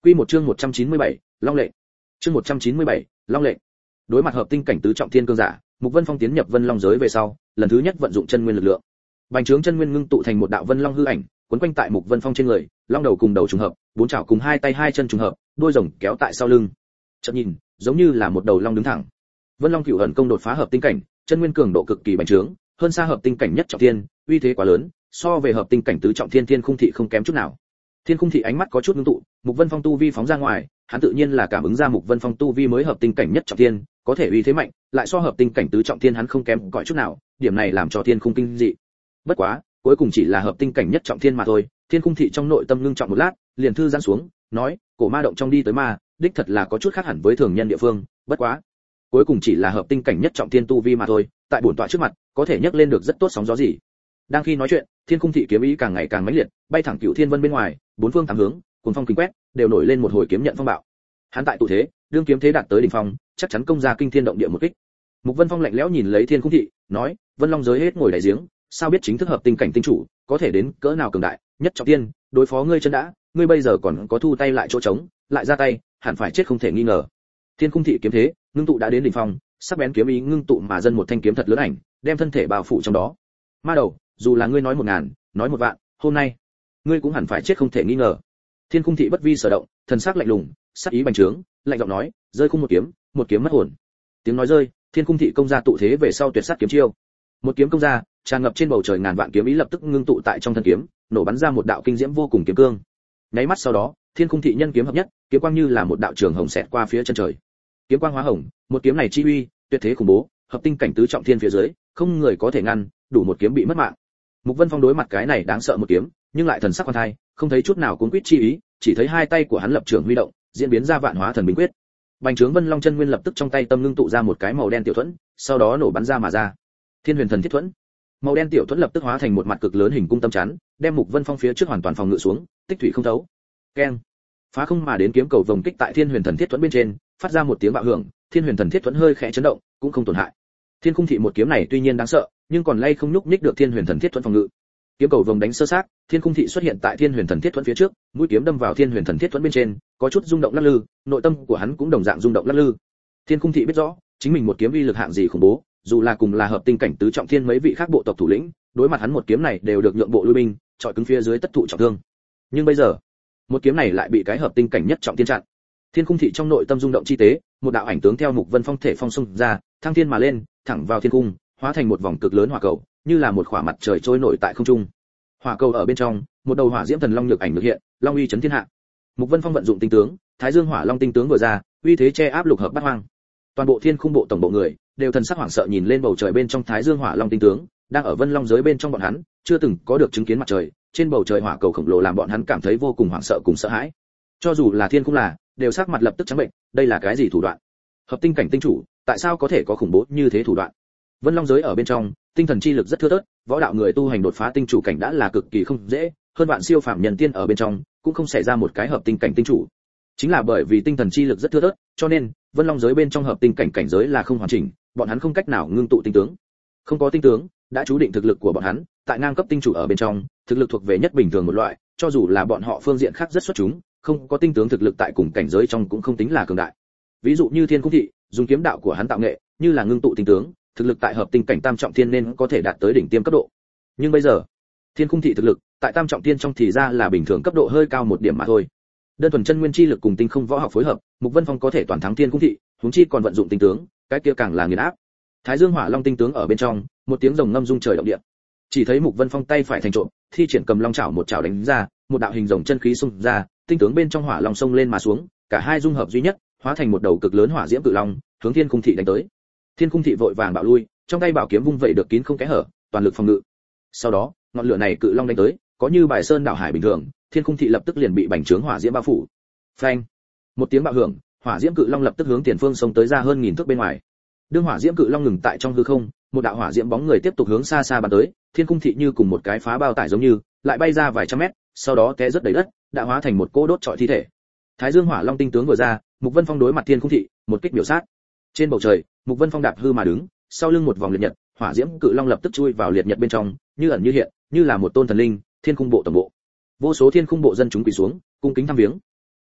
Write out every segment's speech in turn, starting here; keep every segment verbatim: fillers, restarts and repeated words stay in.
Quy một chương một trăm chín mươi bảy, Long lệnh. Chương một trăm chín mươi bảy, Long lệnh. Đối mặt hợp tinh cảnh tứ trọng thiên cương giả, Mục Vân Phong tiến nhập Vân Long giới về sau, lần thứ nhất vận dụng chân nguyên lực lượng. Bành trướng chân nguyên ngưng tụ thành một đạo Vân Long hư ảnh, quấn quanh tại Mục Vân Phong trên người, long đầu cùng đầu trùng hợp, bốn chảo cùng hai tay hai chân trùng hợp, đuôi rồng kéo tại sau lưng. Chợt nhìn, giống như là một đầu long đứng thẳng. Vân Long cửu ẩn công đột phá hợp tinh cảnh, chân nguyên cường độ cực kỳ bành trướng, hơn xa hợp tinh cảnh nhất trọng thiên, uy thế quá lớn, so về hợp tinh cảnh tứ trọng thiên thiên khung thị không kém chút nào. Thiên khung thị ánh mắt có chút ngưng tụ, Mục Vân Phong tu vi phóng ra ngoài, hắn tự nhiên là cảm ứng ra Mục Vân Phong tu vi mới hợp tinh cảnh nhất trọng thiên, có thể uy thế mạnh, lại so hợp tinh cảnh tứ trọng thiên hắn không kém cỏi chút nào, điểm này làm cho thiên khung kinh dị. Bất quá, cuối cùng chỉ là hợp tinh cảnh nhất trọng thiên mà thôi. Thiên khung thị trong nội tâm ngưng trọng một lát, liền thư giãn xuống, nói, cổ ma động trong đi tới ma, đích thật là có chút khác hẳn với thường nhân địa phương, bất quá, cuối cùng chỉ là hợp tinh cảnh nhất trọng thiên tu vi mà thôi, tại bổn tọa trước mặt, có thể nhấc lên được rất tốt sóng gió gì. Đang khi nói chuyện, thiên khung thị kiếm ý càng ngày càng mãnh liệt, bay thẳng cửu thiên vân bên ngoài, bốn phương tám hướng, cuồng phong kinh quét, đều nổi lên một hồi kiếm nhận phong bạo. Hắn tại tụ thế, đương kiếm thế đạt tới đỉnh phong, chắc chắn công ra kinh thiên động địa một kích. Mục Vân Phong lạnh lẽo nhìn lấy thiên khung thị, nói, Vân Long giới hết ngồi đại giếng, sao biết chính thức hợp tinh cảnh tinh chủ, có thể đến cỡ nào cường đại, nhất trọng thiên, đối phó ngươi chân đã, ngươi bây giờ còn có thu tay lại chỗ trống, lại ra tay, hẳn phải chết không thể nghi ngờ. Thiên khung thị kiếm thế, ngưng tụ đã đến đỉnh phong, sắc bén kiếm ý ngưng tụ mà dân một thanh kiếm thật lớn ảnh, đem thân thể bao phủ trong đó. Ma đầu, dù là ngươi nói một ngàn, nói một vạn, hôm nay, ngươi cũng hẳn phải chết không thể nghi ngờ. Thiên khung thị bất vi sở động, thần sắc lạnh lùng, sắc ý bành trướng, lạnh giọng nói, rơi khung một kiếm, một kiếm mất hồn. Tiếng nói rơi, thiên khung thị công ra tụ thế về sau tuyệt sát kiếm chiêu. Một kiếm công ra, tràn ngập trên bầu trời ngàn vạn kiếm ý lập tức ngưng tụ tại trong thân kiếm, nổ bắn ra một đạo kinh diễm vô cùng kiếm cương. Nháy mắt sau đó, thiên khung thị nhân kiếm hợp nhất, kiếm quang như là một đạo trường hồng xẹt qua phía chân trời. Kiếm quang hóa hồng, một kiếm này chi uy, tuyệt thế khủng bố, hợp tinh cảnh tứ trọng thiên phía dưới, không người có thể ngăn, đủ một kiếm bị mất mạng. Mục Vân Phong đối mặt cái này đáng sợ một kiếm, nhưng lại thần sắc quan thai, không thấy chút nào cuốn quýt chi ý, chỉ thấy hai tay của hắn lập trường huy động, diễn biến ra vạn hóa thần bính quyết. Bành trướng Vân Long chân nguyên lập tức trong tay tâm ngưng tụ ra một cái màu đen tiểu thuẫn, sau đó nổ bắn ra mà ra. Thiên Huyền Thần Thiết Thuẫn. Màu đen tiểu thuẫn lập tức hóa thành một mặt cực lớn hình cung tâm chắn, đem Mục Vân Phong phía trước hoàn toàn phòng ngự xuống, tích thủy không thấu. Keng. Phá không mà đến kiếm cầu vòng kích tại Thiên Huyền Thần Thiết Thuẫn bên trên, phát ra một tiếng bạo hưởng, Thiên Huyền Thần Thiết Thuẫn hơi khẽ chấn động, cũng không tổn hại. Thiên khung thị một kiếm này tuy nhiên đáng sợ, nhưng còn lay không nhúc nhích được Thiên Huyền Thần Thiết Thuẫn phòng ngự. Kiếm cầu vòng đánh sơ sát, Thiên khung thị xuất hiện tại Thiên Huyền Thần Thiết Thuẫn phía trước, mũi kiếm đâm vào Thiên Huyền Thần Thiết Thuẫn bên trên, có chút rung động lắc lư, nội tâm của hắn cũng đồng dạng rung động lắc lư. Thiên khung thị biết rõ, chính mình một kiếm uy lực hạng gì khủng bố, dù là cùng là hợp tinh cảnh tứ trọng thiên mấy vị khác bộ tộc thủ lĩnh, đối mặt hắn một kiếm này đều được nhượng bộ lui binh, trọi cứng phía dưới tất thụ trọng thương. Nhưng bây giờ, một kiếm này lại bị cái hợp tinh cảnh nhất trọng thiên chặn. Thiên khung thị trong nội tâm rung động chi tế, một đạo ảnh tướng theo Mục Vân Phong thể phong xung ra, thăng thiên mà lên, thẳng vào thiên cung, hóa thành một vòng cực lớn hỏa cầu, như là một khỏa mặt trời trôi nổi tại không trung. Hỏa cầu ở bên trong, một đầu hỏa diễm thần long nhược ảnh được hiện, long uy chấn thiên hạ. Mục Vân Phong vận dụng tinh tướng, Thái Dương Hỏa Long tinh tướng vừa ra, uy thế che áp lục hợp bát hoang. Toàn bộ thiên khung bộ tổng bộ người đều thần sắc hoảng sợ nhìn lên bầu trời bên trong Thái Dương Hỏa Long tinh tướng, đang ở Vân Long giới bên trong bọn hắn, chưa từng có được chứng kiến mặt trời, trên bầu trời hỏa cầu khổng lồ làm bọn hắn cảm thấy vô cùng hoảng sợ cùng sợ hãi. Cho dù là thiên khung là, đều sắc mặt lập tức trắng bệnh, đây là cái gì thủ đoạn? Hợp tinh cảnh tinh chủ, tại sao có thể có khủng bố như thế thủ đoạn? Vân Long giới ở bên trong, tinh thần chi lực rất thưa thớt, võ đạo người tu hành đột phá tinh chủ cảnh đã là cực kỳ không dễ, hơn vạn siêu phàm nhân tiên ở bên trong, cũng không xảy ra một cái hợp tinh cảnh tinh chủ. Chính là bởi vì tinh thần chi lực rất thưa thớt, cho nên Vân Long giới bên trong hợp tinh cảnh cảnh giới là không hoàn chỉnh, bọn hắn không cách nào ngưng tụ tinh tướng. Không có tinh tướng, đã chú định thực lực của bọn hắn, tại ngang cấp tinh chủ ở bên trong, thực lực thuộc về nhất bình thường một loại, cho dù là bọn họ phương diện khác rất xuất chúng, không có tinh tướng thực lực tại cùng cảnh giới trong cũng không tính là cường đại. Ví dụ như Thiên Cung thị, dùng kiếm đạo của hắn tạo nghệ, như là ngưng tụ tinh tướng, thực lực tại hợp tinh cảnh tam trọng thiên nên có thể đạt tới đỉnh tiêm cấp độ. Nhưng bây giờ, Thiên Cung thị thực lực, tại tam trọng thiên trong thì ra là bình thường cấp độ hơi cao một điểm mà thôi. Đơn thuần chân nguyên chi lực cùng tinh không võ học phối hợp, Mục Vân Phong có thể toàn thắng Thiên Cung thị, huống chi còn vận dụng tinh tướng, cái kia càng là nghiền áp. Thái Dương Hỏa Long tinh tướng ở bên trong, một tiếng rồng ngâm rung trời động địa. Chỉ thấy Mục Vân Phong tay phải thành trộm, thi triển cầm long chảo một chảo đánh ra, một đạo hình rồng chân khí xung ra, tinh tướng bên trong hỏa long xông lên mà xuống, cả hai dung hợp duy nhất, hóa thành một đầu cực lớn hỏa diễm cự long, hướng Thiên Cung thị đánh tới. Thiên Cung thị vội vàng bạo lui, trong tay bảo kiếm vung vậy được kín không kẽ hở, toàn lực phòng ngự. Sau đó, ngọn lửa này cự long đánh tới, có như bài sơn đảo hải bình thường, Thiên Cung thị lập tức liền bị bành trướng hỏa diễm bao phủ. Phanh! Một tiếng bạo hưởng, hỏa diễm cự long lập tức hướng tiền phương xông tới ra hơn nghìn thước bên ngoài. Đương hỏa diễm cự long ngừng tại trong hư không, một đạo hỏa diễm bóng người tiếp tục hướng xa xa bắn tới, Thiên Cung thị như cùng một cái phá bao tải giống như, lại bay ra vài trăm mét, sau đó té rất đầy đất, đã hóa thành một cô đốt trọi thi thể. Thái Dương Hỏa Long tinh tướng vừa ra, Mục Vân Phong đối mặt Thiên Cung thị, một kích biểu sát. Trên bầu trời, Mục Vân Phong đạp hư mà đứng, sau lưng một vòng liệt nhật, hỏa diễm cự long lập tức chui vào liệt nhật bên trong, như ẩn như hiện, như là một tôn thần linh. Thiên Cung bộ tổng bộ, vô số Thiên Cung bộ dân chúng quỳ xuống, cung kính thăm viếng.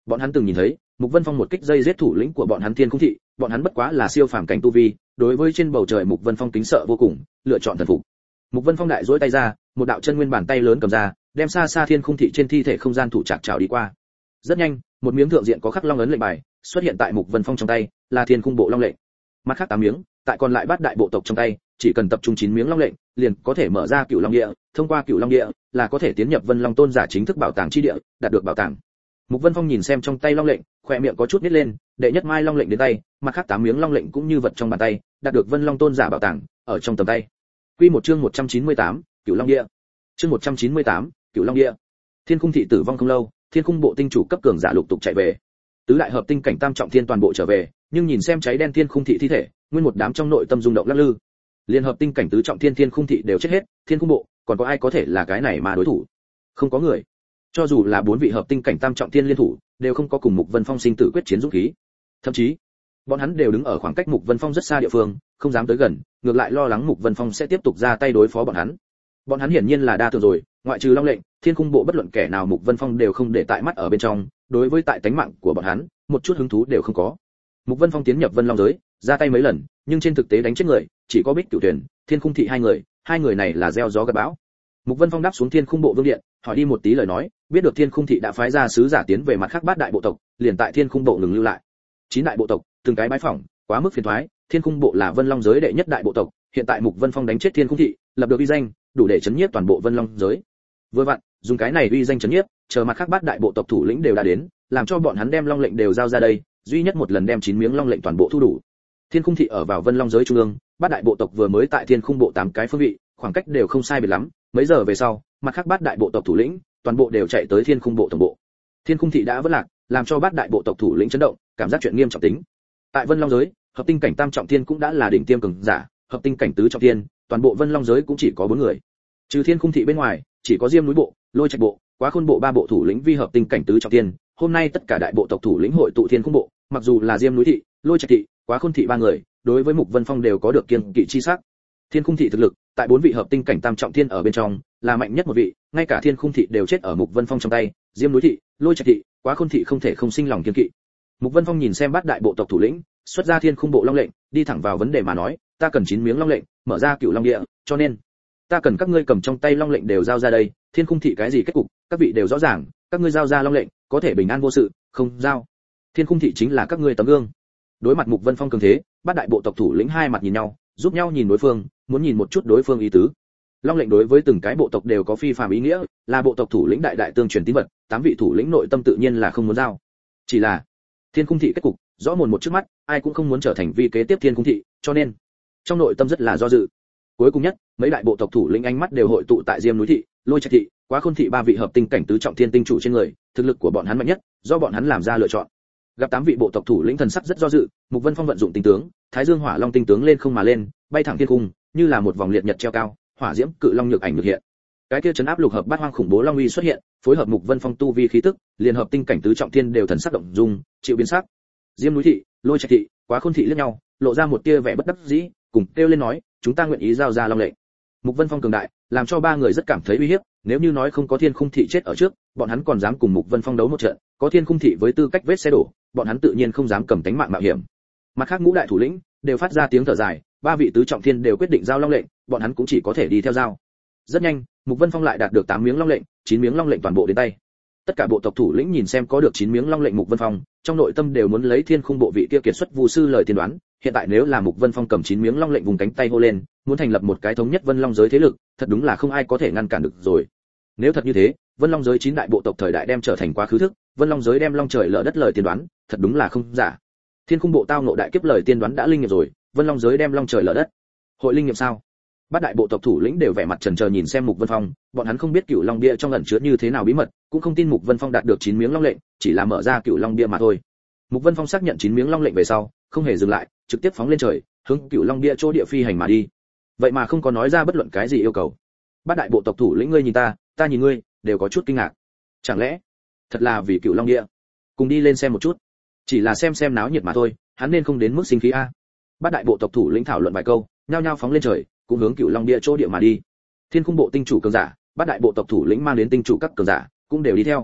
Bọn hắn từng nhìn thấy Mục Vân Phong một kích dây giết thủ lĩnh của bọn hắn Thiên Khung Thị, bọn hắn bất quá là siêu phàm cảnh tu vi, đối với trên bầu trời Mục Vân Phong kính sợ vô cùng, lựa chọn thần phục. Mục Vân Phong đại duỗi tay ra, một đạo chân nguyên bàn tay lớn cầm ra, đem xa xa Thiên Khung Thị trên thi thể không gian thủ trạc chảo đi qua. Rất nhanh, một miếng thượng diện có khắc long ấn lệnh bài xuất hiện tại Mục Vân Phong trong tay, là Thiên Khung bộ long lệnh. Mặt khác tám miếng, tại còn lại bát đại bộ tộc trong tay, chỉ cần tập trung chín miếng long lệnh, liền có thể mở ra Cửu Long Địa, thông qua Cửu Long Địa là có thể tiến nhập Vân Long Tôn giả chính thức bảo tàng chi địa, đạt được bảo tàng. Mục Vân Phong nhìn xem trong tay long lệnh, khóe miệng có chút nhếch lên, đệ nhất mai long lệnh đến tay, mặt khác tám miếng long lệnh cũng như vật trong bàn tay, đạt được Vân Long Tôn giả bảo tàng, ở trong tầm tay. Quy một chương một trăm chín mươi tám, Cửu Long Địa. Chương một trăm chín mươi tám, Cửu Long Địa. Thiên Khung Thị tử vong không lâu, Thiên Khung bộ tinh chủ cấp cường giả lục tục chạy về. Tứ đại hợp tinh cảnh tam trọng thiên toàn bộ trở về, nhưng nhìn xem cháy đen Thiên Khung Thị thi thể, nguyên một đám trong nội tâm rung động lắc lư. Liên hợp tinh cảnh tứ trọng thiên Thiên Khung Thị đều chết hết, Thiên Khung bộ, còn có ai có thể là cái này mà đối thủ? Không có người. Cho dù là bốn vị hợp tinh cảnh tam trọng thiên liên thủ, đều không có cùng Mục Vân Phong sinh tử quyết chiến dũng khí. Thậm chí, bọn hắn đều đứng ở khoảng cách Mục Vân Phong rất xa địa phương, không dám tới gần, ngược lại lo lắng Mục Vân Phong sẽ tiếp tục ra tay đối phó bọn hắn. Bọn hắn hiển nhiên là đa tưởng rồi, ngoại trừ long lệnh, Thiên Khung bộ bất luận kẻ nào Mục Vân Phong đều không để tại mắt ở bên trong, đối với tại tánh mạng của bọn hắn, một chút hứng thú đều không có. Mục Vân Phong tiến nhập Vân Long giới, ra tay mấy lần, nhưng trên thực tế đánh chết người, chỉ có Bích Cửu Tuyển, Thiên Khung Thị hai người, hai người này là gieo gió gặt bão. Mục Vân Phong đáp xuống Thiên Khung bộ vương điện, hỏi đi một tí lời nói, biết được Thiên Khung Thị đã phái ra sứ giả tiến về mặt khác bát đại bộ tộc, liền tại Thiên Khung bộ ngừng lưu lại. Chín đại bộ tộc, từng cái bái phỏng, quá mức phiền toái, Thiên Khung bộ là Vân Long giới đệ nhất đại bộ tộc, hiện tại Mục Vân Phong đánh chết Thiên Khung Thị, lập được uy danh, đủ để chấn nhiếp toàn bộ Vân Long giới. Vừa vặn, dùng cái này uy danh chấn nhiếp, chờ mặt khác bát đại bộ tộc thủ lĩnh đều đã đến, làm cho bọn hắn đem long lệnh đều giao ra đây, duy nhất một lần đem chín miếng long lệnh toàn bộ thu đủ. Thiên Khung Thị ở vào Vân Long giới trung ương, bát đại bộ tộc vừa mới tại Thiên Khung bộ tám cái phương vị, khoảng cách đều không sai biệt lắm, mấy giờ về sau, mặt khác bát đại bộ tộc thủ lĩnh, toàn bộ đều chạy tới Thiên Khung bộ tổng bộ. Thiên Khung Thị đã vất lạc, làm cho bát đại bộ tộc thủ lĩnh chấn động, cảm giác chuyện nghiêm trọng tính. Tại Vân Long giới, hợp tinh cảnh tam trọng thiên cũng đã là đỉnh tiêm cường giả, hợp tinh cảnh tứ trọng thiên, toàn bộ Vân Long giới cũng chỉ có bốn người. Trừ Thiên Khung Thị bên ngoài, chỉ có Diêm núi bộ, Lôi Trạch bộ, Quá Khôn bộ ba bộ thủ lĩnh vi hợp tinh cảnh tứ trọng thiên. Hôm nay tất cả đại bộ tộc thủ lĩnh hội tụ Thiên Khung bộ, mặc dù là Diêm núi thị, Lôi Trạch thị, Quá Khôn thị ba người, đối với Mục Vân Phong đều có được kiêng kỵ chi sắc. Thiên Khung thị thực lực, tại bốn vị hợp tinh cảnh tam trọng thiên ở bên trong, là mạnh nhất một vị, ngay cả Thiên Khung thị đều chết ở Mục Vân Phong trong tay, Diêm núi thị, Lôi Trạch thị, Quá Khôn thị không thể không sinh lòng kiêng kỵ. Mục Vân Phong nhìn xem bát đại bộ tộc thủ lĩnh, xuất ra Thiên Khung bộ long lệnh, đi thẳng vào vấn đề mà nói, ta cần chín miếng long lệnh, mở ra Cửu Long Địa, cho nên ta cần các ngươi cầm trong tay long lệnh đều giao ra đây. Thiên Khung thị cái gì kết cục, các vị đều rõ ràng, các ngươi giao ra long lệnh, có thể bình an vô sự, không giao. Thiên Khung thị chính là các ngươi tấm gương. Đối mặt Mục Vân Phong cường thế, bát đại bộ tộc thủ lĩnh hai mặt nhìn nhau, giúp nhau nhìn đối phương, muốn nhìn một chút đối phương ý tứ. Long lệnh đối với từng cái bộ tộc đều có phi phàm ý nghĩa, là bộ tộc thủ lĩnh đại đại tương truyền tín vật, tám vị thủ lĩnh nội tâm tự nhiên là không muốn giao. Chỉ là Thiên Khung thị kết cục, rõ mồn một trước mắt, ai cũng không muốn trở thành vi kế tiếp Thiên Khung thị, cho nên trong nội tâm rất là do dự. Cuối cùng nhất, mấy đại bộ tộc thủ lĩnh ánh mắt đều hội tụ tại Diêm núi thị, Lôi Trạch thị, Quá Khôn thị ba vị hợp tinh cảnh tứ trọng thiên tinh chủ trên người, thực lực của bọn hắn mạnh nhất, do bọn hắn làm ra lựa chọn. Gặp tám vị bộ tộc thủ lĩnh thần sắc rất do dự, Mục Vân Phong vận dụng tinh tướng, Thái Dương Hỏa Long tinh tướng lên không mà lên, bay thẳng thiên cung, như là một vòng liệt nhật treo cao, hỏa diễm cự long nhược ảnh được hiện. Cái kia trấn áp lục hợp bát hoang khủng bố long uy xuất hiện, phối hợp Mục Vân Phong tu vi khí tức, liên hợp tinh cảnh tứ trọng thiên đều thần sắc động dung, chịu biến sắc. Diêm núi thị, Lôi Trạch thị, Quá Khôn thị liếc nhau, lộ ra một tia vẻ bất đắc dĩ, cùng kêu lên nói, chúng ta nguyện ý giao ra long lệnh. Mục Vân Phong cường đại, làm cho ba người rất cảm thấy uy hiếp, nếu như nói không có Thiên Khung thị chết ở trước, bọn hắn còn dám cùng Mục Vân Phong đấu một trận, có Thiên Khung thị với tư cách vết xe đổ, bọn hắn tự nhiên không dám cầm tính mạng mạo hiểm. Mặt khác ngũ đại thủ lĩnh đều phát ra tiếng thở dài, ba vị tứ trọng thiên đều quyết định giao long lệnh, bọn hắn cũng chỉ có thể đi theo giao. Rất nhanh, Mục Vân Phong lại đạt được tám miếng long lệnh, chín miếng long lệnh toàn bộ đến tay. Tất cả bộ tộc thủ lĩnh nhìn xem có được chín miếng long lệnh Mục Vân Phong, trong nội tâm đều muốn lấy Thiên Khung bộ vị kia kiệt xuất vu sư lời tiên đoán, hiện tại nếu là Mục Vân Phong cầm chín miếng long lệnh vùng cánh tay hô lên, muốn thành lập một cái thống nhất Vân Long giới thế lực, thật đúng là không ai có thể ngăn cản được rồi. Nếu thật như thế, Vân Long giới chín đại bộ tộc thời đại đem trở thành quá khứ thức, Vân Long giới đem long trời lở đất lời tiên đoán, thật đúng là không giả. Thiên Khung bộ tao ngộ đại kiếp lời tiên đoán đã linh nghiệm rồi, Vân Long giới đem long trời lở đất. Hội linh nghiệm sao? Bát đại bộ tộc thủ lĩnh đều vẻ mặt chần chờ nhìn xem Mục Vân Phong, bọn hắn không biết Cửu Long bia trong ẩn chứa như thế nào bí mật, cũng không tin Mục Vân Phong đạt được chín miếng long lệnh, chỉ là mở ra Cửu Long bia mà thôi. Mục Vân Phong xác nhận chín miếng long lệnh về sau, không hề dừng lại, trực tiếp phóng lên trời, hướng Cửu Long bia chỗ địa phi hành mà đi. Vậy mà không có nói ra bất luận cái gì yêu cầu. Bát đại bộ tộc thủ lĩnh ngươi nhìn ta, ta nhìn ngươi, đều có chút kinh ngạc. Chẳng lẽ thật là vì Cửu Long bia? Cùng đi lên xem một chút. Chỉ là xem xem náo nhiệt mà thôi, hắn nên không đến mức sinh khí a. Bát đại bộ tộc thủ lĩnh thảo luận vài câu, nhao nhao phóng lên trời, cũng hướng Cửu Long bia chỗ địa mà đi. Thiên Khung bộ tinh chủ cường giả, bát đại bộ tộc thủ lĩnh mang đến tinh chủ các cường giả, cũng đều đi theo.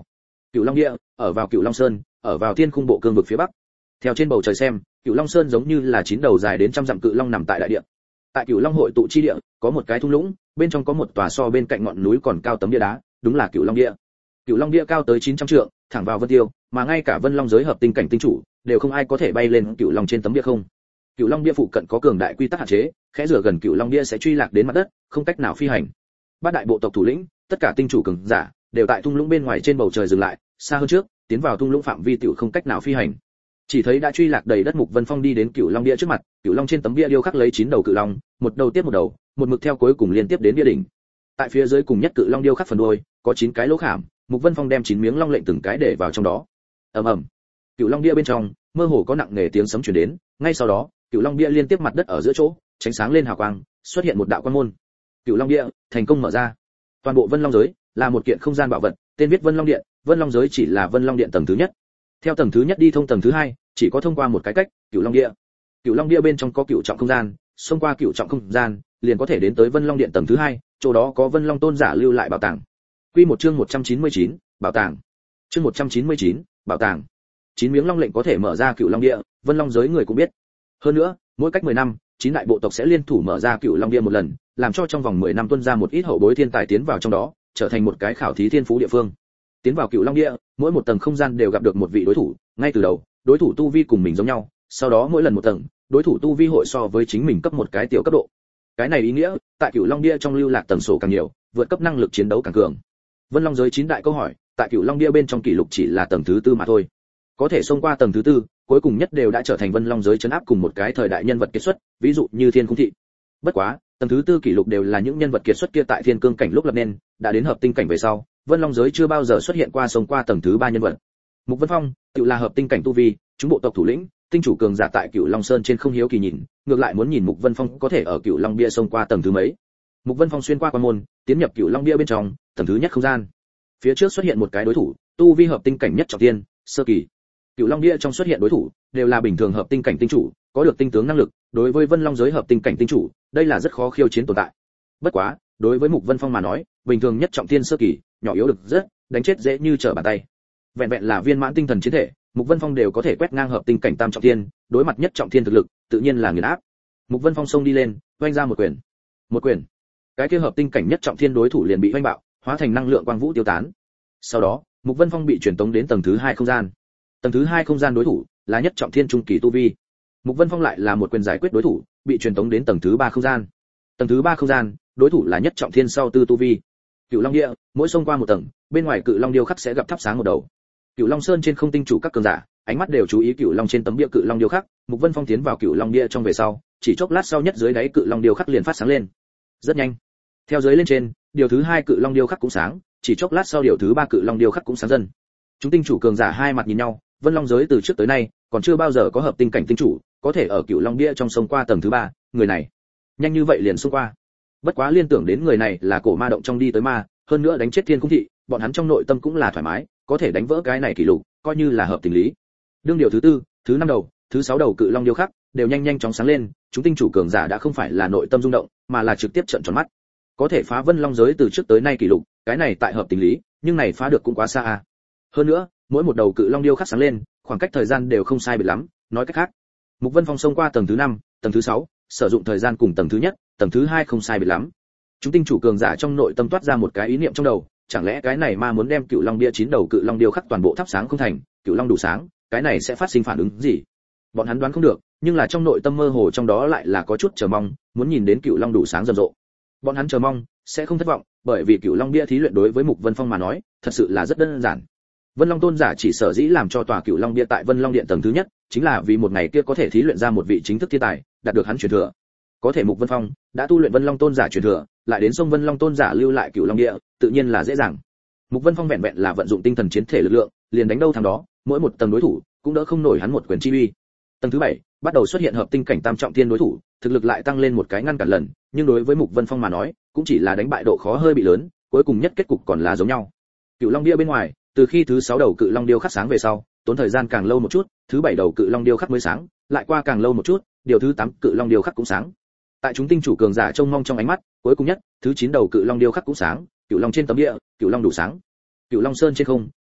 Cửu Long Địa ở vào Cửu Long Sơn, ở vào thiên khung bộ cương vực phía bắc. Theo trên bầu trời xem, Cửu Long Sơn giống như là chín đầu dài đến trăm dặm cự long nằm tại đại địa. Tại Cửu Long hội tụ chi địa, có một cái thung lũng, bên trong có một tòa so bên cạnh ngọn núi còn cao tấm bia đá, đúng là Cửu Long Địa. Cửu Long Địa cao tới chín trăm trượng, thẳng vào vân tiêu, mà ngay cả Vân Long giới hợp tinh cảnh tinh chủ, đều không ai có thể bay lên Cửu Long trên tấm bia không. Cửu Long Bia phụ cận có cường đại quy tắc hạn chế, khẽ rửa gần Cửu Long Bia sẽ truy lạc đến mặt đất, không cách nào phi hành. Bát đại bộ tộc thủ lĩnh, tất cả tinh chủ cường giả, đều tại thung lũng bên ngoài trên bầu trời dừng lại, xa hơn trước, tiến vào thung lũng phạm vi tiểu không cách nào phi hành. Chỉ thấy đã truy lạc đầy đất Mục Vân Phong đi đến Cửu Long Bia trước mặt, Cửu Long trên tấm bia điêu khắc lấy chín đầu cự long, một đầu tiếp một đầu, một mực theo cuối cùng liên tiếp đến bia đỉnh. Tại phía dưới cùng nhất cự long điêu khắc phần đuôi, có chín cái lỗ khảm, Mục Vân Phong đem chín miếng long lệnh từng cái để vào trong đó. Ầm ầm. Cửu Long Bia bên trong, mơ hồ có nặng nề tiếng sấm truyền đến, ngay sau đó, Cửu Long Bia liên tiếp mặt đất ở giữa chỗ, tránh sáng lên hào quang, xuất hiện một đạo quan môn. Cửu Long Bia thành công mở ra. Toàn bộ Vân Long giới là một kiện không gian bảo vật, tên viết Vân Long Điện, Vân Long giới chỉ là Vân Long Điện tầng thứ nhất. Theo tầng thứ nhất đi thông tầng thứ hai, chỉ có thông qua một cái cách, Cửu Long Bia. Cửu Long Bia bên trong có cửu trọng không gian, xông qua cửu trọng không gian, liền có thể đến tới Vân Long Điện tầng thứ hai, chỗ đó có Vân Long tôn giả lưu lại bảo tàng. Quy một chương một trăm chín mươi chín, bảo tàng. Chương một trăm chín mươi chín, bảo tàng. Chín miếng long lệnh có thể mở ra Cửu Long Địa, Vân Long giới người cũng biết. Hơn nữa, mỗi cách mười năm, chín đại bộ tộc sẽ liên thủ mở ra Cửu Long Địa một lần, làm cho trong vòng mười năm tuân ra một ít hậu bối thiên tài tiến vào trong đó, trở thành một cái khảo thí thiên phú địa phương. Tiến vào Cửu Long Địa, mỗi một tầng không gian đều gặp được một vị đối thủ, ngay từ đầu, đối thủ tu vi cùng mình giống nhau, sau đó mỗi lần một tầng, đối thủ tu vi hội so với chính mình cấp một cái tiểu cấp độ. Cái này ý nghĩa, tại Cửu Long Địa trong lưu lạc tầng số càng nhiều, vượt cấp năng lực chiến đấu càng cường. Vân Long giới chín đại câu hỏi, tại Cửu Long Địa bên trong kỷ lục chỉ là tầng thứ tư mà thôi. Có thể xông qua tầng thứ tư, cuối cùng nhất đều đã trở thành Vân Long giới trấn áp cùng một cái thời đại nhân vật kiệt xuất, ví dụ như Thiên Cung Thị. Bất quá, tầng thứ tư kỷ lục đều là những nhân vật kiệt xuất kia tại Thiên Cương cảnh lúc lập nên, đã đến hợp tinh cảnh về sau, Vân Long giới chưa bao giờ xuất hiện qua xông qua tầng thứ ba nhân vật. Mục Vân Phong, tự là hợp tinh cảnh tu vi, chúng bộ tộc thủ lĩnh, tinh chủ cường giả tại Cửu Long Sơn trên không hiếu kỳ nhìn, ngược lại muốn nhìn Mục Vân Phong có thể ở Cửu Long Bia xông qua tầng thứ mấy. Mục Vân Phong xuyên qua quan môn, tiến nhập Cửu Long Bia bên trong, tầng thứ nhất không gian. Phía trước xuất hiện một cái đối thủ, tu vi hợp tinh cảnh nhất trọng thiên, sơ kỳ. Cửu Long Bia trong xuất hiện đối thủ đều là bình thường hợp tinh cảnh tinh chủ, có được tinh tướng năng lực, đối với Vân Long giới hợp tinh cảnh tinh chủ, đây là rất khó khiêu chiến tồn tại. Bất quá, đối với Mục Vân Phong mà nói, bình thường nhất trọng thiên sơ kỳ, nhỏ yếu được rất, đánh chết dễ như trở bàn tay. Vẹn vẹn là viên mãn tinh thần chiến thể, Mục Vân Phong đều có thể quét ngang hợp tinh cảnh tam trọng thiên, đối mặt nhất trọng thiên thực lực, tự nhiên là nghiền áp. Mục Vân Phong xông đi lên, oanh ra một quyền. Một quyền. Cái kia hợp tinh cảnh nhất trọng thiên đối thủ liền bị oanh bạo, hóa thành năng lượng quang vũ tiêu tán. Sau đó, Mục Vân Phong bị truyền tống đến tầng thứ hai không gian. Tầng thứ hai không gian đối thủ là nhất trọng thiên trung kỳ tu vi. Mục Vân Phong lại là một quyền giải quyết đối thủ, bị truyền tống đến tầng thứ ba không gian. Tầng thứ ba không gian, đối thủ là nhất trọng thiên sau tư tu vi. Cửu Long Địa, mỗi xông qua một tầng, bên ngoài Cự Long điêu khắc sẽ gặp thắp sáng một đầu. Cửu Long Sơn trên không tinh chủ các cường giả, ánh mắt đều chú ý Cửu Long trên tấm bia Cự Long điêu khắc, Mục Vân Phong tiến vào Cửu Long Địa trong về sau, chỉ chốc lát sau nhất dưới đáy Cự Long điêu khắc liền phát sáng lên. Rất nhanh. Theo dưới lên trên, điều thứ hai Cự Long điêu khắc cũng sáng, chỉ chốc lát sau điều thứ ba Cự Long điêu khắc cũng sáng dần. Chúng tinh chủ cường giả hai mặt nhìn nhau, Vân Long giới từ trước tới nay, còn chưa bao giờ có hợp tinh cảnh tinh chủ, có thể ở Cửu Long Bia trong sông qua tầng thứ ba, người này, nhanh như vậy liền xông qua. Bất quá liên tưởng đến người này là cổ ma động trong đi tới ma, hơn nữa đánh chết Thiên Cung Thị, bọn hắn trong nội tâm cũng là thoải mái, có thể đánh vỡ cái này kỷ lục, coi như là hợp tình lý. Đương điều thứ tư, thứ năm đầu, thứ sáu đầu Cự Long điêu khắc, đều nhanh nhanh chóng sáng lên, chúng tinh chủ cường giả đã không phải là nội tâm rung động, mà là trực tiếp trợn tròn mắt. Có thể phá Vân Long giới từ trước tới nay kỷ lục, cái này tại hợp tình lý, nhưng này phá được cũng quá xa à. Hơn nữa, mỗi một đầu Cự Long điêu khắc sáng lên, khoảng cách thời gian đều không sai biệt lắm, nói cách khác, Mục Vân Phong xông qua tầng thứ năm, tầng thứ sáu, sử dụng thời gian cùng tầng thứ nhất, tầng thứ hai không sai biệt lắm. Chúng tinh chủ cường giả trong nội tâm toát ra một cái ý niệm trong đầu, chẳng lẽ cái này ma muốn đem Cựu Long Bia chín đầu Cự Long điêu khắc toàn bộ thắp sáng không thành, Cựu Long đủ sáng, cái này sẽ phát sinh phản ứng gì? Bọn hắn đoán không được, nhưng là trong nội tâm mơ hồ trong đó lại là có chút chờ mong, muốn nhìn đến Cựu Long đủ sáng rầm rộ. Bọn hắn chờ mong, sẽ không thất vọng, bởi vì Cựu Long Bia thí luyện đối với Mục Vân Phong mà nói, thật sự là rất đơn giản. Vân Long tôn giả chỉ sở dĩ làm cho tòa Cựu Long Bia tại Vân Long điện tầng thứ nhất, chính là vì một ngày kia có thể thí luyện ra một vị chính thức thiên tài, đạt được hắn truyền thừa. Có thể Mục Vân Phong đã tu luyện Vân Long tôn giả truyền thừa, lại đến sông Vân Long tôn giả lưu lại Cựu Long Địa, tự nhiên là dễ dàng. Mục Vân Phong vẹn vẹn là vận dụng tinh thần chiến thể lực lượng, liền đánh đâu thằng đó, mỗi một tầng đối thủ cũng đỡ không nổi hắn một quyền chi uy. Tầng thứ bảy bắt đầu xuất hiện hợp tinh cảnh tam trọng thiên đối thủ, thực lực lại tăng lên một cái ngăn cản lần, nhưng đối với Mục Vân Phong mà nói, cũng chỉ là đánh bại độ khó hơi bị lớn, cuối cùng nhất kết cục còn là giống nhau. Cựu Long Địa bên ngoài, từ khi thứ sáu đầu Cự Long điêu khắc sáng về sau, tốn thời gian càng lâu một chút, thứ bảy đầu Cự Long điêu khắc mới sáng, lại qua càng lâu một chút, điều thứ tám Cự Long điêu khắc cũng sáng. Tại chúng tinh chủ cường giả trông mong trong ánh mắt, cuối cùng nhất, thứ chín đầu Cự Long điêu khắc cũng sáng, Cựu Long trên tấm địa, Cựu Long đủ sáng. Cựu Long Sơn trên không,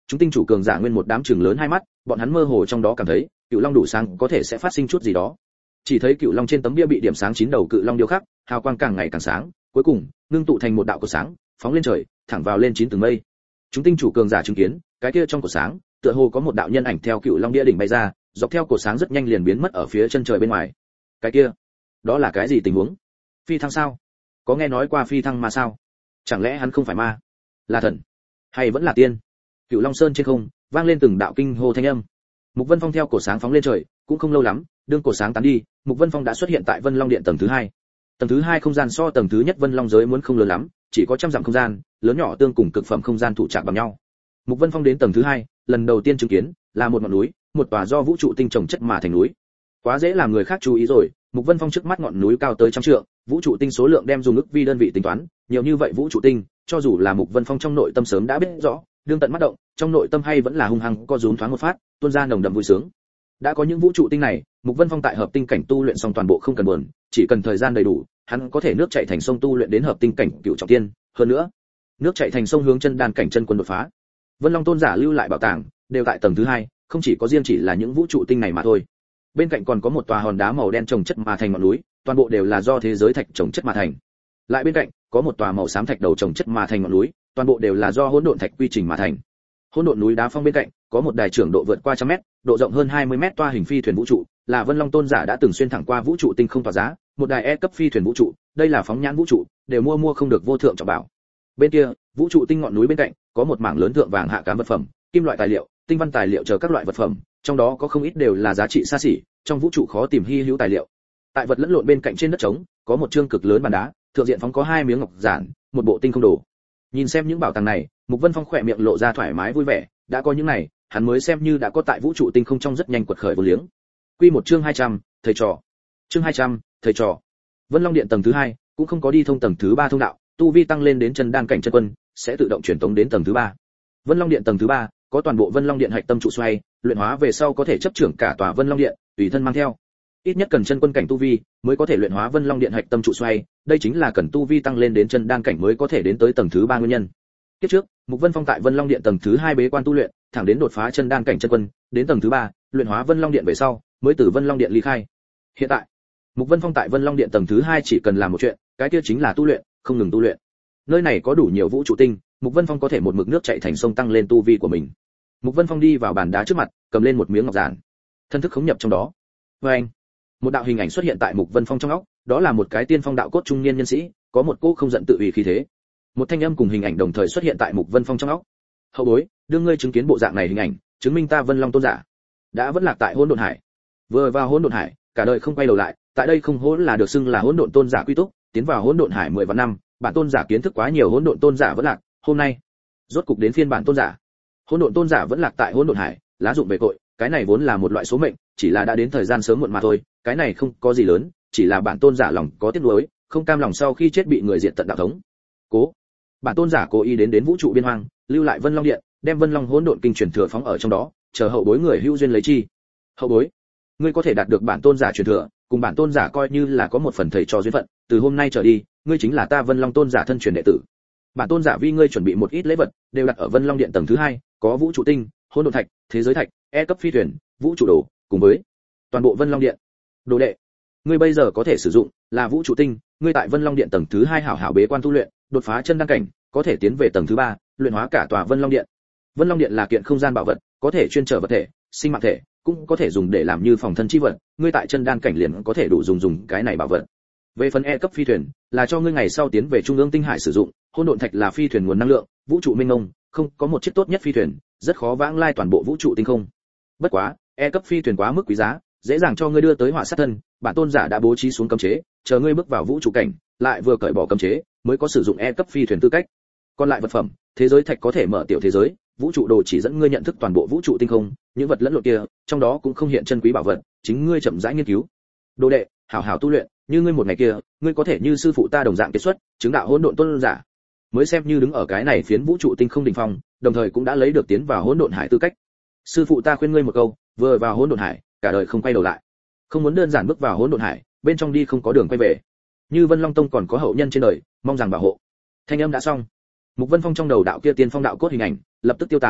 chúng tinh chủ cường giả nguyên một đám trường lớn hai mắt, bọn hắn mơ hồ trong đó cảm thấy, cựu long đủ sáng có thể sẽ phát sinh chút gì đó. Chỉ thấy cựu long trên tấm bia bị điểm sáng chín đầu cự long điêu khắc, hào quang càng ngày càng sáng, cuối cùng ngưng tụ thành một đạo cột sáng, phóng lên trời, thẳng vào lên chín tầng mây. Chúng tinh chủ cường giả chứng kiến, cái kia trong cột sáng, tựa hồ có một đạo nhân ảnh theo cựu long bia đỉnh bay ra, dọc theo cột sáng rất nhanh liền biến mất ở phía chân trời bên ngoài. Cái kia, đó là cái gì tình huống? Phi thăng sao? Có nghe nói qua phi thăng mà sao? Chẳng lẽ hắn không phải ma, là thần, hay vẫn là tiên? Cựu long sơn trên không vang lên từng đạo kinh hô thanh âm. Mục Vân Phong theo cột sáng phóng lên trời, cũng không lâu lắm, đương cột sáng tán đi, Mục Vân Phong đã xuất hiện tại Vân Long Điện tầng thứ hai. Tầng thứ hai không gian so tầng thứ nhất Vân Long giới muốn không lớn lắm, chỉ có trăm dặm không gian, lớn nhỏ tương cùng cực phẩm không gian thủ trạc bằng nhau. Mục Vân Phong đến tầng thứ hai, lần đầu tiên chứng kiến là một ngọn núi, một tòa do vũ trụ tinh trồng chất mà thành núi. Quá dễ làm người khác chú ý rồi, Mục Vân Phong trước mắt ngọn núi cao tới trăm trượng, vũ trụ tinh số lượng đem dùng ức vi đơn vị tính toán, nhiều như vậy vũ trụ tinh, cho dù là Mục Vân Phong trong nội tâm sớm đã biết rõ, đương tận mắt động, trong nội tâm hay vẫn là hung hăng co rúm thoáng một phát, tuôn ra nồng đậm vui sướng. Đã có những vũ trụ tinh này, Mục Vân Phong tại hợp tinh cảnh tu luyện xong toàn bộ không cần buồn, chỉ cần thời gian đầy đủ, hắn có thể nước chảy thành sông tu luyện đến hợp tinh cảnh cửu trọng thiên, hơn nữa, nước chảy thành sông hướng chân đan cảnh chân quân đột phá. Vân Long tôn giả lưu lại bảo tàng, đều tại tầng thứ hai, không chỉ có riêng chỉ là những vũ trụ tinh này mà thôi. Bên cạnh còn có một tòa hòn đá màu đen trồng chất mà thành ngọn núi, toàn bộ đều là do thế giới thạch trồng chất mà thành. Lại bên cạnh, có một tòa màu xám thạch đầu trồng chất mà thành ngọn núi, toàn bộ đều là do hỗn độn thạch quy trình mà thành. Hỗn độn núi đá phong bên cạnh, có một đài trưởng độ vượt qua trăm mét, độ rộng hơn hai mươi mét toa hình phi thuyền vũ trụ, là Vân Long tôn giả đã từng xuyên thẳng qua vũ trụ tinh không tỏa giá, một đài E cấp phi thuyền vũ trụ, đây là phóng nhãn vũ trụ, đều mua mua không được vô thượng trọng bảo. Bên kia, vũ trụ tinh ngọn núi bên cạnh, có một mảng lớn thượng vàng hạ cám vật phẩm, kim loại tài liệu, tinh văn tài liệu chờ các loại vật phẩm, trong đó có không ít đều là giá trị xa xỉ, trong vũ trụ khó tìm hi hữu tài liệu. Tại vật lẫn lộn bên cạnh trên đất trống, có một trương cực lớn bàn đá, thượng diện phóng có hai miếng ngọc giản, một bộ tinh không đồ. Nhìn xem những bảo tàng này, Mục Vân Phong khỏe miệng lộ ra thoải mái vui vẻ, đã có những này, hắn mới xem như đã có tại vũ trụ tinh không trong rất nhanh quật khởi vô liếng. Quy một chương hai trăm, thầy trò. Chương hai trăm, thầy trò. Vân Long Điện tầng thứ hai cũng không có đi thông tầng thứ ba thông đạo, tu vi tăng lên đến chân đan cảnh chân quân, sẽ tự động truyền tống đến tầng thứ ba. Vân Long Điện tầng thứ ba có toàn bộ Vân Long Điện hạch tâm trụ xoay, luyện hóa về sau có thể chấp trưởng cả tòa Vân Long Điện, tùy thân mang theo. Ít nhất cần chân quân cảnh tu vi mới có thể luyện hóa Vân Long Điện hạch tâm trụ xoay, đây chính là cần tu vi tăng lên đến chân đan cảnh mới có thể đến tới tầng thứ ba nguyên nhân. Tiếp trước, Mục Vân Phong tại Vân Long Điện tầng thứ hai bế quan tu luyện, thẳng đến đột phá chân đan cảnh chân quân, đến tầng thứ ba, luyện hóa Vân Long Điện về sau, mới từ Vân Long Điện ly khai. Hiện tại, Mục Vân Phong tại Vân Long Điện tầng thứ hai chỉ cần làm một chuyện, cái kia chính là tu luyện, không ngừng tu luyện. Nơi này có đủ nhiều vũ trụ tinh, Mục Vân Phong có thể một mực nước chảy thành sông tăng lên tu vi của mình. Mục Vân Phong đi vào bàn đá trước mặt, cầm lên một miếng ngọc giản, thân thức khống nhập trong đó. Oeng! Một đạo hình ảnh xuất hiện tại Mục Vân Phong trong óc, đó là một cái tiên phong đạo cốt trung niên nhân sĩ, có một cỗ không giận tự uy khí thế. Một thanh âm cùng hình ảnh đồng thời xuất hiện tại Mục Vân Phong trong óc. Hậu bối, đương ngươi chứng kiến bộ dạng này hình ảnh, chứng minh ta Vân Long tôn giả đã vẫn lạc tại hỗn độn hải. Vừa vào hỗn độn hải, cả đời không quay đầu lại, tại đây không hỗn là được xưng là hỗn độn tôn giả quy túc, tiến vào hỗn độn hải mười vạn năm, bản tôn giả kiến thức quá nhiều hỗn độn tôn giả vẫn lạc, hôm nay rốt cục đến phiên bản tôn giả. Hỗn độn tôn giả vẫn lạc tại hỗn độn hải, lá dụng về cội, cái này vốn là một loại số mệnh, chỉ là đã đến thời gian sớm muộn mà thôi, cái này không có gì lớn, chỉ là bản tôn giả lòng có tiếc nuối, không cam lòng sau khi chết bị người diệt tận đạo thống. Cố, bản tôn giả cố ý đến đến vũ trụ biên hoang, lưu lại Vân Long Điện, đem Vân Long hỗn độn kinh truyền thừa phóng ở trong đó, chờ hậu bối người hữu duyên lấy chi. Hậu bối, ngươi có thể đạt được bản tôn giả truyền thừa, cùng bản tôn giả coi như là có một phần thầy trò duyên phận, từ hôm nay trở đi, ngươi chính là ta Vân Long tôn giả thân truyền đệ tử. Bản tôn giả vì ngươi chuẩn bị một ít lễ vật, đều đặt ở Vân Long Điện tầng thứ hai, có vũ trụ tinh, hỗn độn thạch, thế giới thạch, E cấp phi thuyền, vũ trụ đồ, cùng với toàn bộ Vân Long Điện. Đồ đệ, ngươi bây giờ có thể sử dụng là vũ trụ tinh, ngươi tại Vân Long Điện tầng thứ hai hảo hảo bế quan tu luyện, đột phá chân đăng cảnh, có thể tiến về tầng thứ ba, luyện hóa cả tòa Vân Long Điện. Vân Long Điện là kiện không gian bảo vật, có thể chuyên trở vật thể, sinh mạng thể, cũng có thể dùng để làm như phòng thân chi vật, ngươi tại chân đan cảnh liền có thể đủ dùng dùng cái này bảo vật. Về phần E cấp phi thuyền, là cho ngươi ngày sau tiến về trung ương tinh hải sử dụng, hỗn độn thạch là phi thuyền nguồn năng lượng, vũ trụ mênh mông, không có một chiếc tốt nhất phi thuyền, rất khó vãng lai toàn bộ vũ trụ tinh không. Bất quá, E cấp phi thuyền quá mức quý giá, dễ dàng cho ngươi đưa tới họa sát thân, bản tôn giả đã bố trí xuống cấm chế, chờ ngươi bước vào vũ trụ cảnh, lại vừa cởi bỏ cấm chế, mới có sử dụng E cấp phi thuyền tư cách. Còn lại vật phẩm, thế giới thạch có thể mở tiểu thế giới, vũ trụ đồ chỉ dẫn ngươi nhận thức toàn bộ vũ trụ tinh không, những vật lẫn lộn kia, trong đó cũng không hiện chân quý bảo vật, chính ngươi chậm rãi nghiên cứu. Đồ đệ, hảo hảo tu luyện, như ngươi một ngày kia, ngươi có thể như sư phụ ta đồng dạng kết xuất, chứng đạo hỗn độn tôn giả, mới xem như đứng ở cái này phiến vũ trụ tinh không đỉnh phong, đồng thời cũng đã lấy được tiến vào hỗn độn hải tư cách. Sư phụ ta khuyên ngươi một câu, vừa vào hỗn độn hải, cả đời không quay đầu lại. Không muốn đơn giản bước vào hỗn độn hải, bên trong đi không có đường quay về. Như Vân Long Tông còn có hậu nhân trên đời, mong rằng bảo hộ. Thanh âm đã xong. Mục Vân Phong trong đầu đạo kia tiên phong đạo cốt hình ảnh, lập tức tiêu tán,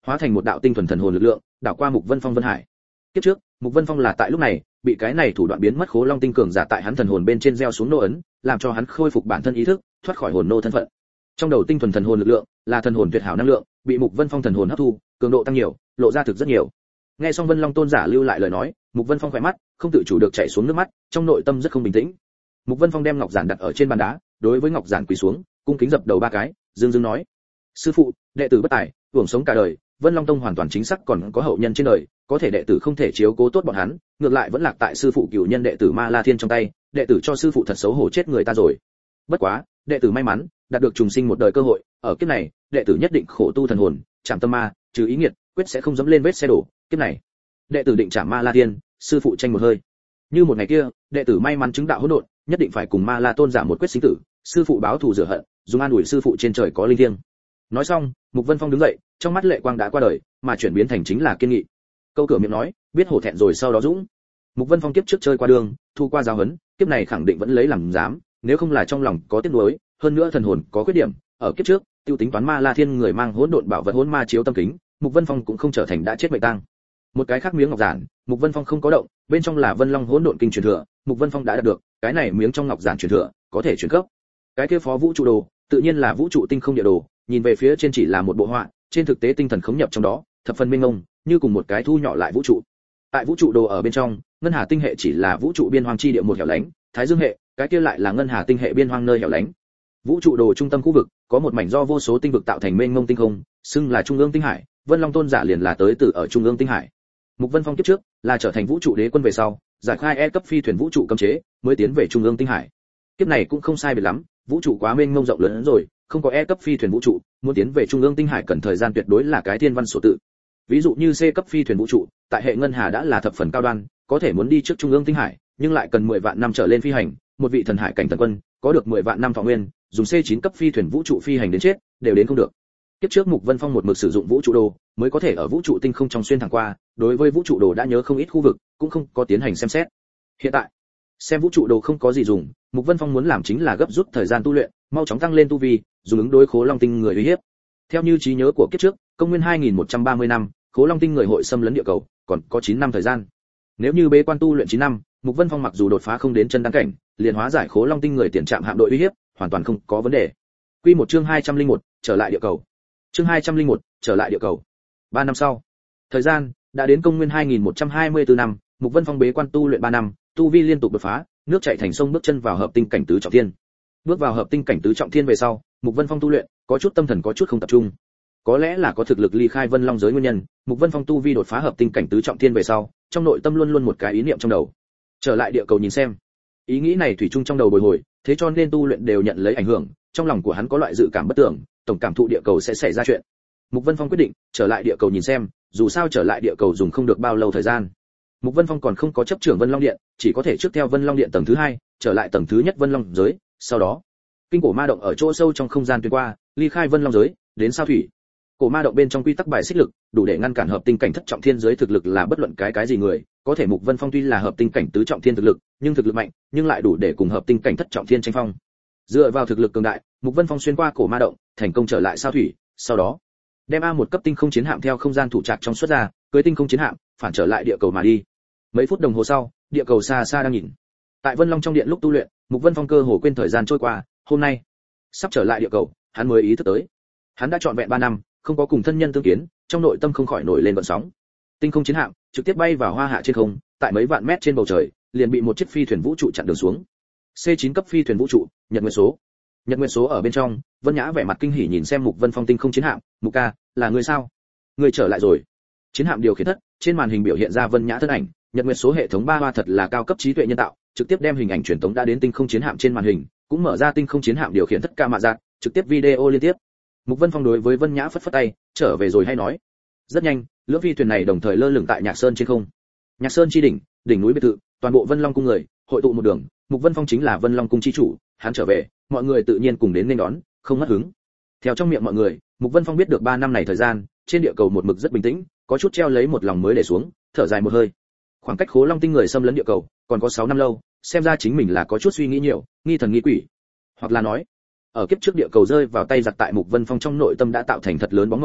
hóa thành một đạo tinh thuần thần hồn lực lượng, đảo qua Mục Vân Phong Vân Hải. Kiếp trước, Mục Vân Phong là tại lúc này, bị cái này thủ đoạn biến mất Khố Long tinh cường giả tại hắn thần hồn bên trên gieo xuống nô ấn, làm cho hắn khôi phục bản thân ý thức, thoát khỏi hồn nô thân phận. Trong đầu tinh thuần thần hồn lực lượng, là thần hồn tuyệt hảo năng lượng, bị Mục Vân Phong thần hồn hấp thu, cường độ tăng nhiều, lộ ra thực rất nhiều. Nghe xong Vân Long tôn giả lưu lại lời nói, Mục Vân Phong khỏe mắt, không tự chủ được chảy xuống nước mắt, trong nội tâm rất không bình tĩnh. Mục Vân Phong đem ngọc giản đặt ở trên bàn đá, đối với ngọc giản quỳ xuống, cung kính dập đầu ba cái, dương dương nói: sư phụ, đệ tử bất tài, hưởng sống cả đời, Vân Long tông hoàn toàn chính xác còn có hậu nhân trên đời, có thể đệ tử không thể chiếu cố tốt bọn hắn, ngược lại vẫn lạc tại sư phụ cửu nhân đệ tử Ma La Thiên trong tay, đệ tử cho sư phụ thật xấu hổ chết người ta rồi. Bất quá, đệ tử may mắn đạt được trùng sinh một đời cơ hội, ở kiếp này, đệ tử nhất định khổ tu thần hồn, trảm tâm ma, trừ ý nghiệt, quyết sẽ không dẫm lên vết xe đổ, kiếp này, đệ tử định trảm Ma La Thiên, sư phụ tranh một hơi. Như một ngày kia, đệ tử may mắn chứng đạo hỗn độn, nhất định phải cùng Ma La tôn giả một quyết sinh tử, sư phụ báo thù rửa hận, dùng an ủi sư phụ trên trời có linh thiêng. Nói xong, Mục Vân Phong đứng dậy, trong mắt lệ quang đã qua đời, mà chuyển biến thành chính là kiên nghị. Câu cửa miệng nói, biết hổ thẹn rồi sau đó dũng. Mục Vân Phong kiếp trước chơi qua đường, thu qua giáo huấn, kiếp này khẳng định vẫn lấy làm dám, nếu không là trong lòng có tiếc nuối, hơn nữa thần hồn có khuyết điểm, ở kiếp trước, tiêu tính toán Ma La Thiên người mang hỗn độn bảo vật hỗn ma chiếu tâm kính, Mục Vân Phong cũng không trở thành đã chết mệnh tang. Một cái khác miếng ngọc giản, Mục Vân Phong không có động, bên trong là Vân Long hỗn độn kinh truyền thừa, Mục Vân Phong đã đạt được, cái này miếng trong ngọc giản truyền thừa, có thể chuyển cấp. Cái kia phó vũ trụ đồ, tự nhiên là vũ trụ tinh không địa đồ, nhìn về phía trên chỉ là một bộ họa, trên thực tế tinh thần khống nhập trong đó, thập phần mênh mông, như cùng một cái thu nhỏ lại vũ trụ. Tại vũ trụ đồ ở bên trong, ngân hà tinh hệ chỉ là vũ trụ biên hoang chi địa một hẻo lánh, thái dương hệ, cái kia lại là ngân hà tinh hệ biên hoang nơi hẻo lánh. Vũ trụ đồ trung tâm khu vực, có một mảnh do vô số tinh vực tạo thành mênh mông tinh không, xưng là trung ương tinh hải, Vân Long tôn giả liền là tới từ ở trung ương tinh hải. Mục Vân Phong kiếp trước, là trở thành vũ trụ đế quân về sau, giải khai E cấp phi thuyền vũ trụ cấm chế, mới tiến về trung ương tinh hải. Kiếp này cũng không sai biệt lắm, vũ trụ quá mênh mông rộng lớn rồi, không có E cấp phi thuyền vũ trụ, muốn tiến về trung ương tinh hải cần thời gian tuyệt đối là cái thiên văn số tự. Ví dụ như C cấp phi thuyền vũ trụ, tại hệ ngân hà đã là thập phần cao đoan, có thể muốn đi trước trung ương tinh hải, nhưng lại cần mười vạn năm trở lên phi hành, một vị thần hải cảnh thần quân, có được mười vạn năm thọ nguyên, dùng C chín cấp phi thuyền vũ trụ phi hành đến chết, đều đến không được. Kiếp trước Mục Vân Phong một mực sử dụng vũ trụ đồ, mới có thể ở vũ trụ tinh không trong xuyên thẳng qua, đối với vũ trụ đồ đã nhớ không ít khu vực, cũng không có tiến hành xem xét. Hiện tại, xem vũ trụ đồ không có gì dùng, Mục Vân Phong muốn làm chính là gấp rút thời gian tu luyện, mau chóng tăng lên tu vi, dùng ứng đối Khố Long tinh người uy hiếp. Theo như trí nhớ của kiếp trước, công nguyên hai nghìn một trăm ba mươi năm, Khố Long tinh người hội xâm lấn địa cầu, còn có chín năm thời gian. Nếu như bế quan tu luyện chín năm, Mục Vân Phong mặc dù đột phá không đến chân đăng cảnh, liền hóa giải Khố Long tinh người tiền trạm hạm đội uy hiếp, hoàn toàn không có vấn đề. Quy một chương hai trăm linh một, trở lại địa cầu. Chương hai trăm linh một, trở lại địa cầu. ba năm sau, thời gian đã đến công nguyên hai nghìn một trăm hai mươi tư năm, Mục Vân Phong bế quan tu luyện ba năm, tu vi liên tục đột phá, nước chảy thành sông bước chân vào hợp tinh cảnh tứ trọng thiên. Bước vào hợp tinh cảnh tứ trọng thiên về sau, Mục Vân Phong tu luyện, có chút tâm thần có chút không tập trung. Có lẽ là có thực lực ly khai Vân Long giới nguyên nhân, Mục Vân Phong tu vi đột phá hợp tinh cảnh tứ trọng thiên về sau, trong nội tâm luôn luôn một cái ý niệm trong đầu. Trở lại địa cầu nhìn xem. Ý nghĩ này thủy chung trong đầu bồi hồi, thế cho nên tu luyện đều nhận lấy ảnh hưởng, trong lòng của hắn có loại dự cảm bất tưởng, tổng cảm thụ địa cầu sẽ xảy ra chuyện. Mục Vân Phong quyết định trở lại địa cầu nhìn xem, dù sao trở lại địa cầu dùng không được bao lâu thời gian. Mục Vân Phong còn không có chấp trưởng Vân Long Điện, chỉ có thể trước theo Vân Long Điện tầng thứ hai, trở lại tầng thứ nhất Vân Long giới, sau đó, kinh cổ ma động ở chỗ sâu trong không gian tuyến qua, ly khai Vân Long giới, đến sao thủy. Cổ ma động bên trong quy tắc bài xích lực, đủ để ngăn cản hợp tinh cảnh thất trọng thiên giới thực lực là bất luận cái cái gì người, có thể Mục Vân Phong tuy là hợp tinh cảnh tứ trọng thiên thực lực, nhưng thực lực mạnh, nhưng lại đủ để cùng hợp tinh cảnh thất trọng thiên tranh phong. Dựa vào thực lực cường đại, Mục Vân Phong xuyên qua cổ ma động, thành công trở lại sao thủy, sau đó, đem A một cấp tinh không chiến hạm theo không gian thủ trạc trong xuất ra, cưỡi tinh không chiến hạm, phản trở lại địa cầu mà đi. Mấy phút đồng hồ sau, địa cầu xa xa đang nhìn. Tại Vân Long trong điện lúc tu luyện, Mục Vân Phong cơ hồ quên thời gian trôi qua, hôm nay, sắp trở lại địa cầu, hắn mới ý thức tới. Hắn đã trọn vẹn ba năm, không có cùng thân nhân tương kiến, trong nội tâm không khỏi nổi lên gợn sóng. Tinh không chiến hạm trực tiếp bay vào hoa hạ trên không, tại mấy vạn mét trên bầu trời, liền bị một chiếc phi thuyền vũ trụ chặn đường xuống. C chín cấp phi thuyền vũ trụ, Nhật Nguyệt số. Nhật Nguyệt số ở bên trong, Vân Nhã vẻ mặt kinh hỉ nhìn xem Mục Vân Phong tinh không chiến hạm, "Mục ca, là người sao? Người trở lại rồi." Chiến hạm điều khiển thất, trên màn hình biểu hiện ra Vân Nhã thân ảnh, Nhật Nguyệt số hệ thống ba hoa thật là cao cấp trí tuệ nhân tạo, trực tiếp đem hình ảnh truyền tống đã đến tinh không chiến hạm trên màn hình, cũng mở ra tinh không chiến hạm điều khiển thất ca mạ giác, trực tiếp video liên tiếp. Mục Vân Phong đối với Vân Nhã phất phất tay, "Trở về rồi hay nói." Rất nhanh, lưỡng phi thuyền này đồng thời lơ lửng tại Nhạc Sơn trên không. Nhạc Sơn chi đỉnh, đỉnh núi biệt thự, toàn bộ Vân Long cung người hội tụ một đường, Mục Vân Phong chính là Vân Long cung chi chủ, hắn trở về, mọi người tự nhiên cùng đến nên đón, không mất hứng. Theo trong miệng mọi người, Mục Vân Phong biết được ba năm này thời gian, trên địa cầu một mực rất bình tĩnh, có chút treo lấy một lòng mới để xuống, thở dài một hơi. Khoảng cách Khố Long tinh người xâm lấn địa cầu, còn có sáu năm lâu, xem ra chính mình là có chút suy nghĩ nhiều, nghi thần nghi quỷ. Hoặc là nói, ở kiếp trước địa cầu rơi vào tay giặc tại Mục Vân Phong trong nội tâm đã tạo thành thật lớn bóng mờ,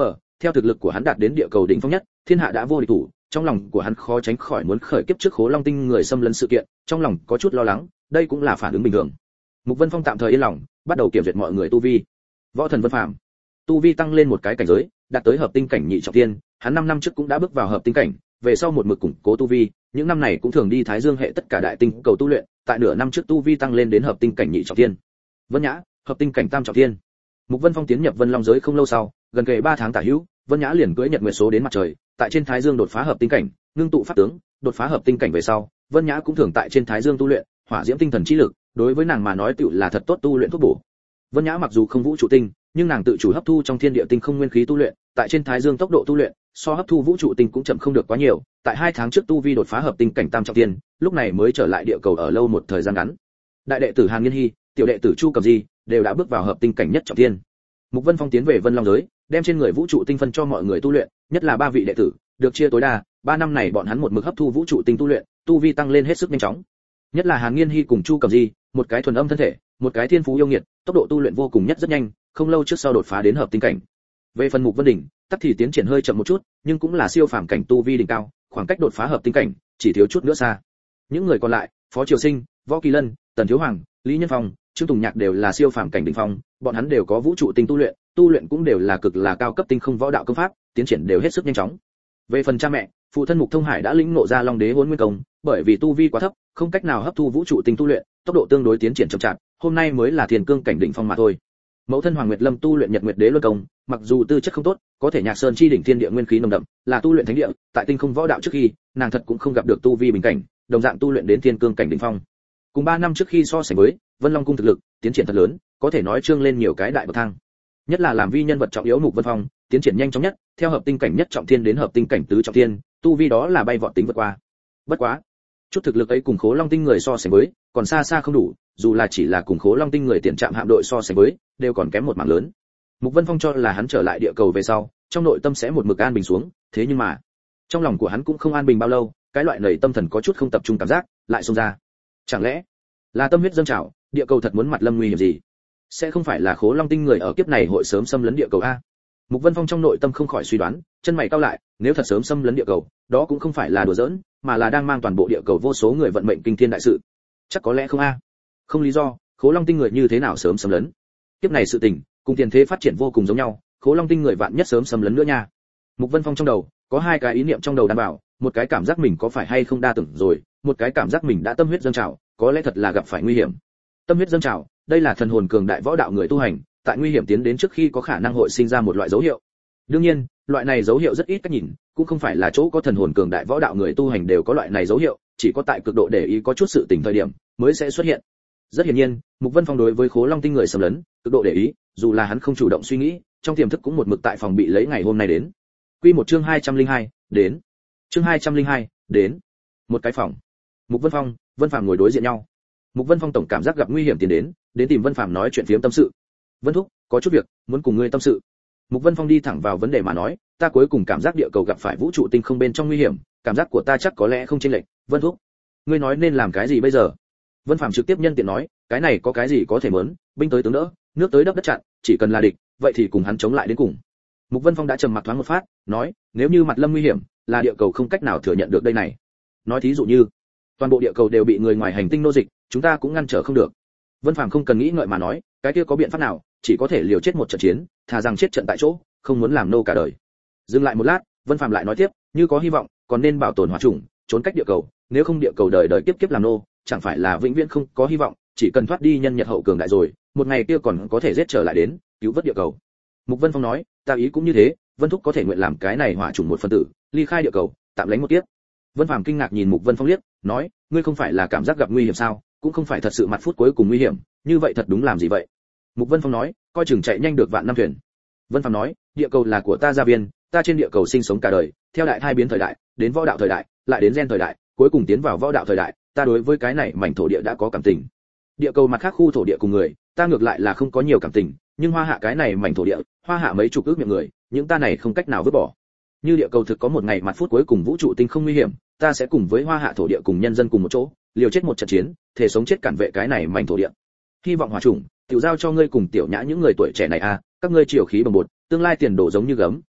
theo thực lực của hắn đạt đến địa cầu đỉnh phong nhất, thiên hạ đã vô địch thủ, trong lòng của hắn khó tránh khỏi muốn khởi kiếp trước Khố Long tinh người xâm lấn sự kiện, trong lòng có chút lo lắng, đây cũng là phản ứng bình thường. Mục Vân Phong tạm thời yên lòng, bắt đầu kiểm duyệt mọi người tu vi. Võ Thần Vân Phàm, tu vi tăng lên một cái cảnh giới, đạt tới hợp tinh cảnh nhị trọng thiên, hắn năm năm trước cũng đã bước vào hợp tinh cảnh, về sau một mực củng cố tu vi, những năm này cũng thường đi Thái Dương hệ tất cả đại tinh cầu tu luyện, tại nửa năm trước tu vi tăng lên đến hợp tinh cảnh nhị trọng thiên. Vân Nhã, hợp tinh cảnh tam trọng thiên. Mục Vân Phong tiến nhập Vân Long giới không lâu sau, gần kề ba tháng tả hữu, Vân Nhã liền cưỡi nhật nguyệt số đến mặt trời, tại trên Thái Dương đột phá hợp tinh cảnh, ngưng tụ pháp tướng, đột phá hợp tinh cảnh về sau, Vân Nhã cũng thường tại trên Thái Dương tu luyện, hỏa diễm tinh thần chi lực, đối với nàng mà nói tựu là thật tốt tu luyện thuốc bổ. Vân Nhã mặc dù không vũ trụ tinh, nhưng nàng tự chủ hấp thu trong thiên địa tinh không nguyên khí tu luyện, tại trên Thái Dương tốc độ tu luyện, so hấp thu vũ trụ tinh cũng chậm không được quá nhiều, tại hai tháng trước tu vi đột phá hợp tinh cảnh tam trọng thiên, lúc này mới trở lại địa cầu ở lâu một thời gian ngắn. Đại đệ tử Hàn Nghiên Hi, tiểu đệ tử Chu Cẩm Di đều đã bước vào hợp tinh cảnh nhất trọng thiên. Mục Vân Phong tiến về Vân Long giới, đem trên người vũ trụ tinh phân cho mọi người tu luyện, nhất là ba vị đệ tử, được chia tối đa, ba năm này bọn hắn một mực hấp thu vũ trụ tinh tu luyện, tu vi tăng lên hết sức nhanh chóng. Nhất là Hàn Nghiên Hi cùng Chu Cẩm Di, một cái thuần âm thân thể, một cái thiên phú yêu nghiệt, tốc độ tu luyện vô cùng nhất rất nhanh, không lâu trước sau đột phá đến hợp tinh cảnh. Về phần Mục Vân Đỉnh, tắc thì tiến triển hơi chậm một chút, nhưng cũng là siêu phàm cảnh tu vi đỉnh cao, khoảng cách đột phá hợp tinh cảnh chỉ thiếu chút nữa xa. Những người còn lại, Phó Triều Sinh, Võ Kỳ Lân, Tần Thiếu Hoàng, Lý Nhân Phong, Trương Tùng Nhạc đều là siêu phàm cảnh đỉnh phong, bọn hắn đều có vũ trụ tinh tu luyện, tu luyện cũng đều là cực là cao cấp tinh không võ đạo công pháp, tiến triển đều hết sức nhanh chóng. Về phần cha mẹ, phụ thân Mục Thông Hải đã lĩnh ngộ ra Long Đế Hỗn Nguyên Công, bởi vì tu vi quá thấp, không cách nào hấp thu vũ trụ tinh tu luyện, tốc độ tương đối tiến triển chậm chạp, hôm nay mới là thiên cương cảnh đỉnh phong mà thôi. Mẫu thân Hoàng Nguyệt Lâm tu luyện Nhật Nguyệt Đế Luân Công, mặc dù tư chất không tốt, có thể Nhạc Sơn chi đỉnh thiên địa nguyên khí nồng đậm, là tu luyện thánh địa, tại tinh không võ đạo trước khi, nàng thật cũng không gặp được tu vi bình cảnh, đồng dạng tu luyện đến thiên cương cảnh đỉnh phong. Cùng ba năm trước khi so sánh với, Vân Long cung thực lực tiến triển thật lớn, có thể nói trương lên nhiều cái đại bậc thang. Nhất là làm vi nhân vật trọng yếu Mục Vân Phong, tiến triển nhanh chóng nhất, theo hợp tinh cảnh nhất trọng thiên đến hợp tinh cảnh tứ trọng thiên, tu vi đó là bay vọt tính vượt qua. Bất quá, chút thực lực ấy cùng Khố Long tinh người so sánh với, còn xa xa không đủ, dù là chỉ là cùng Khố Long tinh người tiền trạm hạm đội so sánh với, đều còn kém một mảng lớn. Mục Vân Phong cho là hắn trở lại địa cầu về sau, trong nội tâm sẽ một mực an bình xuống, thế nhưng mà, trong lòng của hắn cũng không an bình bao lâu, cái loại nảy tâm thần có chút không tập trung cảm giác, lại xông ra. Chẳng lẽ là tâm huyết dâng trào, địa cầu thật muốn mặt lâm nguy hiểm gì? Sẽ không phải là Khố Long tinh người ở kiếp này hội sớm xâm lấn địa cầu a? Mục Vân Phong trong nội tâm không khỏi suy đoán, chân mày cau lại, nếu thật sớm xâm lấn địa cầu, đó cũng không phải là đùa giỡn, mà là đang mang toàn bộ địa cầu vô số người vận mệnh kinh thiên đại sự. Chắc có lẽ không a? Không lý do, Khố Long tinh người như thế nào sớm xâm lấn? Kiếp này sự tình, cùng tiền thế phát triển vô cùng giống nhau, Khố Long tinh người vạn nhất sớm xâm lấn nữa nha. Mục Vân Phong trong đầu có hai cái ý niệm trong đầu đảm bảo, một cái cảm giác mình có phải hay không đa tưởng rồi, một cái cảm giác mình đã tâm huyết dâng trào, có lẽ thật là gặp phải nguy hiểm. Tâm huyết dâng trào, đây là thần hồn cường đại võ đạo người tu hành, tại nguy hiểm tiến đến trước khi có khả năng hội sinh ra một loại dấu hiệu. Đương nhiên, loại này dấu hiệu rất ít cách nhìn, cũng không phải là chỗ có thần hồn cường đại võ đạo người tu hành đều có loại này dấu hiệu, chỉ có tại cực độ để ý có chút sự tình thời điểm mới sẽ xuất hiện. Rất hiển nhiên, Mục Vân Phong đối với Khố Long tinh người xâm lấn, cực độ để ý, dù là hắn không chủ động suy nghĩ, trong tiềm thức cũng một mực tại phòng bị lấy ngày hôm nay đến. Quy một chương hai trăm lẻ hai, đến. Chương hai trăm lẻ hai, đến. Một cái phòng. Mục Vân Phong, Vân Phàm ngồi đối diện nhau. Mục Vân Phong tổng cảm giác gặp nguy hiểm tiến đến, đến tìm Vân Phàm nói chuyện phiếm tâm sự. Vân thúc, có chút việc, muốn cùng ngươi tâm sự. Mục Vân Phong đi thẳng vào vấn đề mà nói, ta cuối cùng cảm giác địa cầu gặp phải vũ trụ tinh không bên trong nguy hiểm, cảm giác của ta chắc có lẽ không chênh lệch, Vân thúc, ngươi nói nên làm cái gì bây giờ? Vân Phàm trực tiếp nhân tiện nói, cái này có cái gì có thể mớn, binh tới tướng đỡ, nước tới đắp đất chặn, chỉ cần là địch, vậy thì cùng hắn chống lại đến cùng. Mục Vân Phong đã trầm mặc thoáng một phát, nói, nếu như mặt lâm nguy hiểm, là địa cầu không cách nào thừa nhận được đây này. Nói thí dụ như, toàn bộ địa cầu đều bị người ngoài hành tinh nô dịch, chúng ta cũng ngăn trở không được. Vân Phàm không cần nghĩ ngợi mà nói, cái kia có biện pháp nào, chỉ có thể liều chết một trận chiến, thà rằng chết trận tại chỗ, không muốn làm nô cả đời. Dừng lại một lát, Vân Phàm lại nói tiếp, như có hy vọng, còn nên bảo tồn hỏa chủng, trốn cách địa cầu, nếu không địa cầu đời đời kiếp kiếp làm nô, chẳng phải là vĩnh viễn không có hy vọng, chỉ cần thoát đi nhân nhật hậu cường đại rồi, một ngày kia còn có thể giết trở lại đến, cứu vớt địa cầu. Mục Vân Phong nói, ta ý cũng như thế, Vân thúc có thể nguyện làm cái này hỏa chủng một phần tử, ly khai địa cầu, tạm lánh một tiếp. Vân Phàm kinh ngạc nhìn Mục Vân Phong liếc, nói, ngươi không phải là cảm giác gặp nguy hiểm sao, cũng không phải thật sự mặt phút cuối cùng nguy hiểm, như vậy thật đúng làm gì vậy? Mục Vân Phong nói, coi chừng chạy nhanh được vạn năm thuyền. Vân Phàm nói, địa cầu là của ta gia viên, ta trên địa cầu sinh sống cả đời, theo đại thai biến thời đại, đến võ đạo thời đại, lại đến gen thời đại, cuối cùng tiến vào võ đạo thời đại, ta đối với cái này mảnh thổ địa đã có cảm tình. Địa cầu mặt khác khu thổ địa cùng người, ta ngược lại là không có nhiều cảm tình, nhưng Hoa Hạ cái này mảnh thổ địa, Hoa Hạ mấy chục ước miệng người, những ta này không cách nào vứt bỏ. Như địa cầu thực có một ngày mặt phút cuối cùng vũ trụ tinh không nguy hiểm, ta sẽ cùng với Hoa Hạ thổ địa cùng nhân dân cùng một chỗ, liều chết một trận chiến, thể sống chết cản vệ cái này mảnh thổ địa. Hy vọng hòa chủng, tiểu giao cho ngươi cùng tiểu nhã những người tuổi trẻ này a, các ngươi triều khí bồng bột, tương lai tiền đồ giống như gấm,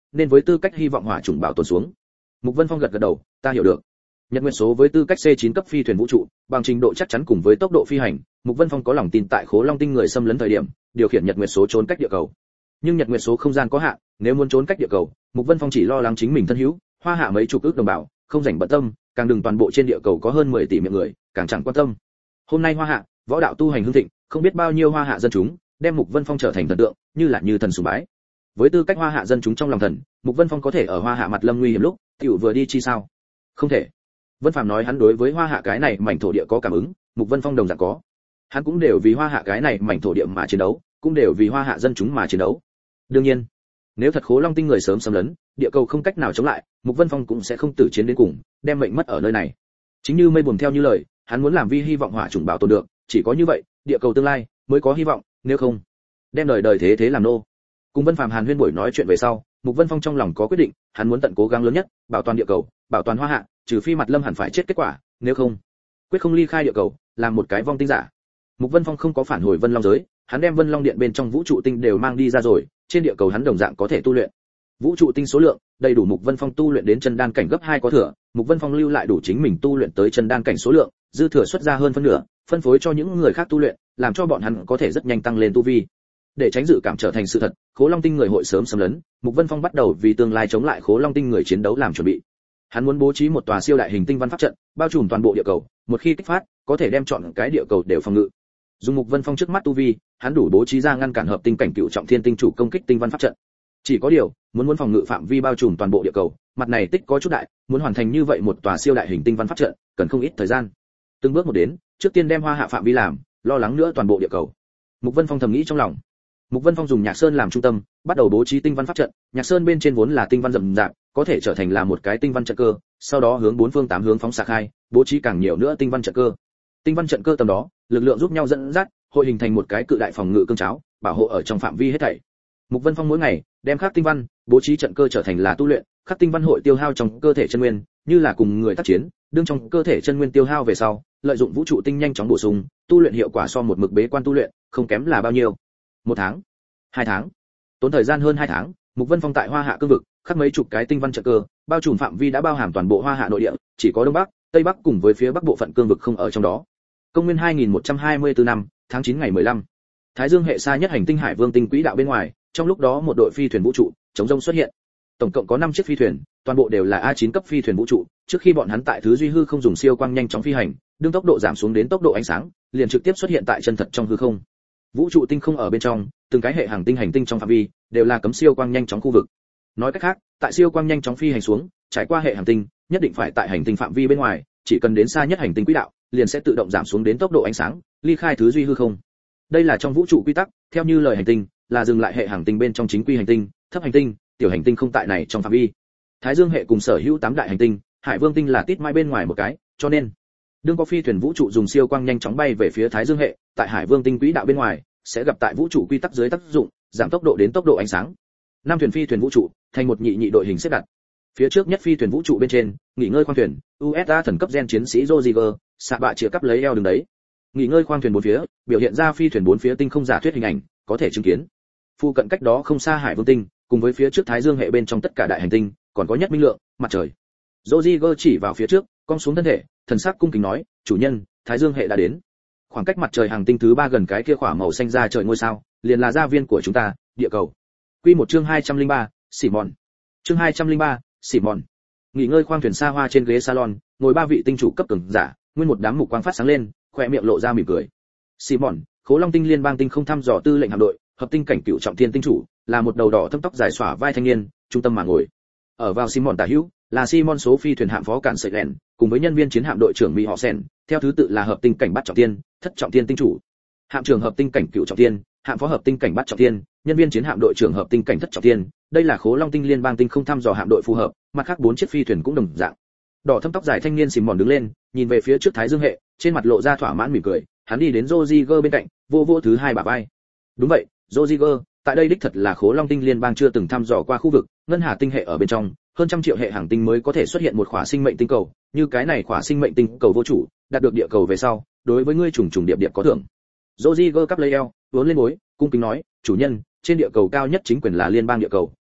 nên với tư cách hy vọng hỏa chủng bảo tồn xuống. Mục Vân Phong gật gật đầu, ta hiểu được. Nhật Nguyệt số với tư cách C chín cấp phi thuyền vũ trụ, bằng trình độ chắc chắn cùng với tốc độ phi hành, Mục Vân Phong có lòng tin tại Khố Long tinh người xâm lấn thời điểm, điều khiển Nhật Nguyệt số trốn cách địa cầu. Nhưng Nhật Nguyệt số không gian có hạn, nếu muốn trốn cách địa cầu, Mục Vân Phong chỉ lo lắng chính mình thân hữu, Hoa Hạ mấy chục ước đồng bào, không rảnh bận tâm, càng đừng toàn bộ trên địa cầu có hơn mười tỷ miệng người, càng chẳng quan tâm. Hôm nay Hoa Hạ, võ đạo tu hành hưng thịnh, không biết bao nhiêu Hoa Hạ dân chúng, đem Mục Vân Phong trở thành thần tượng, như là như thần sùng bái. Với tư cách Hoa Hạ dân chúng trong lòng thần, Mục Vân Phong có thể ở Hoa Hạ mặt lâm nguy hiểm lúc, tiểu vừa đi chi sao? Không thể. Vân Phàm nói hắn đối với Hoa Hạ cái này mảnh thổ địa có cảm ứng, Mục Vân Phong đồng dạng có. Hắn cũng đều vì Hoa Hạ cái này mảnh thổ địa mà chiến đấu, cũng đều vì Hoa Hạ dân chúng mà chiến đấu. Đương nhiên, nếu thật Khố Long tinh người sớm xâm lấn, địa cầu không cách nào chống lại, Mục Vân Phong cũng sẽ không tử chiến đến cùng, đem mệnh mất ở nơi này. Chính như mây buồm theo như lời, hắn muốn làm vi hy vọng hỏa chủng bảo tồn được, chỉ có như vậy, địa cầu tương lai mới có hy vọng, nếu không, đem đời đời thế thế làm nô. Cùng Vân Phàm Hàn Huyên buổi nói chuyện về sau, Mục Vân Phong trong lòng có quyết định, hắn muốn tận cố gắng lớn nhất, bảo toàn địa cầu, bảo toàn Hoa Hạ, trừ phi Mặt Lâm hẳn phải chết kết quả, nếu không, quyết không ly khai địa cầu, làm một cái vong tinh giả. Mục Vân Phong không có phản hồi Vân Long giới, hắn đem Vân Long điện bên trong vũ trụ tinh đều mang đi ra rồi, trên địa cầu hắn đồng dạng có thể tu luyện. Vũ trụ tinh số lượng đầy đủ Mục Vân Phong tu luyện đến chân đan cảnh gấp hai có thừa, Mục Vân Phong lưu lại đủ chính mình tu luyện tới chân đan cảnh số lượng, dư thừa xuất ra hơn phân nửa, phân phối cho những người khác tu luyện, làm cho bọn hắn có thể rất nhanh tăng lên tu vi. Để tránh dự cảm trở thành sự thật, Khố Long tinh người hội sớm xâm lấn, Mục Vân Phong bắt đầu vì tương lai chống lại Khố Long tinh người chiến đấu làm chuẩn bị. Hắn muốn bố trí một tòa siêu đại hình tinh văn pháp trận, bao trùm toàn bộ địa cầu, một khi kích phát, có thể đem chọn cái địa cầu đều phòng ngự. Dùng Mục Vân Phong trước mắt tu vi, hắn đủ bố trí ra ngăn cản hợp tinh cảnh cựu trọng thiên tinh chủ công kích tinh văn pháp trận. Chỉ có điều, muốn muốn phòng ngự phạm vi bao trùm toàn bộ địa cầu, mặt này tích có chút đại, muốn hoàn thành như vậy một tòa siêu đại hình tinh văn pháp trận, cần không ít thời gian. Từng bước một đến, trước tiên đem Hoa Hạ phạm vi làm, lo lắng nữa toàn bộ địa cầu. Mục Vân Phong thầm nghĩ trong lòng. Mục Vân Phong dùng Nhạc Sơn làm trung tâm, bắt đầu bố trí tinh văn pháp trận, Nhạc Sơn bên trên vốn là tinh văn rậm rạp, có thể trở thành là một cái tinh văn trận cơ, sau đó hướng bốn phương tám hướng phóng xạ khai, bố trí càng nhiều nữa tinh văn trận cơ. Tinh văn trận cơ tầm đó, lực lượng giúp nhau dẫn dắt, hội hình thành một cái cự đại phòng ngự cương cháo, bảo hộ ở trong phạm vi hết thảy. Mục Vân Phong mỗi ngày đem khắc tinh văn, bố trí trận cơ trở thành là tu luyện, khắc tinh văn hội tiêu hao trong cơ thể chân nguyên, như là cùng người tác chiến, đương trong cơ thể chân nguyên tiêu hao về sau, lợi dụng vũ trụ tinh nhanh chóng bổ sung, tu luyện hiệu quả so một mực bế quan tu luyện, không kém là bao nhiêu. Một tháng, hai tháng, tốn thời gian hơn hai tháng, Mục Vân Phong tại Hoa Hạ cương vực, khắc mấy chục cái tinh văn trận cơ, bao trùm phạm vi đã bao hàm toàn bộ Hoa Hạ nội địa, chỉ có đông bắc, tây bắc cùng với phía bắc bộ phận cương vực không ở trong đó. Công nguyên hai nghìn một trăm hai mươi tư năm, tháng chín ngày mười lăm, Thái Dương hệ xa nhất hành tinh Hải Vương tinh quỹ đạo bên ngoài, trong lúc đó một đội phi thuyền vũ trụ chống rông xuất hiện. Tổng cộng có năm chiếc phi thuyền, toàn bộ đều là A chín cấp phi thuyền vũ trụ, trước khi bọn hắn tại thứ duy hư không dùng siêu quang nhanh chóng phi hành, đương tốc độ giảm xuống đến tốc độ ánh sáng, liền trực tiếp xuất hiện tại chân thật trong hư không. Vũ trụ tinh không ở bên trong, từng cái hệ hành tinh hành tinh trong phạm vi đều là cấm siêu quang nhanh chóng khu vực. Nói cách khác, tại siêu quang nhanh chóng phi hành xuống, trải qua hệ hành tinh, nhất định phải tại hành tinh phạm vi bên ngoài, chỉ cần đến xa nhất hành tinh quỹ đạo, liền sẽ tự động giảm xuống đến tốc độ ánh sáng, ly khai thứ duy hư không. Đây là trong vũ trụ quy tắc, theo như lời hành tinh, là dừng lại hệ hành tinh bên trong chính quy hành tinh, thấp hành tinh, tiểu hành tinh không tại này trong phạm vi. Thái Dương hệ cùng sở hữu tám đại hành tinh, Hải Vương tinh là tít mai bên ngoài một cái, cho nên đương có phi thuyền vũ trụ dùng siêu quang nhanh chóng bay về phía Thái Dương hệ, tại Hải Vương tinh quỹ đạo bên ngoài, sẽ gặp tại vũ trụ quy tắc dưới tác dụng, giảm tốc độ đến tốc độ ánh sáng. Năm thuyền phi thuyền vũ trụ, thành một nhị nhị đội hình xếp đặt. Phía trước nhất phi thuyền vũ trụ bên trên, nghỉ ngơi khoang thuyền, u ét a thần cấp gen chiến sĩ Roziger, xạ bạ chĩa cắp lấy eo đứng đấy. Nghỉ ngơi khoang thuyền bốn phía, biểu hiện ra phi thuyền bốn phía tinh không giả thuyết hình ảnh, có thể chứng kiến. Phu cận cách đó không xa Hải Vương tinh, cùng với phía trước Thái Dương hệ bên trong tất cả đại hành tinh, còn có nhất minh lượng, mặt trời. Roziger chỉ vào phía trước, cong xuống thân thể, thần sắc cung kính nói, chủ nhân, Thái Dương hệ đã đến. Khoảng cách mặt trời hành tinh thứ ba gần cái kia khỏa màu xanh ra trời ngôi sao, liền là gia viên của chúng ta, địa cầu. Quy một chương hai trăm lẻ ba, Simon. Chương hai trăm lẻ ba, Simon. Nghỉ ngơi khoang thuyền xa hoa trên ghế salon, ngồi ba vị tinh chủ cấp cường giả, nguyên một đám mục quang phát sáng lên, khóe miệng lộ ra mỉm cười. Simon, Khố Long tinh liên bang tinh không thăm dò tư lệnh hạm đội, hợp tinh cảnh cựu trọng thiên tinh chủ, là một đầu đỏ thâm tóc dài xõa vai thanh niên, trung tâm mà ngồi. Ở vào Simon tả hữu, là Simon số phi thuyền hạm phó cản sợi lẹn, cùng với nhân viên chiến hạm đội trưởng Mỹ họ Sen, theo thứ tự là hợp tinh cảnh bắt trọng thiên, thất trọng thiên tinh chủ. Hạm trưởng hợp tinh cảnh cựu trọng thiên, hạm phó hợp tinh cảnh bắt trọng thiên, nhân viên chiến hạm đội trưởng hợp tinh cảnh thất trọng thiên, đây là Khố Long tinh liên bang tinh không thăm dò hạm đội phù hợp, mặt khác bốn chiếc phi thuyền cũng đồng dạng. Đỏ thâm tóc dài thanh niên Simon đứng lên, nhìn về phía trước Thái Dương hệ, trên mặt lộ ra thỏa mãn mỉm cười, hắn đi đến Roziger bên cạnh, vô vô thứ hai bả vai. Đúng vậy, Roziger, tại đây đích thật là Khố Long tinh liên bang chưa từng thăm dò qua khu vực, ngân hà tinh hệ ở bên trong, hơn trăm triệu hệ hành tinh mới có thể xuất hiện một khỏa sinh mệnh tinh cầu, như cái này khỏa sinh mệnh tinh cầu vô chủ, đạt được địa cầu về sau, đối với ngươi trùng trùng điệp điệp có thưởng. Roziger cắp lấy eo, vốn lên gối, cung kính nói, chủ nhân, trên địa cầu cao nhất chính quyền là liên bang địa cầu,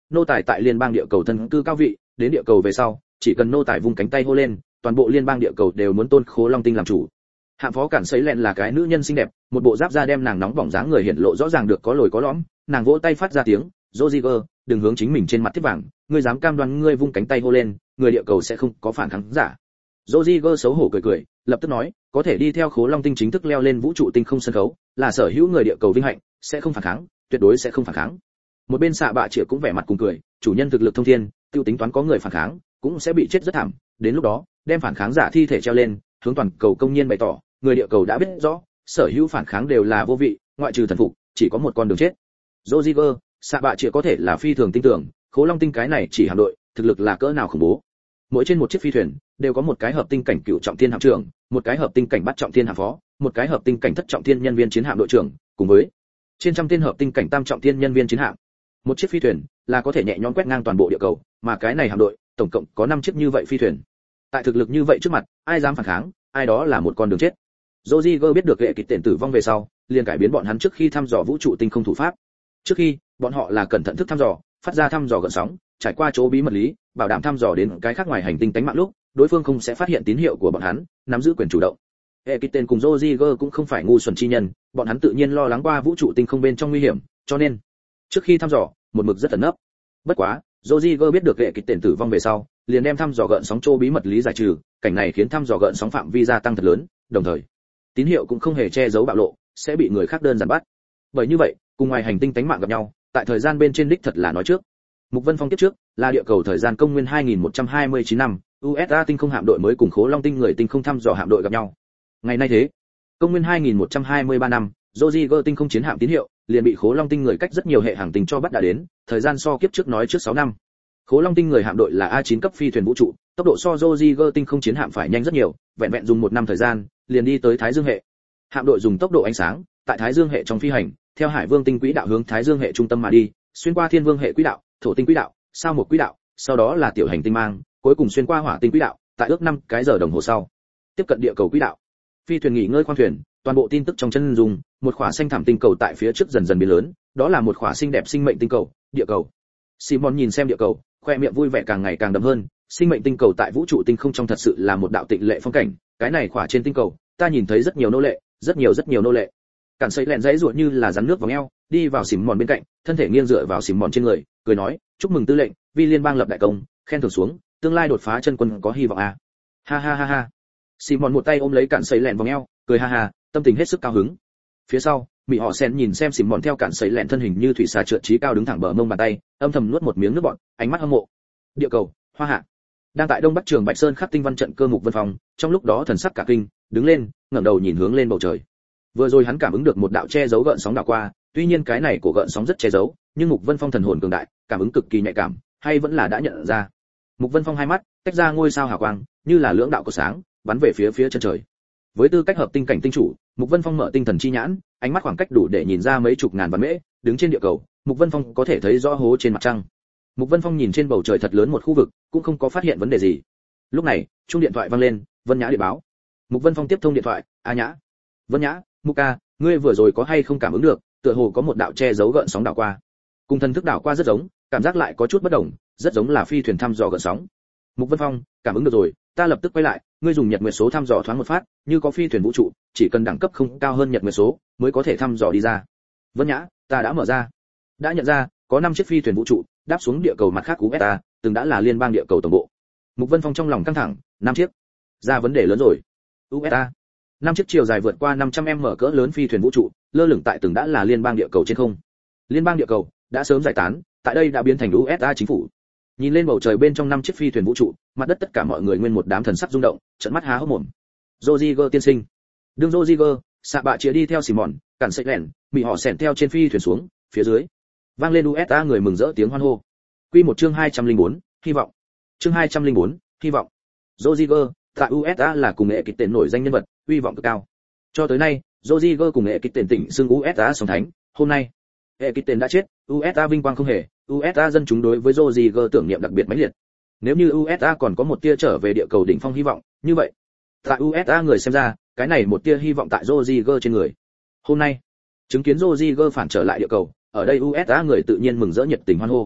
nô tài tại liên bang địa cầu thân cư cao vị, đến địa cầu về sau, chỉ cần nô tài vung cánh tay hô lên, toàn bộ liên bang địa cầu đều muốn tôn Khố Long Tinh làm chủ. Hạm phó cản sấy lẹn là cái nữ nhân xinh đẹp, một bộ giáp da đem nàng nóng bỏng dáng người hiện lộ rõ ràng được có lồi có lõm, nàng vỗ tay phát ra tiếng, "Roziger, đừng hướng chính mình trên mặt thiết vàng, ngươi dám cam đoan ngươi vung cánh tay hô lên, người địa cầu sẽ không có phản kháng giả." Roziger xấu hổ cười cười, lập tức nói, "Có thể đi theo Khố Long Tinh chính thức leo lên vũ trụ tinh không sân khấu, là sở hữu người địa cầu vinh hạnh, sẽ không phản kháng, tuyệt đối sẽ không phản kháng." Một bên xạ bạ chĩa cũng vẻ mặt cùng cười, chủ nhân thực lực thông thiên, tiêu tính toán có người phản kháng, cũng sẽ bị chết rất thảm, đến lúc đó, đem phản kháng giả thi thể treo lên, hướng toàn cầu công nhiên bày tỏ, người địa cầu đã biết rõ, sở hữu phản kháng đều là vô vị, ngoại trừ thần phục, chỉ có một con đường chết. Roziger, xạ bạ chĩa có thể là phi thường tin tưởng, Khố Long Tinh cái này chỉ hạm đội, thực lực là cỡ nào khủng bố. Mỗi trên một chiếc phi thuyền đều có một cái hợp tinh cảnh cựu trọng thiên hạm trưởng, một cái hợp tinh cảnh bắt trọng thiên hạm phó, một cái hợp tinh cảnh thất trọng thiên nhân viên chiến hạm đội trưởng, cùng với trên trăm tên hợp tinh cảnh tam trọng thiên nhân viên chiến hạm. Một chiếc phi thuyền là có thể nhẹ nhõm quét ngang toàn bộ địa cầu, mà cái này hạm đội tổng cộng có năm chiếc như vậy phi thuyền. Tại thực lực như vậy trước mặt, ai dám phản kháng, ai đó là một con đường chết. Roziger biết được hệ kịch tiền tử vong về sau, liền cải biến bọn hắn trước khi thăm dò vũ trụ tinh không thủ pháp. Trước khi, bọn họ là cẩn thận thức thăm dò, phát ra thăm dò gợn sóng, trải qua chỗ bí mật lý, bảo đảm thăm dò đến cái khác ngoài hành tinh tánh mạng lúc, đối phương không sẽ phát hiện tín hiệu của bọn hắn, nắm giữ quyền chủ động. Hệ kịch tên cùng Roziger cũng không phải ngu xuẩn chi nhân, bọn hắn tự nhiên lo lắng qua vũ trụ tinh không bên trong nguy hiểm, cho nên trước khi thăm dò, một mực rất ẩn nấp. Bất quá, Roziger biết được hệ kịch tiền tử vong về sau, liền đem thăm dò gợn sóng chỗ bí mật lý giải trừ, cảnh này khiến thăm dò gợn sóng phạm vi gia tăng thật lớn, đồng thời tín hiệu cũng không hề che giấu bạo lộ, sẽ bị người khác đơn giản bắt. Bởi như vậy, cùng ngoài hành tinh tánh mạng gặp nhau, tại thời gian bên trên đích thật là nói trước. Mục Vân Phong tiếp trước, là địa cầu thời gian công nguyên hai nghìn một trăm hai mươi chín năm, u ét a tinh không hạm đội mới cùng Khố Long Tinh người tinh không thăm dò hạm đội gặp nhau. Ngày nay thế, công nguyên hai nghìn một trăm hai mươi ba năm, Roziger tinh không chiến hạm tín hiệu liền bị Khố Long Tinh người cách rất nhiều hệ hành tinh cho bắt đã đến, thời gian so kiếp trước nói trước sáu năm. Khố Long Tinh người hạm đội là a chín cấp phi thuyền vũ trụ, tốc độ so Roziger tinh không chiến hạm phải nhanh rất nhiều, vẹn vẹn dùng một năm thời gian, liền đi tới Thái Dương hệ. Hạm đội dùng tốc độ ánh sáng, tại Thái Dương hệ trong phi hành, theo Hải Vương tinh quỹ đạo hướng Thái Dương hệ trung tâm mà đi, xuyên qua Thiên Vương hệ quỹ đạo, Thổ tinh quỹ đạo, Sao Mộc quỹ đạo, sau đó là tiểu hành tinh mang, cuối cùng xuyên qua Hỏa tinh quỹ đạo, tại ước năm cái giờ đồng hồ sau, tiếp cận địa cầu quỹ đạo. Phi thuyền nghỉ ngơi khoang thuyền, toàn bộ tin tức trong chân dung, một khỏa xanh thẳm tinh cầu tại phía trước dần dần biến lớn, đó là một khỏa xinh đẹp sinh mệnh tinh cầu, địa cầu. Simon nhìn xem địa cầu, khoe miệng vui vẻ càng ngày càng đậm hơn, sinh mệnh tinh cầu tại vũ trụ tinh không trong thật sự là một đạo tịnh lệ phong cảnh, cái này khỏa trên tinh cầu, ta nhìn thấy rất nhiều nô lệ, rất nhiều rất nhiều nô lệ. Cản sấy lẹn dãy ruột như là rắn nước vòng eo, đi vào Simon bên cạnh, thân thể nghiêng dựa vào Simon trên người, cười nói, chúc mừng tư lệnh, vì liên bang lập đại công, khen thưởng xuống, tương lai đột phá chân quân có hy vọng à. Ha ha ha ha. Simon một tay ôm lấy Cản sấy lẹn vòng eo, cười ha ha, tâm tình hết sức cao hứng. Phía sau, Mỹ họ sen nhìn xem Simon theo Cản sấy lẹn thân hình như thủy xà trượt trí cao đứng thẳng bờ mông bàn tay, âm thầm nuốt một miếng nước bọt, ánh mắt hâm mộ. Địa cầu, Hoa Hạ. Đang tại Đông Bắc Trường Bạch Sơn khắc tinh văn trận cơ Mục Vân Phong, trong lúc đó thần sắc cả kinh, đứng lên, ngẩng đầu nhìn hướng lên bầu trời. Vừa rồi hắn cảm ứng được một đạo che giấu gợn sóng đảo qua, tuy nhiên cái này của gợn sóng rất che giấu, nhưng Mục Vân Phong thần hồn cường đại, cảm ứng cực kỳ nhạy cảm, hay vẫn là đã nhận ra. Mục Vân Phong hai mắt tách ra ngôi sao hào quang, như là lưỡng đạo của sáng, bắn về phía phía chân trời. Với tư cách hợp tinh cảnh tinh chủ, Mục Vân Phong mở tinh thần chi nhãn, ánh mắt khoảng cách đủ để nhìn ra mấy chục ngàn vạn mễ, đứng trên địa cầu, Mục Vân Phong có thể thấy rõ hố trên mặt trăng. Mục Vân Phong nhìn trên bầu trời thật lớn một khu vực, cũng không có phát hiện vấn đề gì. Lúc này, chuông điện thoại vang lên, Vân Nhã điện báo. Mục Vân Phong tiếp thông điện thoại, "A Nhã." "Vân Nhã, Mục ca, ngươi vừa rồi có hay không cảm ứng được, tựa hồ có một đạo che giấu gợn sóng đảo qua." Cùng thần thức đảo qua rất giống, cảm giác lại có chút bất đồng, rất giống là phi thuyền thăm dò gợn sóng. Mục Vân Phong, "Cảm ứng được rồi, ta lập tức quay lại, ngươi dùng nhật nguyệt số thăm dò thoáng một phát, như có phi thuyền vũ trụ, chỉ cần đẳng cấp không cao hơn nhật nguyệt số, mới có thể thăm dò đi ra." "Vân Nhã, ta đã mở ra." "Đã nhận ra, có năm chiếc phi thuyền vũ trụ đáp xuống địa cầu mặt khác của beta, từng đã là liên bang địa cầu tổng bộ." Mục Vân Phong trong lòng căng thẳng, năm chiếc, ra vấn đề lớn rồi. u beta, năm chiếc chiều dài vượt qua năm trăm mét cỡ lớn phi thuyền vũ trụ, lơ lửng tại từng đã là liên bang địa cầu trên không. Liên bang địa cầu đã sớm giải tán, tại đây đã biến thành u ét a chính phủ. Nhìn lên bầu trời bên trong năm chiếc phi thuyền vũ trụ, mặt đất tất cả mọi người nguyên một đám thần sắc rung động, trợn mắt há hốc mồm. Roziger tiên sinh. Đương Roziger, xạ bạ chĩa đi theo Simon, Cản sấy lẹn, Mỹ họ xẻn theo trên phi thuyền xuống, phía dưới vang lên u ét a người mừng rỡ tiếng hoan hô. Quy một chương hai trăm lẻ bốn, hy vọng. Chương hai trăm lẻ bốn, hy vọng. Roziger, tại u ét a là cùng nghệ kịch tiền nổi danh nhân vật, uy vọng cực cao. Cho tới nay, Roziger cùng nghệ kịch tiền tỉnh xưng u ét a song thánh, hôm nay, nghệ kịch tiền đã chết, u ét a vinh quang không hề, u ét a dân chúng đối với Roziger tưởng niệm đặc biệt mãnh liệt. Nếu như u ét a còn có một tia trở về địa cầu đỉnh phong hy vọng, như vậy, tại u ét a người xem ra, cái này một tia hy vọng tại Roziger trên người. Hôm nay, chứng kiến Roziger phản trở lại địa cầu, ở đây u ét a người tự nhiên mừng rỡ nhiệt tình hoan hô.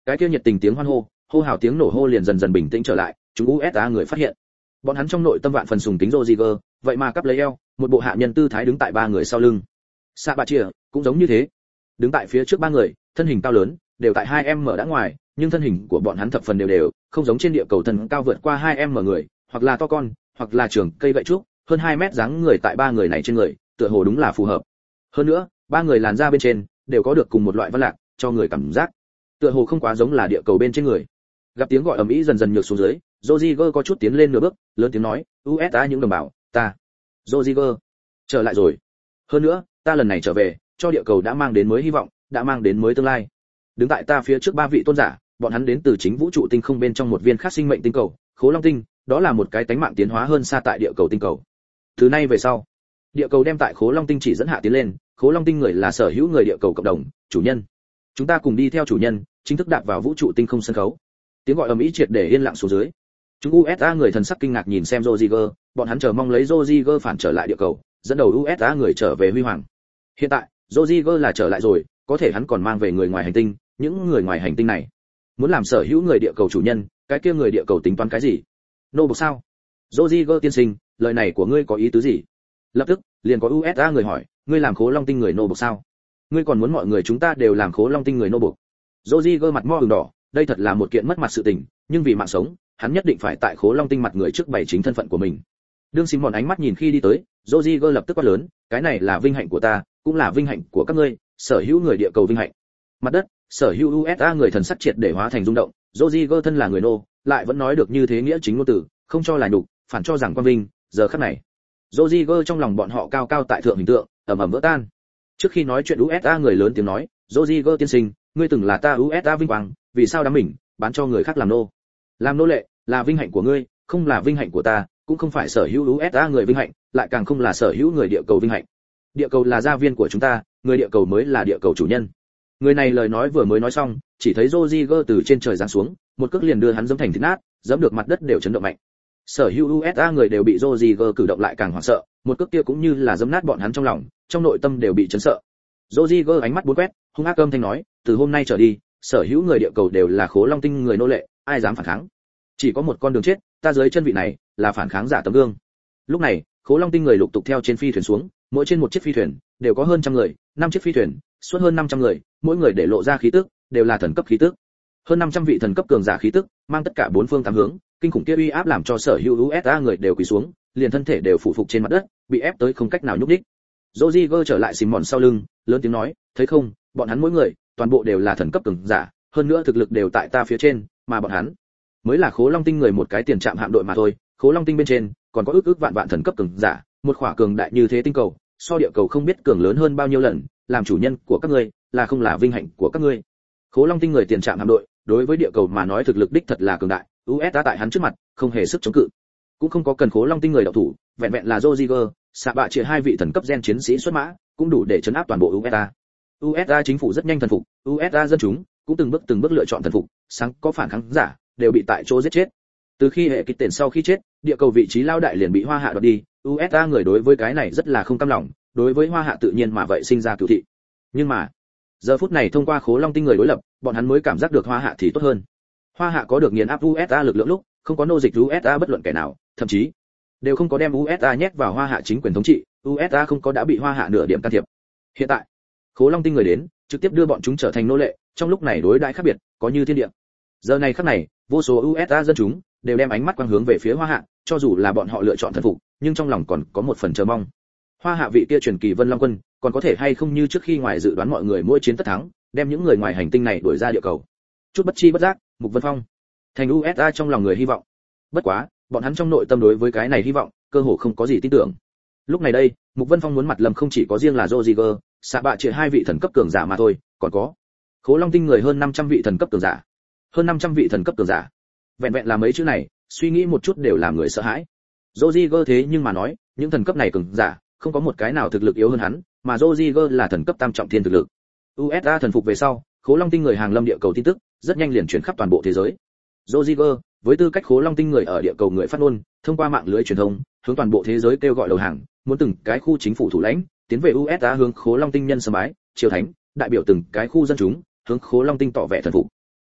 cái kia nhiệt tình tiếng hoan hô, hô hào tiếng nổ hô liền dần dần bình tĩnh trở lại, chúng u ét a người phát hiện. Bọn hắn trong nội tâm vạn phần sùng kính Rodriguez, vậy mà cắp lấy eo, một bộ hạ nhân tư thái đứng tại ba người sau lưng. Sa Bạ Chia cũng giống như thế, đứng tại phía trước ba người, thân hình cao lớn, đều tại hai em mở đã ngoài, nhưng thân hình của bọn hắn thập phần đều đều, không giống trên địa cầu thân cao vượt qua hai em mở người, hoặc là to con, hoặc là trưởng cây gậy trúc, hơn hai mét dáng người tại ba người này trên người, tựa hồ đúng là phù hợp. Hơn nữa, ba người làn da bên trên đều có được cùng một loại văn lạc, cho người cảm giác tựa hồ không quá giống là địa cầu bên trên người. Gặp tiếng gọi ầm ĩ dần dần nhược xuống dưới, Rodriguez có chút tiến lên nửa bước, lớn tiếng nói, "u ét a những đồng bào, ta, Rodriguez, trở lại rồi. Hơn nữa, ta lần này trở về, cho địa cầu đã mang đến mới hy vọng, đã mang đến mới tương lai." Đứng tại ta phía trước ba vị tôn giả, bọn hắn đến từ chính vũ trụ tinh không bên trong một viên khác sinh mệnh tinh cầu, Khố Long tinh, đó là một cái tánh mạng tiến hóa hơn xa tại địa cầu tinh cầu. Từ nay về sau, địa cầu đem tại Khố Long tinh chỉ dẫn hạ tiến lên, Khố Long tinh người là sở hữu người địa cầu cộng đồng, chủ nhân. Chúng ta cùng đi theo chủ nhân, chính thức đạp vào vũ trụ tinh không sân khấu. Tiếng gọi ầm ĩ triệt để yên lặng xuống dưới. Chúng u ét a người thần sắc kinh ngạc nhìn xem Rodriguez, bọn hắn chờ mong lấy Rodriguez phản trở lại địa cầu, dẫn đầu u ét a người trở về huy hoàng. Hiện tại, Rodriguez là trở lại rồi, có thể hắn còn mang về người ngoài hành tinh, những người ngoài hành tinh này muốn làm sở hữu người địa cầu chủ nhân, cái kia người địa cầu tính toán cái gì? Nô bộc sao? Rodriguez tiên sinh, lời này của ngươi có ý tứ gì? Lập tức, liền có u ét a người hỏi, ngươi làm Khố Long tinh người nô bộc sao? Ngươi còn muốn mọi người chúng ta đều làm Khố Long tinh người nô bộc? Rodriguez mặt mo ửng đỏ, đây thật là một kiện mất mặt sự tình, nhưng vì mạng sống, hắn nhất định phải tại Khố Long tinh mặt người trước bày chính thân phận của mình. Đương Simon ánh mắt nhìn khi đi tới, Rodriguez lập tức quát lớn, cái này là vinh hạnh của ta, cũng là vinh hạnh của các ngươi, sở hữu người địa cầu vinh hạnh. Mặt đất, sở hữu u ét a người thần sắc triệt để hóa thành rung động, Rodriguez thân là người nô, lại vẫn nói được như thế nghĩa chính ngôn từ, không cho là nhục, phản cho rằng quan vinh, giờ khắc này, Rodriguez trong lòng bọn họ cao cao tại thượng hình tượng, ầm ầm vỡ tan. Trước khi nói chuyện u ét a người lớn tiếng nói, Rodriguez tiên sinh, ngươi từng là ta u ét a vinh quang, vì sao đám mình bán cho người khác làm nô? Làm nô lệ là vinh hạnh của ngươi, không là vinh hạnh của ta, cũng không phải sở hữu u ét a người vinh hạnh, lại càng không là sở hữu người địa cầu vinh hạnh. Địa cầu là gia viên của chúng ta, người địa cầu mới là địa cầu chủ nhân. Người này lời nói vừa mới nói xong, chỉ thấy Rodriguez từ trên trời giáng xuống, một cước liền đưa hắn giẫm thành thịt nát, giẫm được mặt đất đều chấn động mạnh. Sở hữu u ét a người đều bị Rodriguez cử động lại càng hoảng sợ, một cước kia cũng như là giẫm nát bọn hắn trong lòng, trong nội tâm đều bị chấn sợ. Rodriguez ánh mắt bốn quét, hung ác âm thanh nói, từ hôm nay trở đi, sở hữu người địa cầu đều là Khố Long tinh người nô lệ, ai dám phản kháng? Chỉ có một con đường chết, ta dưới chân vị này là phản kháng giả tấm gương. Lúc này, Khố Long tinh người lục tục theo trên phi thuyền xuống, mỗi trên một chiếc phi thuyền đều có hơn trăm người, năm chiếc phi thuyền, suốt hơn năm trăm người, mỗi người để lộ ra khí tức, đều là thần cấp khí tức. Hơn năm trăm vị thần cấp cường giả khí tức, mang tất cả bốn phương tám hướng, kinh khủng kia uy áp làm cho sở hữu u ét a người đều quỳ xuống, liền thân thể đều phủ phục trên mặt đất, bị ép tới không cách nào nhúc nhích. Rodriguez trở lại Simon sau lưng, lớn tiếng nói, thấy không, bọn hắn mỗi người, toàn bộ đều là thần cấp cường giả, hơn nữa thực lực đều tại ta phía trên, mà bọn hắn mới là Khố Long tinh người một cái tiền trạm hạm đội mà thôi. Khố Long tinh bên trên còn có ước ước vạn vạn thần cấp cường giả, một khỏa cường đại như thế tinh cầu, so địa cầu không biết cường lớn hơn bao nhiêu lần, làm chủ nhân của các ngươi là không là vinh hạnh của các ngươi. Khố Long tinh người tiền trạm hạm đội, đối với địa cầu mà nói thực lực đích thật là cường đại, u ét a tại hắn trước mặt không hề sức chống cự, cũng không có cần Khố Long tinh người động thủ, vẹn vẹn là Rodriguez, Sa Bạ Chia hai vị thần cấp gen chiến sĩ xuất mã, cũng đủ để chấn áp toàn bộ u ét a. u ét a chính phủ rất nhanh thần phục, u ét a dân chúng cũng từng bước từng bước lựa chọn thần phục, sáng có phản kháng giả đều bị tại chỗ giết chết. Từ khi hệ kịch tiền sau khi chết, địa cầu vị trí lao đại liền bị Hoa Hạ đoạt đi, u ét a người đối với cái này rất là không cam lòng, đối với Hoa Hạ tự nhiên mà vậy sinh ra cửu thị. Nhưng mà, giờ phút này thông qua Khố Long tinh người đối lập, bọn hắn mới cảm giác được Hoa Hạ thì tốt hơn. Hoa Hạ có được nghiền áp u ét a lực lượng lúc, không có nô dịch u ét a bất luận kẻ nào, thậm chí đều không có đem u ét a nhét vào Hoa Hạ chính quyền thống trị, u ét a không có đã bị Hoa Hạ nửa điểm can thiệp. Hiện tại, Khố Long tinh người đến, trực tiếp đưa bọn chúng trở thành nô lệ, trong lúc này đối đãi khác biệt, có như thiên địa. Giờ này khắc này, vô số u ét a dân chúng đều đem ánh mắt quang hướng về phía Hoa Hạ, cho dù là bọn họ lựa chọn thần phục, nhưng trong lòng còn có một phần chờ mong. Hoa Hạ vị kia truyền kỳ Vân Long quân, còn có thể hay không như trước khi ngoài dự đoán mọi người mỗi chiến tất thắng, đem những người ngoài hành tinh này đuổi ra địa cầu. Chút bất chi bất giác, Mục Vân Phong thành u ét a trong lòng người hy vọng. Bất quá, bọn hắn trong nội tâm đối với cái này hy vọng, cơ hồ không có gì tin tưởng. Lúc này đây, Mục Vân Phong muốn mặt lầm không chỉ có riêng là Rodriguez, Sa Bạ Chia hai vị thần cấp cường giả mà thôi, còn có Khố Long tinh người hơn năm trăm vị thần cấp cường giả. Hơn năm trăm vị thần cấp cường giả. Vẹn vẹn là mấy chữ này, suy nghĩ một chút đều làm người sợ hãi. Rodriguez thế nhưng mà nói, những thần cấp này cường giả, không có một cái nào thực lực yếu hơn hắn, mà Rodriguez là thần cấp tam trọng thiên thực lực. u ét a thần phục về sau, Khố Long tinh người hàng lâm địa cầu tin tức, rất nhanh liền truyền khắp toàn bộ thế giới. Rodriguez, với tư cách Khố Long tinh người ở địa cầu người phát ngôn, thông qua mạng lưới truyền thông, hướng toàn bộ thế giới kêu gọi đầu hàng, muốn từng cái khu chính phủ thủ lãnh, tiến về u ét a hướng Khố Long tinh nhân sớm bái, triều thánh, đại biểu từng cái khu dân chúng, hướng Khố Long tinh tỏ vẻ thần phục.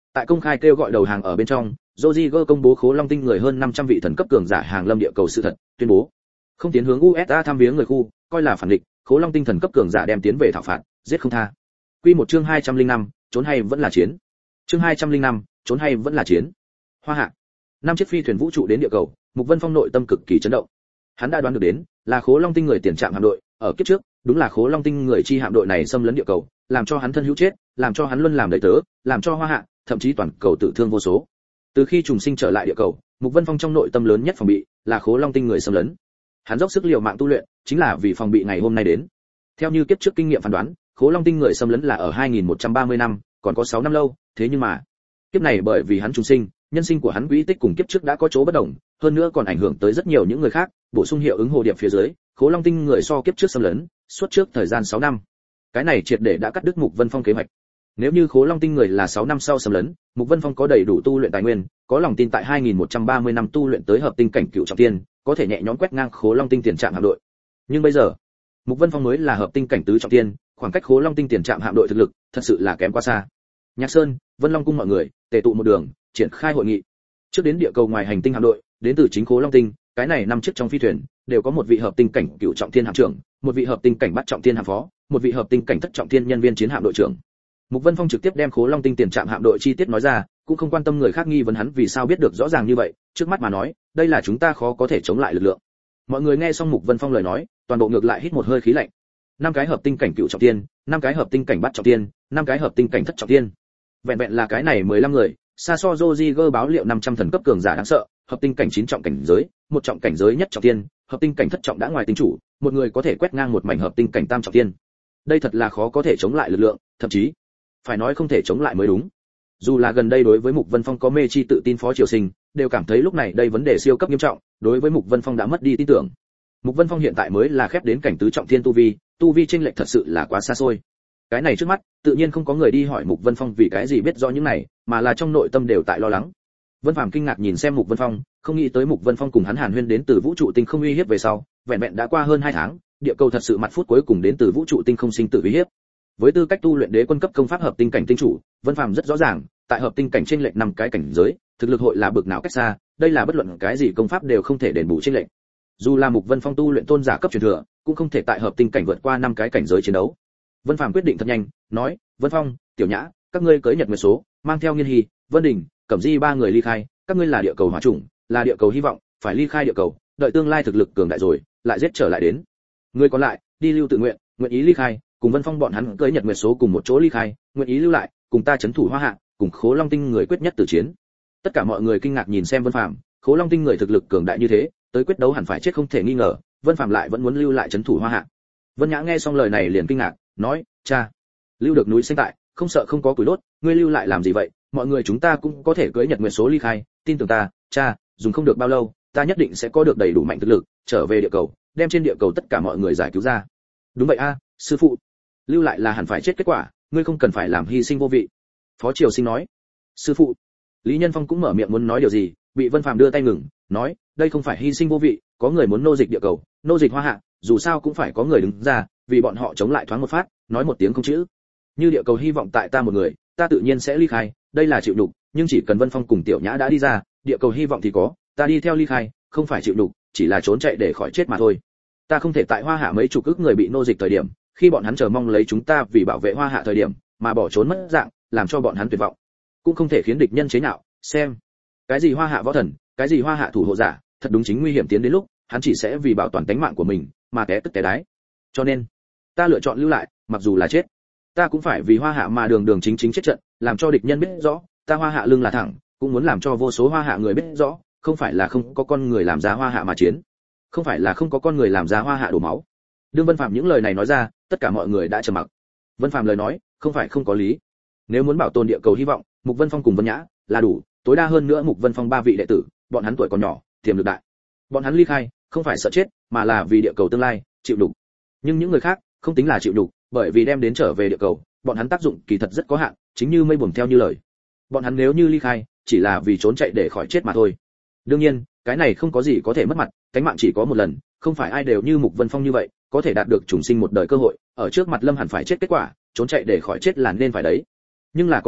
Tại công khai kêu gọi đầu hàng ở bên trong, Rodriguez công bố Khố Long Tinh người hơn năm trăm vị thần cấp cường giả hàng lâm địa cầu sự thật, tuyên bố không tiến hướng u ét a thăm viếng người khu, coi là phản địch, Khố Long Tinh thần cấp cường giả đem tiến về thảo phạt, giết không tha. Quy một chương hai trăm lẻ năm, trốn hay vẫn là chiến. Chương hai trăm lẻ năm, trốn hay vẫn là chiến. Hoa Hạ. Năm chiếc phi thuyền vũ trụ đến địa cầu, Mục Vân Phong nội tâm cực kỳ chấn động. Hắn đã đoán được đến, là Khố Long Tinh người tiền trạm hạm đội, ở kiếp trước, đúng là Khố Long Tinh người chi hạm đội này xâm lấn địa cầu, làm cho hắn thân hữu chết, làm cho hắn luôn làm đầy tớ, làm cho Hoa Hạ, thậm chí toàn cầu tử thương vô số. Từ khi trùng sinh trở lại địa cầu, Mục Vân Phong trong nội tâm lớn nhất phòng bị là Khố Long Tinh người xâm lấn. Hắn dốc sức liều mạng tu luyện, chính là vì phòng bị ngày hôm nay đến. Theo như kiếp trước kinh nghiệm phán đoán, Khố Long Tinh người xâm lấn là ở hai nghìn một trăm ba mươi năm, còn có sáu năm lâu, thế nhưng mà, kiếp này bởi vì hắn trùng sinh, nhân sinh của hắn quỹ tích cùng kiếp trước đã có chỗ bất đồng, hơn nữa còn ảnh hưởng tới rất nhiều những người khác, bổ sung hiệu ứng hồ điệp phía dưới, Khố Long Tinh người so kiếp trước xâm lấn, suốt trước thời gian sáu năm. Cái này triệt để đã cắt đứt Mục Vân Phong kế hoạch. Nếu như Khố Long Tinh người là sáu năm sau xâm lấn, Mục Vân Phong có đầy đủ tu luyện tài nguyên, có lòng tin tại hai nghìn một trăm ba mươi năm tu luyện tới hợp tinh cảnh cựu trọng thiên, có thể nhẹ nhõm quét ngang Khố Long Tinh tiền trạm hạm đội. Nhưng bây giờ, Mục Vân Phong mới là hợp tinh cảnh tứ trọng thiên, khoảng cách Khố Long Tinh tiền trạm hạm đội thực lực, thật sự là kém quá xa. Nhạc Sơn, Vân Long cung mọi người, tề tụ một đường, triển khai hội nghị. Trước đến địa cầu ngoài hành tinh hạm đội, đến từ chính Khố Long Tinh, cái này năm chiếc trong phi thuyền đều có một vị hợp tinh cảnh cựu trọng thiên hạm trưởng, một vị hợp tinh cảnh bắt trọng thiên hạm phó, một vị hợp tinh cảnh thất trọng thiên nhân viên chiến hạm đội trưởng. Mục Vân Phong trực tiếp đem Khố Long Tinh tiền trạm hạm đội chi tiết nói ra, cũng không quan tâm người khác nghi vấn hắn vì sao biết được rõ ràng như vậy, trước mắt mà nói, đây là chúng ta khó có thể chống lại lực lượng. Mọi người nghe xong Mục Vân Phong lời nói, toàn bộ ngược lại hít một hơi khí lạnh. Năm cái hợp tinh cảnh cựu trọng thiên, năm cái hợp tinh cảnh bắt trọng thiên, năm cái hợp tinh cảnh thất trọng thiên. Vẹn vẹn là cái này mười lăm người, xa so Rodriguez báo liệu năm trăm thần cấp cường giả đáng sợ, hợp tinh cảnh chín trọng cảnh giới, một trọng cảnh giới nhất trọng thiên, hợp tinh cảnh thất trọng đã ngoài tinh chủ, một người có thể quét ngang một mảnh hợp tinh cảnh tam trọng thiên. Đây thật là khó có thể chống lại lực lượng, thậm chí phải nói không thể chống lại mới đúng. Dù là gần đây đối với Mục Vân Phong có mê chi tự tin Phó Triều Sinh, đều cảm thấy lúc này đây vấn đề siêu cấp nghiêm trọng, đối với Mục Vân Phong đã mất đi tin tưởng. Mục Vân Phong hiện tại mới là khép đến cảnh tứ trọng thiên tu vi, tu vi chênh lệch thật sự là quá xa xôi. Cái này trước mắt, tự nhiên không có người đi hỏi Mục Vân Phong vì cái gì biết rõ những này, mà là trong nội tâm đều tại lo lắng. Vân Phàm kinh ngạc nhìn xem Mục Vân Phong, không nghĩ tới Mục Vân Phong cùng hắn Hàn Huyên đến từ vũ trụ tinh không uy hiếp về sau, vẹn vẹn đã qua hơn hai tháng, địa cầu thật sự mặt phút cuối cùng đến từ vũ trụ tinh không sinh tử uy hiếp. Với tư cách tu luyện đế quân cấp công pháp hợp tinh cảnh tinh chủ, Vân Phàm rất rõ ràng, tại hợp tinh cảnh trên lệch năm cái cảnh giới, thực lực hội là bực nào cách xa, đây là bất luận cái gì công pháp đều không thể đền bù trên lệch. Dù là Mục Vân Phong tu luyện tôn giả cấp truyền thừa, cũng không thể tại hợp tinh cảnh vượt qua năm cái cảnh giới chiến đấu. Vân Phàm quyết định thật nhanh, nói: "Vân Phong, Tiểu Nhã, các ngươi cưỡi Nhật Nguyệt số, mang theo Nghiên Hy, Vân Đình, Cẩm Di ba người ly khai, các ngươi là địa cầu hỏa chủng, là địa cầu hy vọng, phải ly khai địa cầu, đợi tương lai thực lực cường đại rồi, lại giết trở lại đến. Người còn lại, đi lưu tự nguyện, nguyện ý ly khai, cùng Vân Phong bọn hắn cưỡi Nhật Nguyệt số cùng một chỗ ly khai, nguyện ý lưu lại, cùng ta trấn thủ Hoa Hạ, cùng Khố Long Tinh người quyết nhất tử chiến." Tất cả mọi người kinh ngạc nhìn xem Vân Phàm, Khố Long Tinh người thực lực cường đại như thế, tới quyết đấu hẳn phải chết không thể nghi ngờ, Vân Phàm lại vẫn muốn lưu lại trấn thủ Hoa Hạ. Vân Nhã nghe xong lời này liền kinh ngạc, nói: "Cha, lưu được núi xanh tại, không sợ không có củi đốt, ngươi lưu lại làm gì vậy? Mọi người chúng ta cũng có thể cưỡi Nhật Nguyệt số ly khai, tin tưởng ta, cha, dùng không được bao lâu, ta nhất định sẽ có được đầy đủ mạnh thực lực, trở về địa cầu, đem trên địa cầu tất cả mọi người giải cứu ra." "Đúng vậy a, sư phụ. Lưu lại là hẳn phải chết kết quả, ngươi không cần phải làm hy sinh vô vị." Phó Triều Sinh nói. "Sư phụ." Lý Nhân Phong cũng mở miệng muốn nói điều gì, bị Vân Phàm đưa tay ngừng, nói: "Đây không phải hy sinh vô vị, có người muốn nô dịch địa cầu, nô dịch Hoa Hạ, dù sao cũng phải có người đứng ra, vì bọn họ chống lại thoáng một phát, nói một tiếng không chữ. Như địa cầu hy vọng tại ta một người, ta tự nhiên sẽ ly khai, đây là chịu nhục, nhưng chỉ cần Vân Phong cùng Tiểu Nhã đã đi ra, địa cầu hy vọng thì có, ta đi theo ly khai, không phải chịu nhục, chỉ là trốn chạy để khỏi chết mà thôi. Ta không thể tại Hoa Hạ mấy chục ức người bị nô dịch thời điểm, khi bọn hắn chờ mong lấy chúng ta vì bảo vệ Hoa Hạ thời điểm, mà bỏ trốn mất dạng, làm cho bọn hắn tuyệt vọng. Cũng không thể khiến địch nhân chế nhạo, xem cái gì Hoa Hạ võ thần, cái gì Hoa Hạ thủ hộ giả, thật đúng chính nguy hiểm tiến đến lúc, hắn chỉ sẽ vì bảo toàn tính mạng của mình mà té tức té đái. Cho nên, ta lựa chọn lưu lại, mặc dù là chết, ta cũng phải vì Hoa Hạ mà đường đường chính chính chết trận, làm cho địch nhân biết rõ, ta Hoa Hạ lưng là thẳng, cũng muốn làm cho vô số Hoa Hạ người biết rõ, không phải là không có con người làm ra Hoa Hạ mà chiến, không phải là không có con người làm ra Hoa Hạ đổ máu." Đương Vân Phàm những lời này nói ra, tất cả mọi người đã trầm mặc. Vân Phàm lời nói, không phải không có lý. Nếu muốn bảo tồn địa cầu hy vọng, Mục Vân Phong cùng Vân Nhã là đủ, tối đa hơn nữa Mục Vân Phong ba vị đệ tử, bọn hắn tuổi còn nhỏ, tiềm lực đại. Bọn hắn ly khai, không phải sợ chết, mà là vì địa cầu tương lai, chịu đủ. Nhưng những người khác, không tính là chịu đủ, bởi vì đem đến trở về địa cầu, bọn hắn tác dụng kỳ thật rất có hạn, chính như mây buồm theo như lời. Bọn hắn nếu như ly khai, chỉ là vì trốn chạy để khỏi chết mà thôi. Đương nhiên, cái này không có gì có thể mất mặt, cánh mạng chỉ có một lần, không phải ai đều như Mục Vân Phong như vậy, có thể đạt được trùng sinh một đời cơ hội, ở trước mặt Lâm hẳn phải chết kết quả, trốn chạy để khỏi chết là nên phải đấy. Nhưng là có người,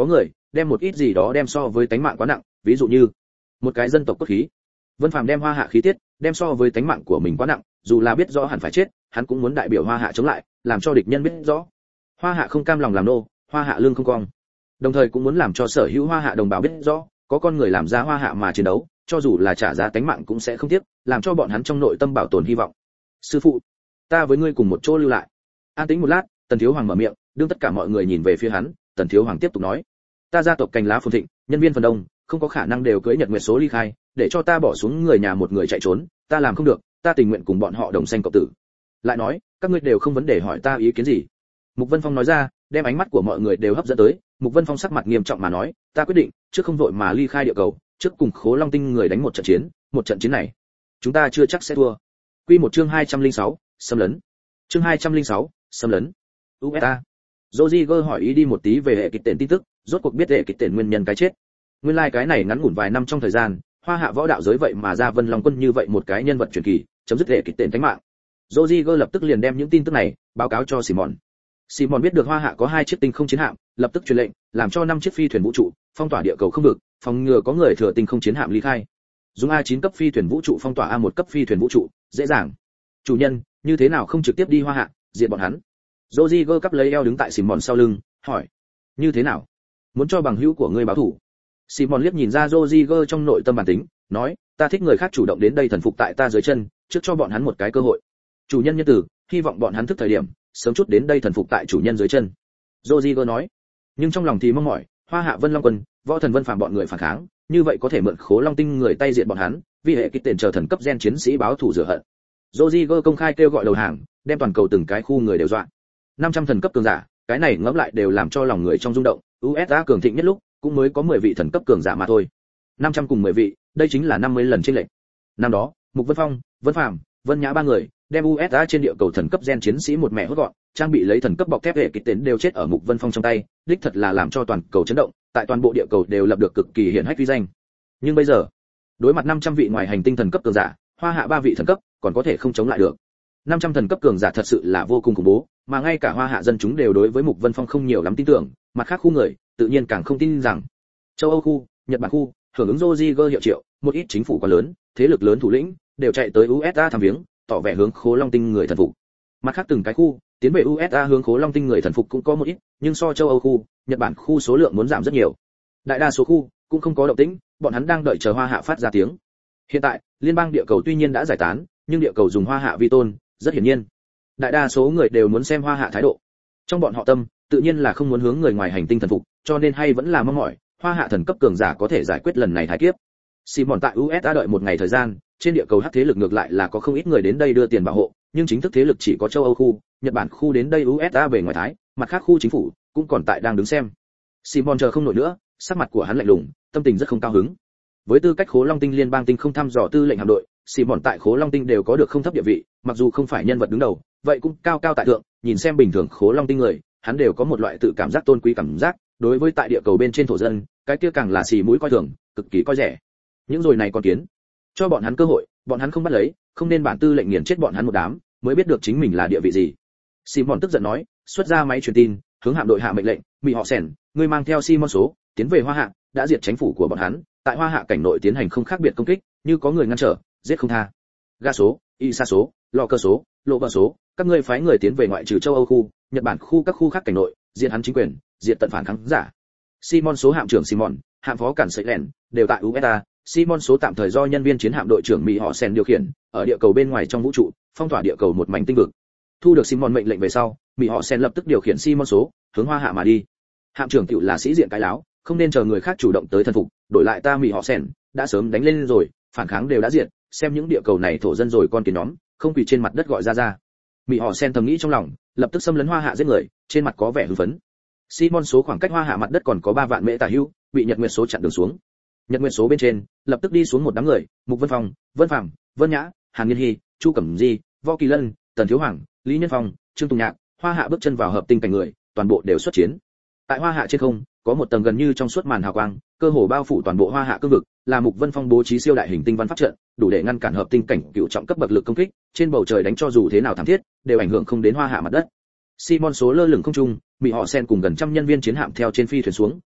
đem một ít gì đó đem so với tánh mạng quá nặng, ví dụ như một cái dân tộc cốt khí. Vân Phàm đem Hoa Hạ khí tiết, đem so với tánh mạng của mình quá nặng, dù là biết rõ hẳn phải chết, hắn cũng muốn đại biểu Hoa Hạ chống lại, làm cho địch nhân biết rõ. Hoa Hạ không cam lòng làm nô, Hoa Hạ lương không cong. Đồng thời cũng muốn làm cho sở hữu Hoa Hạ đồng bào biết rõ, có con người làm ra Hoa Hạ mà chiến đấu, cho dù là trả giá tánh mạng cũng sẽ không tiếc, làm cho bọn hắn trong nội tâm bảo tồn hy vọng. Sư phụ, ta với ngươi cùng một chỗ lưu lại. An tĩnh một lát, Tần Thiếu Hoàng mở miệng, đương tất cả mọi người nhìn về phía hắn, Tần Thiếu Hoàng tiếp tục nói: ta gia tộc cành lá phồn thịnh, nhân viên phần đông, không có khả năng đều cưỡi Nhật Nguyệt số ly khai, để cho ta bỏ xuống người nhà một người chạy trốn, ta làm không được, ta tình nguyện cùng bọn họ đồng sanh cộng tử. Lại nói, các ngươi đều không vấn đề hỏi ta ý kiến gì. Mục Vân Phong nói ra, đem ánh mắt của mọi người đều hấp dẫn tới. Mục Vân Phong sắc mặt nghiêm trọng mà nói, ta quyết định, trước không vội mà ly khai địa cầu, trước cùng Khố Long Tinh người đánh một trận chiến, một trận chiến này, chúng ta chưa chắc sẽ thua. Quy một chương hai trăm lẻ sáu, xâm lấn. Chương hai trăm lẻ sáu, xâm lấn. u ét a. Rodriguez hỏi ý đi một tí về hệ kịch tiền tin tức, rốt cuộc biết hệ kịch tiền nguyên nhân cái chết. Nguyên lai like cái này ngắn ngủn vài năm trong thời gian, Hoa Hạ võ đạo giới vậy mà ra Vân Long Quân như vậy một cái nhân vật truyền kỳ, chấm dứt hệ kịch tiền thánh mạng. Rodriguez lập tức liền đem những tin tức này báo cáo cho Simon. Simon biết được Hoa Hạ có hai chiếc tinh không chiến hạm, lập tức truyền lệnh, làm cho năm chiếc phi thuyền vũ trụ phong tỏa địa cầu không vực, phòng ngừa có người thừa tinh không chiến hạm ly khai. Dùng A chín cấp phi thuyền vũ trụ phong tỏa A một cấp phi thuyền vũ trụ, dễ dàng. Chủ nhân, như thế nào không trực tiếp đi Hoa Hạ, diệt bọn hắn? Rodriguez cắp lấy eo đứng tại Simon sau lưng, hỏi: như thế nào? Muốn cho bằng hữu của ngươi báo thù? Simon liếc nhìn ra Rodriguez trong nội tâm bản tính, nói: ta thích người khác chủ động đến đây thần phục tại ta dưới chân, trước cho bọn hắn một cái cơ hội. Chủ nhân nhân từ, hy vọng bọn hắn thức thời điểm, sớm chút đến đây thần phục tại chủ nhân dưới chân. Rodriguez nói. Nhưng trong lòng thì mong mỏi, Hoa Hạ Vân Long Quân, Võ Thần Vân Phàm bọn người phản kháng, như vậy có thể mượn Khố Long Tinh người tay diện bọn hắn, vì hệ kích tiền chờ thần cấp gen chiến sĩ báo thù rửa hận. Rodriguez công khai kêu gọi đầu hàng, đem toàn cầu từng cái khu người đều dọa. năm trăm thần cấp cường giả, cái này ngẫm lại đều làm cho lòng người trong rung động, u ét a cường thịnh nhất lúc, cũng mới có mười vị thần cấp cường giả mà thôi. năm trăm cùng mười vị, đây chính là năm mươi lần chênh lệch. Năm đó, Mục Vân Phong, Vân Phàm, Vân Nhã ba người, đem u ét a trên địa cầu thần cấp gen chiến sĩ một mẹ hốt gọn, trang bị lấy thần cấp bọc thép hệ kịch tiến đều chết ở Mục Vân Phong trong tay, đích thật là làm cho toàn cầu chấn động, tại toàn bộ địa cầu đều lập được cực kỳ hiển hách uy danh. Nhưng bây giờ, đối mặt năm trăm vị ngoài hành tinh thần cấp cường giả, Hoa Hạ ba vị thần cấp, còn có thể không chống lại được. năm trăm thần cấp cường giả thật sự là vô cùng khủng bố, mà ngay cả Hoa Hạ dân chúng đều đối với Mục Vân Phong không nhiều lắm tin tưởng, mặt khác khu người, tự nhiên càng không tin rằng châu Âu khu, Nhật Bản khu, hưởng ứng Rodriguez hiệu triệu, một ít chính phủ quá lớn, thế lực lớn thủ lĩnh đều chạy tới u ét a thăm viếng, tỏ vẻ hướng Khố Long Tinh người thần phục. Mặt khác từng cái khu, tiến về u ét a hướng Khố Long Tinh người thần phục cũng có một ít, nhưng so châu Âu khu, Nhật Bản khu số lượng muốn giảm rất nhiều. Đại đa số khu cũng không có động tĩnh, bọn hắn đang đợi chờ Hoa Hạ phát ra tiếng. Hiện tại, liên bang địa cầu tuy nhiên đã giải tán, nhưng địa cầu dùng Hoa Hạ vi tôn, rất hiển nhiên, đại đa số người đều muốn xem Hoa Hạ thái độ. Trong bọn họ tâm, tự nhiên là không muốn hướng người ngoài hành tinh thần phục, cho nên hay vẫn là mong mỏi, Hoa Hạ thần cấp cường giả có thể giải quyết lần này thái kiếp. Simon tại u ét a đợi một ngày thời gian, trên địa cầu hắc thế lực ngược lại là có không ít người đến đây đưa tiền bảo hộ, nhưng chính thức thế lực chỉ có châu Âu khu, Nhật Bản khu đến đây u ét a về ngoài thái, mặt khác khu chính phủ cũng còn tại đang đứng xem. Simon chờ không nổi nữa, sắc mặt của hắn lạnh lùng, tâm tình rất không cao hứng. Với tư cách Khố Long Tinh liên bang tinh không thăm dò tư lệnh hạm đội, Simon tại Khố Long Tinh đều có được không thấp địa vị, mặc dù không phải nhân vật đứng đầu, vậy cũng cao cao tại thượng, nhìn xem bình thường Khố Long Tinh người, hắn đều có một loại tự cảm giác tôn quý cảm giác, đối với tại địa cầu bên trên thổ dân, cái kia càng là xì mũi coi thường, cực kỳ coi rẻ. Những rồi này còn kiến, cho bọn hắn cơ hội, bọn hắn không bắt lấy, không nên bản tư lệnh nghiền chết bọn hắn một đám, mới biết được chính mình là địa vị gì. Simon tức giận nói, xuất ra máy truyền tin, hướng hạm đội hạ mệnh lệnh, bị họ sèn, ngươi mang theo Simon số, tiến về Hoa Hạ, đã diệt chính phủ của bọn hắn, tại Hoa Hạ cảnh nội tiến hành không khác biệt công kích, như có người ngăn trở, giết không tha. Ga số, Isa số, lò cơ số, lộ bờ số, các ngươi phái người tiến về ngoại trừ châu Âu khu, Nhật Bản khu các khu khác cảnh nội, diệt hắn chính quyền, diệt tận phản kháng giả. Simon số hạm trưởng Simon, hạm phó cản sợi lẻn, đều tại u ét a. Simon số tạm thời do nhân viên chiến hạm đội trưởng Mỹ họ Sen điều khiển, ở địa cầu bên ngoài trong vũ trụ, phong tỏa địa cầu một mảnh tinh vực. Thu được Simon mệnh lệnh về sau, Mỹ họ Sen lập tức điều khiển Simon số, hướng Hoa Hạ mà đi. Hạm trưởng tiểu là sĩ diện cái láo, không nên chờ người khác chủ động tới thần phục, đổi lại ta Mỹ họ Sen, đã sớm đánh lên rồi, phản kháng đều đã diệt, xem những địa cầu này thổ dân rồi con kiến nhóm, không quỳ trên mặt đất gọi ra ra. Mỹ họ Sen thầm nghĩ trong lòng, lập tức xâm lấn Hoa Hạ giết người, trên mặt có vẻ hưng phấn. Simon số khoảng cách Hoa Hạ mặt đất còn có ba vạn mễ tả hữu, bị Nhật Nguyệt số chặn đường xuống. Nhật Nguyệt số bên trên, lập tức đi xuống một đám người, Mục Vân Phong, Vân Phàm, Vân Nhã, Hàn Nghiên Hi, Chu Cẩm Di, Võ Kỳ Lân, Tần Thiếu Hoàng, Lý Nhân Phong, Trương Tùng Nhạc, Hoa Hạ bước chân vào hợp tinh cảnh người, toàn bộ đều xuất chiến. Tại Hoa Hạ trên không, có một tầng gần như trong suốt màn hào quang, cơ hồ bao phủ toàn bộ Hoa Hạ cương vực, là Mục Vân Phong bố trí siêu đại hình tinh văn pháp trận, đủ để ngăn cản hợp tinh cảnh cựu trọng cấp bậc lực công kích, trên bầu trời đánh cho dù thế nào thảm thiết, đều ảnh hưởng không đến Hoa Hạ mặt đất. Simon số lơ lửng không trung, bị họ sen cùng gần trăm nhân viên chiến hạm theo trên phi thuyền xuống,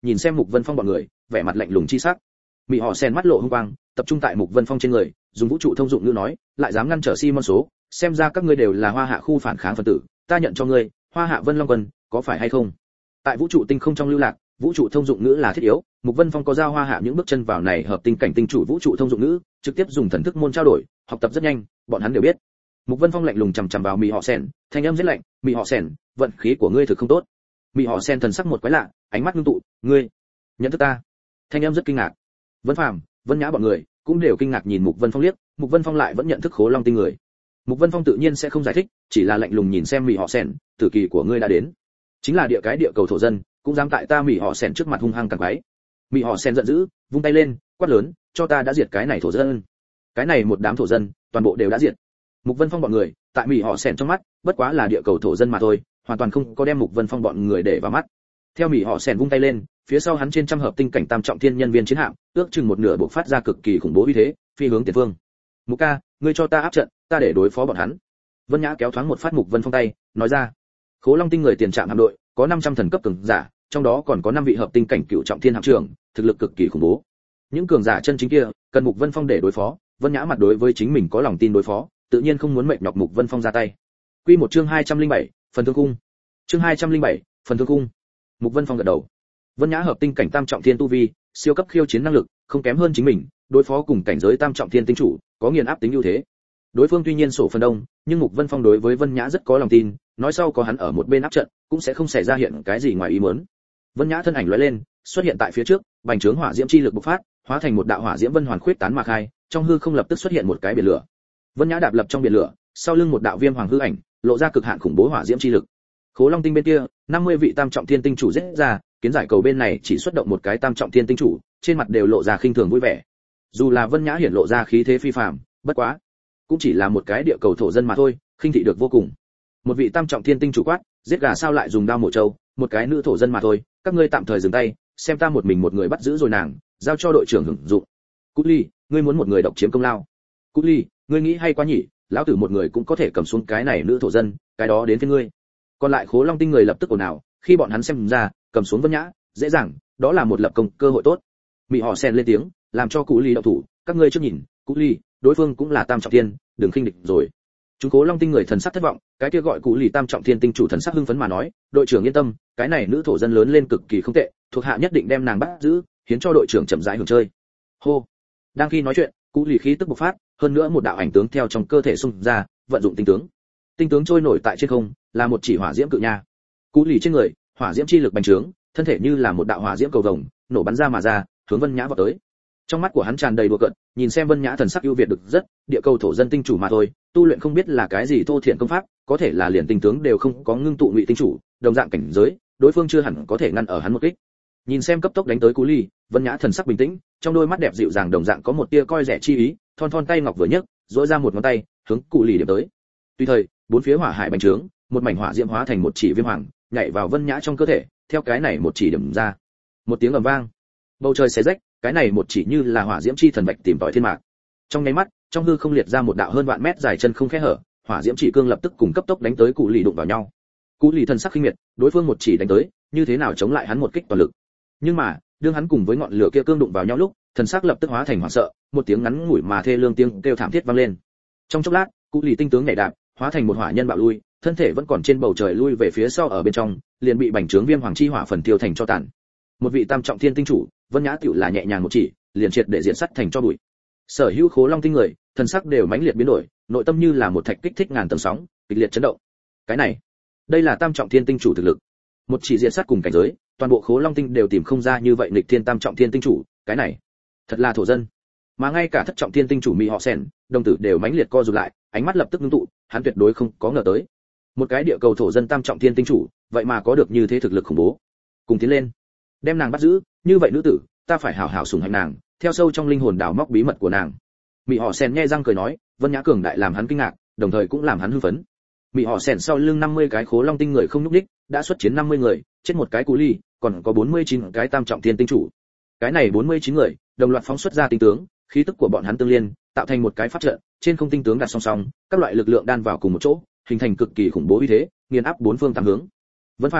nhìn xem Mục Vân Phong bọn người, vẻ mặt lạnh lùng chi sắc. Mị họ sen mắt lộ hung quang, tập trung tại Mục Vân Phong trên người, dùng vũ trụ thông dụng ngữ nói, lại dám ngăn trở Simon số, xem ra các ngươi đều là Hoa Hạ khu phản kháng phân tử, ta nhận cho ngươi, Hoa Hạ Vân Long quân, có phải hay không? Tại vũ trụ tinh không trong lưu lạc, vũ trụ thông dụng ngữ là thiết yếu, Mục Vân Phong có giao Hoa Hạ những bước chân vào này hợp tinh cảnh tinh chủ vũ trụ thông dụng ngữ, trực tiếp dùng thần thức môn trao đổi, học tập rất nhanh, bọn hắn đều biết. Mục Vân Phong lạnh lùng chằm chằm vào Mị họ sen, thanh âm rất lạnh, Mị họ sen, vận khí của ngươi thực không tốt. Mị họ sen thần sắc một quái lạ, ánh mắt ngưng tụ, ngươi nhận thức ta? Thanh âm rất kinh ngạc. Vân Phàm, Vân Nhã bọn người cũng đều kinh ngạc nhìn Mục Vân Phong liếc, Mục Vân Phong lại vẫn nhận thức Khố Long tinh người. Mục Vân Phong tự nhiên sẽ không giải thích, chỉ là lạnh lùng nhìn xem Mị họ sen, tử kỳ của ngươi đã đến. Chính là địa cái địa cầu thổ dân, cũng dám tại ta Mị họ sen trước mặt hung hăng càng quái. Mị họ sen giận dữ, vung tay lên, quát lớn, cho ta đã diệt cái này thổ dân. Cái này một đám thổ dân, toàn bộ đều đã diệt. Mục Vân Phong bọn người, tại Mị họ sen trong mắt, bất quá là địa cầu thổ dân mà thôi, hoàn toàn không có đem Mục Vân Phong bọn người để vào mắt. Theo Mị họ sen vung tay lên, phía sau hắn trên trăm hợp tinh cảnh tam trọng thiên nhân viên chiến hạm, ước chừng một nửa bộc phát ra cực kỳ khủng bố uy thế, phi hướng tiền phương. Mục ca, ngươi cho ta áp trận, ta để đối phó bọn hắn. Vân Nhã kéo thoáng một phát Mục Vân Phong tay, nói ra. Khố Long tinh người tiền trạm hạm đội, có năm trăm thần cấp cường giả, trong đó còn có năm vị hợp tinh cảnh cựu trọng thiên hạm trưởng, thực lực cực kỳ khủng bố. Những cường giả chân chính kia, cần Mục Vân Phong để đối phó, Vân Nhã mặt đối với chính mình có lòng tin đối phó, tự nhiên không muốn mệt nhọc Mục Vân Phong ra tay. Quy một chương hai trăm linh bảy, phần thương cung. Chương hai trăm linh bảy, phần thương cung. Mục Vân Phong gật đầu. Vân Nhã hợp tinh cảnh tam trọng thiên tu vi, siêu cấp khiêu chiến năng lực, không kém hơn chính mình, đối phó cùng cảnh giới tam trọng thiên tinh chủ, có nghiền áp tính ưu thế. Đối phương tuy nhiên sổ phần đông, nhưng Mục Vân Phong đối với Vân Nhã rất có lòng tin, nói sau có hắn ở một bên áp trận, cũng sẽ không xảy ra hiện cái gì ngoài ý muốn. Vân Nhã thân ảnh lóe lên, xuất hiện tại phía trước, bành trướng hỏa diễm chi lực bộc phát, hóa thành một đạo hỏa diễm vân hoàn khuyết tán mà khai, trong hư không lập tức xuất hiện một cái biển lửa. Vân Nhã đạp lập trong biển lửa, sau lưng một đạo viêm hoàng hư ảnh, lộ ra cực hạn khủng bố hỏa diễm chi lực. Khố Long tinh bên kia, năm mươi vị tam trọng thiên tinh chủ giết ra, kiến giải cầu bên này chỉ xuất động một cái tam trọng thiên tinh chủ, trên mặt đều lộ ra khinh thường vui vẻ. Dù là Vân Nhã hiển lộ ra khí thế phi phàm, bất quá, cũng chỉ là một cái địa cầu thổ dân mà thôi, khinh thị được vô cùng. Một vị tam trọng thiên tinh chủ quát, giết gà sao lại dùng đao mổ trâu, một cái nữ thổ dân mà thôi, các ngươi tạm thời dừng tay, xem ta một mình một người bắt giữ rồi nàng, giao cho đội trưởng hưởng dụng. Cú Ly, ngươi muốn một người độc chiếm công lao. Cú Ly, ngươi nghĩ hay quá nhỉ, lão tử một người cũng có thể cầm xuống cái này nữ thổ dân, cái đó đến với ngươi. Còn lại Khố Long tinh người lập tức ồn ào, khi bọn hắn xem ra, cầm xuống Vân Nhã, dễ dàng, đó là một lập công cơ hội tốt. Mị họ sen lên tiếng, làm cho Cú Ly động thủ, các ngươi trước nhìn, Cú Ly, đối phương cũng là tam trọng thiên, đừng khinh địch rồi. Chúng Khố Long tinh người thần sắc thất vọng, cái kia gọi Cú Ly tam trọng thiên tinh chủ thần sắc hưng phấn mà nói, đội trưởng yên tâm, cái này nữ thổ dân lớn lên cực kỳ không tệ, thuộc hạ nhất định đem nàng bắt giữ, khiến cho đội trưởng chậm rãi hưởng chơi. Hô. Đang khi nói chuyện, Cú Ly khí tức bộc phát, hơn nữa một đạo ảnh tướng theo trong cơ thể xung ra, vận dụng tinh tướng. Tinh tướng trôi nổi tại trên không, là một chỉ hỏa diễm cự nha. Cú Ly trên người, hỏa diễm chi lực bành trướng, thân thể như là một đạo hỏa diễm cầu vồng, nổ bắn ra mà ra, hướng Vân Nhã vọt tới. Trong mắt của hắn tràn đầy đùa cợt, nhìn xem Vân Nhã thần sắc ưu việt được rất, địa cầu thổ dân tinh chủ mà thôi, tu luyện không biết là cái gì thô thiện công pháp, có thể là liền tinh tướng đều không có ngưng tụ ngụy tinh chủ, đồng dạng cảnh giới, đối phương chưa hẳn có thể ngăn ở hắn một kích. Nhìn xem cấp tốc đánh tới Cú Ly, Vân Nhã thần sắc bình tĩnh, trong đôi mắt đẹp dịu dàng đồng dạng có một tia coi rẻ chi ý, thon thon tay ngọc vừa nhấc, duỗi ra một ngón tay, hướng Cú Ly điểm tới. Tùy thời, bốn phía hỏa hải bành trướng, một mảnh hỏa diễm hóa thành một chỉ viêm hoàng, nhảy vào Vân Nhã trong cơ thể, theo cái này một chỉ điểm ra. Một tiếng ầm vang, bầu trời xé rách, cái này một chỉ như là hỏa diễm chi thần vạch tìm tòi thiên mạc. Trong nháy mắt, trong hư không liệt ra một đạo hơn vạn mét dài chân không khe hở, hỏa diễm chỉ cương lập tức cùng cấp tốc đánh tới Cú Ly đụng vào nhau. Cú Ly thần sắc khinh miệt, đối phương một chỉ đánh tới, như thế nào chống lại hắn một kích toàn lực. Nhưng mà, đương hắn cùng với ngọn lửa kia cương đụng vào nhau lúc, thần sắc lập tức hóa thành hoảng sợ, một tiếng ngắn ngủi mà thê lương tiếng kêu thảm thiết vang lên. Trong chốc lát, Cú Ly tinh tướng nhảy đạp, hóa thành một hỏa nhân bạo lui, thân thể vẫn còn trên bầu trời lui về phía sau ở bên trong, liền bị bành trướng viêm hoàng chi hỏa phần tiêu thành cho tàn. Một vị tam trọng thiên tinh chủ, Vân Nhã tiểu là nhẹ nhàng một chỉ, liền triệt để diện sắt thành cho bụi. Sở hữu Khố Long tinh người, thần sắc đều mãnh liệt biến đổi, nội tâm như là một thạch kích thích ngàn tầng sóng, kịch liệt chấn động. Cái này, đây là tam trọng thiên tinh chủ thực lực. Một chỉ diện sắt cùng cảnh giới, toàn bộ Khố Long tinh đều tìm không ra như vậy nghịch thiên tam trọng thiên tinh chủ, cái này, thật là thổ dân. Mà ngay cả thất trọng thiên tinh chủ Mị họ sen, đồng tử đều mãnh liệt co rụt lại, ánh mắt lập tức ngưng tụ, hắn tuyệt đối không có ngờ tới. Một cái địa cầu thổ dân tam trọng thiên tinh chủ, vậy mà có được như thế thực lực khủng bố. Cùng tiến lên, đem nàng bắt giữ, như vậy nữ tử, ta phải hảo hảo sủng hạnh nàng, theo sâu trong linh hồn đào móc bí mật của nàng. Mị họ sen nhe răng cười nói, Vân Nhã cường đại làm hắn kinh ngạc, đồng thời cũng làm hắn hưng phấn. Mị họ sen sau lưng năm mươi cái Khố Long tinh người không nhúc đích, đã xuất chiến năm mươi người, chết một cái Cú Ly, còn có bốn mươi chín cái tam trọng thiên tinh chủ. Cái này bốn mươi chín người, đồng loạt phóng xuất ra tinh tướng, khí tức của bọn hắn tương liên, tạo thành một cái pháp trận, trên không tinh tướng đặt song song, các loại lực lượng đan vào cùng một chỗ, hình thành cực kỳ khủng bố uy thế, nghiền áp bốn phương tám hướng. Vân Phàm,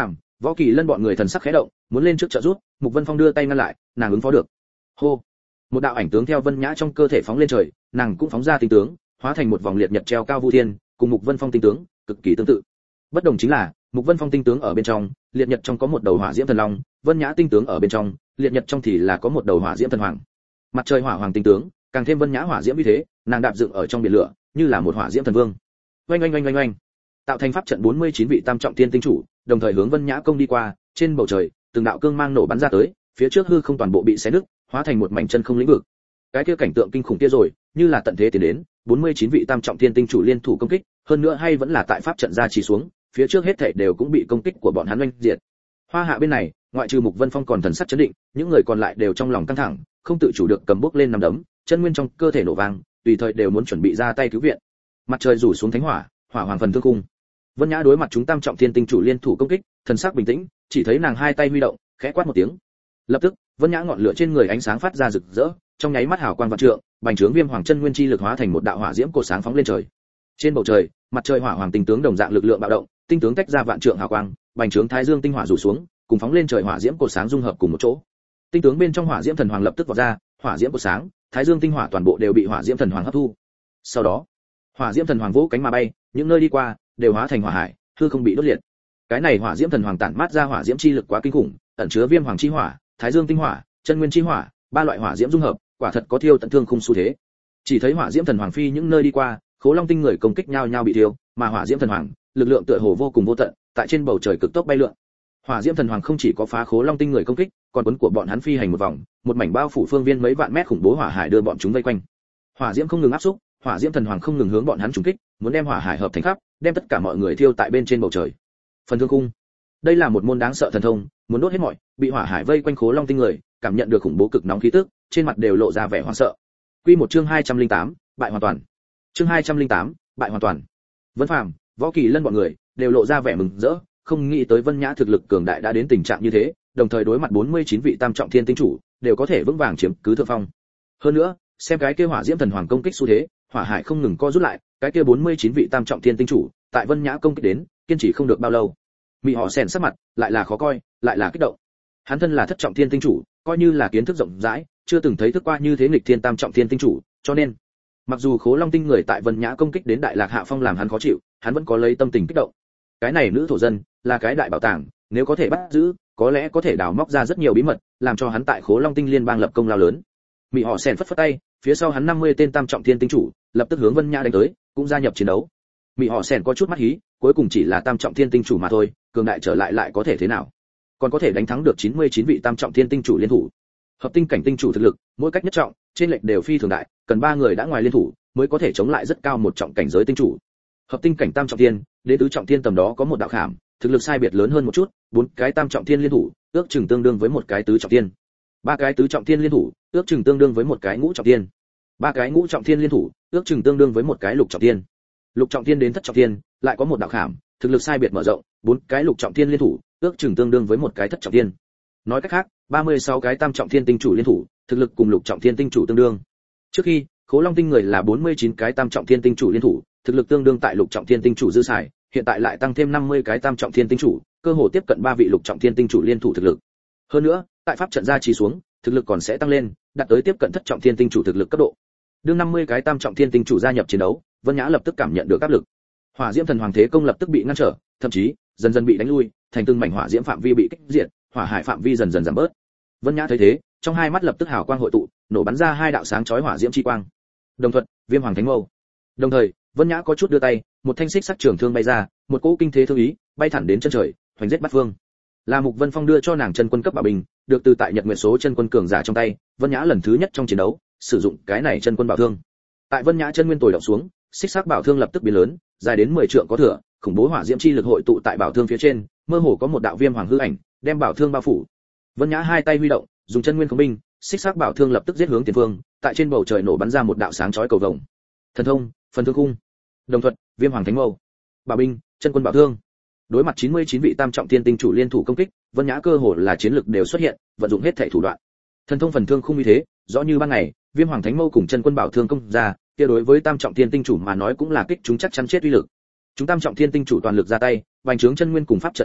Võ Kỳ Lân bọn người thần sắc khẽ động, muốn lên trước trợ giúp, Mục Vân Phong đưa tay ngăn lại, nàng ứng phó được. Hô! Một đạo ảnh tướng theo Vân Nhã trong cơ thể phóng lên trời, nàng cũng phóng ra tinh tướng, hóa thành một vòng liệt nhật treo cao vu thiên, cùng Mục Vân Phong tinh tướng cực kỳ tương tự. Bất đồng chính là, Mục Vân Phong tinh tướng ở bên trong, liệt nhật trong có một đầu hỏa diễm thần long, Vân Nhã tinh tướng ở bên trong, liệt nhật trong thì là có một đầu hỏa diễm thần hoàng. Mặt trời hỏa hoàng tinh tướng, càng thêm Vân Nhã hỏa diễm như thế, nàng đạp dựng ở trong biển lửa, như là một hỏa diễm thần vương. Oanh oanh oanh oanh oanh. Tạo thành pháp trận bốn mươi chín vị tam trọng thiên tinh chủ, đồng thời hướng Vân Nhã công đi qua, trên bầu trời, từng đạo cương mang nổ bắn ra tới, phía trước hư không toàn bộ bị xé nứt, hóa thành một mảnh chân không lĩnh vực. Cái kia cảnh tượng kinh khủng kia rồi, như là tận thế tiến đến, bốn mươi chín vị tam trọng thiên tinh chủ liên thủ công kích, hơn nữa hay vẫn là tại pháp trận ra chỉ xuống, phía trước hết thảy đều cũng bị công kích của bọn hắn oanh diệt. Hoa Hạ bên này, ngoại trừ Mục Vân Phong còn thần sắc chấn định, những người còn lại đều trong lòng căng thẳng, không tự chủ được cầm bước lên nằm đấm, chân nguyên trong cơ thể nổ vang, tùy thời đều muốn chuẩn bị ra tay cứu viện. Mặt trời rủ xuống thánh hỏa, hỏa hoàng phần thương cung. Vân Nhã đối mặt chúng tam trọng thiên tinh chủ liên thủ công kích, thần sắc bình tĩnh, chỉ thấy nàng hai tay huy động, khẽ quát một tiếng. Lập tức, Vân Nhã ngọn lửa trên người ánh sáng phát ra rực rỡ, trong nháy mắt hào quang vạn trượng, bành trướng viêm hoàng chân nguyên chi lực hóa thành một đạo hỏa diễm cổ sáng phóng lên trời. Trên bầu trời, mặt trời hỏa hoàng tinh tướng đồng dạng lực lượng bạo động, tinh tướng tách ra vạn trượng hào quang, bành trướng thái dương tinh hỏa rủ xuống, cùng phóng lên trời hỏa diễm cổ sáng dung hợp cùng một chỗ. Tinh tướng bên trong hỏa diễm thần hoàng lập tức vọt ra, hỏa diễm cổ sáng, thái dương tinh hỏa toàn bộ đều bị hỏa diễm thần hoàng hấp thu. Sau đó, hỏa diễm thần hoàng vỗ cánh mà bay, những nơi đi qua đều hóa thành hỏa hải, hư không bị đốt liệt. Cái này hỏa diễm thần hoàng tản mát ra hỏa diễm chi lực quá kinh khủng, ẩn chứa viêm hoàng chi hỏa, thái dương tinh hỏa, chân nguyên chi hỏa, ba loại hỏa diễm dung hợp, quả thật có thiêu tận thương khung xu thế. Chỉ thấy hỏa diễm thần hoàng phi những nơi đi qua, Khố Long tinh người công kích nhau nhau bị thiêu, mà hỏa diễm thần hoàng, lực lượng tựa hồ vô cùng vô tận, tại trên bầu trời cực tốc bay lượn. Hỏa diễm thần hoàng không chỉ có phá Khố Long tinh người công kích, còn cuốn của bọn hắn phi hành một vòng, một mảnh bao phủ phương viên mấy vạn mét khủng bố hỏa hải đưa bọn chúng vây quanh. Hỏa diễm không ngừng áp xúc, hỏa diễm thần hoàng không ngừng hướng bọn hắn trùng kích, muốn đem hỏa hải hợp thành khắp, đem tất cả mọi người thiêu tại bên trên bầu trời. Phần thương cung, đây là một môn đáng sợ thần thông, muốn đốt hết mọi, bị hỏa hải vây quanh Khố Long tinh người, cảm nhận được khủng bố cực nóng khí tức, trên mặt đều lộ ra vẻ hoảng sợ. Quy một chương hai trăm lẻ tám, bại hoàn toàn. Chương hai trăm lẻ tám, bại hoàn toàn. Vân Phàm, Võ Kỳ Lân bọn người đều lộ ra vẻ mừng rỡ, không nghĩ tới Vân Nhã thực lực cường đại đã đến tình trạng như thế, đồng thời đối mặt bốn mươi chín vị tam trọng thiên tinh chủ, đều có thể vững vàng chiếm cứ thượng phong. Hơn nữa, xem cái kia hỏa diễm thần hoàng công kích xu thế, hỏa hải không ngừng co rút lại, cái kia bốn mươi chín vị tam trọng thiên tinh chủ, tại Vân Nhã công kích đến, kiên trì không được bao lâu. Mị Họ Sèn sắc mặt, lại là khó coi, lại là kích động. Hắn thân là thất trọng thiên tinh chủ, coi như là kiến thức rộng rãi, chưa từng thấy thức qua như thế nghịch thiên tam trọng thiên tinh chủ, cho nên, mặc dù Khố Long tinh người tại Vân Nhã công kích đến Đại Lạc Hạ Phong làm hắn khó chịu, hắn vẫn có lấy tâm tình kích động. Cái này nữ thổ dân, là cái đại bảo tàng, nếu có thể bắt giữ, có lẽ có thể đào móc ra rất nhiều bí mật, làm cho hắn tại Khố Long tinh liên bang lập công lao lớn. Mị Họ Sèn phất phất tay, phía sau hắn năm mươi tên tam trọng thiên tinh chủ, lập tức hướng Vân Nhã đánh tới, cũng gia nhập chiến đấu. Mị Họ Sèn có chút mắt hí, cuối cùng chỉ là tam trọng thiên tinh chủ mà thôi, cường đại trở lại lại có thể thế nào? Còn có thể đánh thắng được chín mươi chín vị tam trọng thiên tinh chủ liên thủ. Hợp tinh cảnh tinh chủ thực lực, mỗi cách nhất trọng, trên lệch đều phi thường đại, cần ba người đã ngoài liên thủ, mới có thể chống lại rất cao một trọng cảnh giới tinh chủ. Hợp tinh cảnh tam trọng thiên, đến tứ trọng thiên tầm đó có một đạo khảm, thực lực sai biệt lớn hơn một chút, bốn cái tam trọng thiên liên thủ, ước chừng tương đương với một cái tứ trọng thiên. Ba cái tứ trọng thiên liên thủ, ước chừng tương đương với một cái ngũ trọng thiên. Ba cái ngũ trọng thiên liên thủ, ước chừng tương đương với một cái lục trọng thiên. Lục trọng thiên đến thất trọng thiên, lại có một đạo khảm, thực lực sai biệt mở rộng, bốn cái lục trọng thiên liên thủ, ước chừng tương đương với một cái thất trọng thiên. Nói cách khác, ba mươi sáu cái tam trọng thiên tinh chủ liên thủ, thực lực cùng lục trọng thiên tinh chủ tương đương. Trước khi, Khố Long tinh người là bốn mươi chín cái tam trọng thiên tinh chủ liên thủ, thực lực tương đương tại lục trọng thiên tinh chủ dư xài, hiện tại lại tăng thêm năm mươi cái tam trọng thiên tinh chủ, cơ hồ tiếp cận ba vị lục trọng thiên tinh chủ liên thủ thực lực. Hơn nữa, tại pháp trận gia trì xuống, thực lực còn sẽ tăng lên, đạt tới tiếp cận thất trọng thiên tinh chủ thực lực cấp độ. Đương năm mươi cái tam trọng thiên tinh chủ gia nhập chiến đấu, Vân Nhã lập tức cảm nhận được áp lực. Hỏa diễm thần hoàng thế công lập tức bị ngăn trở, thậm chí dần dần bị đánh lui, thành từng mảnh hỏa diễm phạm vi bị kích diệt, hỏa hải phạm vi dần dần giảm bớt. Vân Nhã thấy thế, trong hai mắt lập tức hào quang hội tụ, nổ bắn ra hai đạo sáng chói hỏa diễm chi quang. Đồng thuật, Viêm Hoàng Thánh Mâu. Đồng thời, Vân Nhã có chút đưa tay, một thanh xích sắc trường thương bay ra, một cỗ kinh thế thương ý, bay thẳng đến chân trời, hoành giết bát phương. Là Mục Vân Phong đưa cho nàng chân quân cấp bảo bình, được từ tại Nhật Nguyệt số chân quân cường giả trong tay, Vân Nhã lần thứ nhất trong chiến đấu, sử dụng cái này chân quân bảo thương. Tại Vân Nhã chân nguyên tồi động xuống, xích sắc bảo thương lập tức biến lớn, dài đến mười trượng có thừa, khủng bố hỏa diễm chi lực hội tụ tại bảo thương phía trên, mơ hồ có một đạo viêm hoàng hư ảnh, đem bảo thương bao phủ. Vân Nhã hai tay huy động, dùng chân nguyên khống binh, xích sắc bảo thương lập tức giết hướng tiền phương, tại trên bầu trời nổ bắn ra một đạo sáng chói cầu vồng. Thần thông, phần thương cung. Đồng thuật, Viêm Hoàng Thánh Mâu. Bảo binh, chân quân bảo thương. Đối mặt chín mươi chín vị tam trọng thiên tinh chủ liên thủ công kích, Vân Nhã cơ hồ là chiến lực đều xuất hiện, vận dụng hết thảy thủ đoạn. Thần thông phần thương khung như thế, rõ như ban ngày, Viêm Hoàng Thánh Mâu cùng chân quân bảo thương công ra, kia đối với tam trọng thiên tinh chủ mà nói cũng là kích chúng chắc chắn chết uy lực. Chúng tam trọng thiên tinh chủ toàn lực ra tay, vành trướng chân nguyên cùng pháp trận ngưng tụ,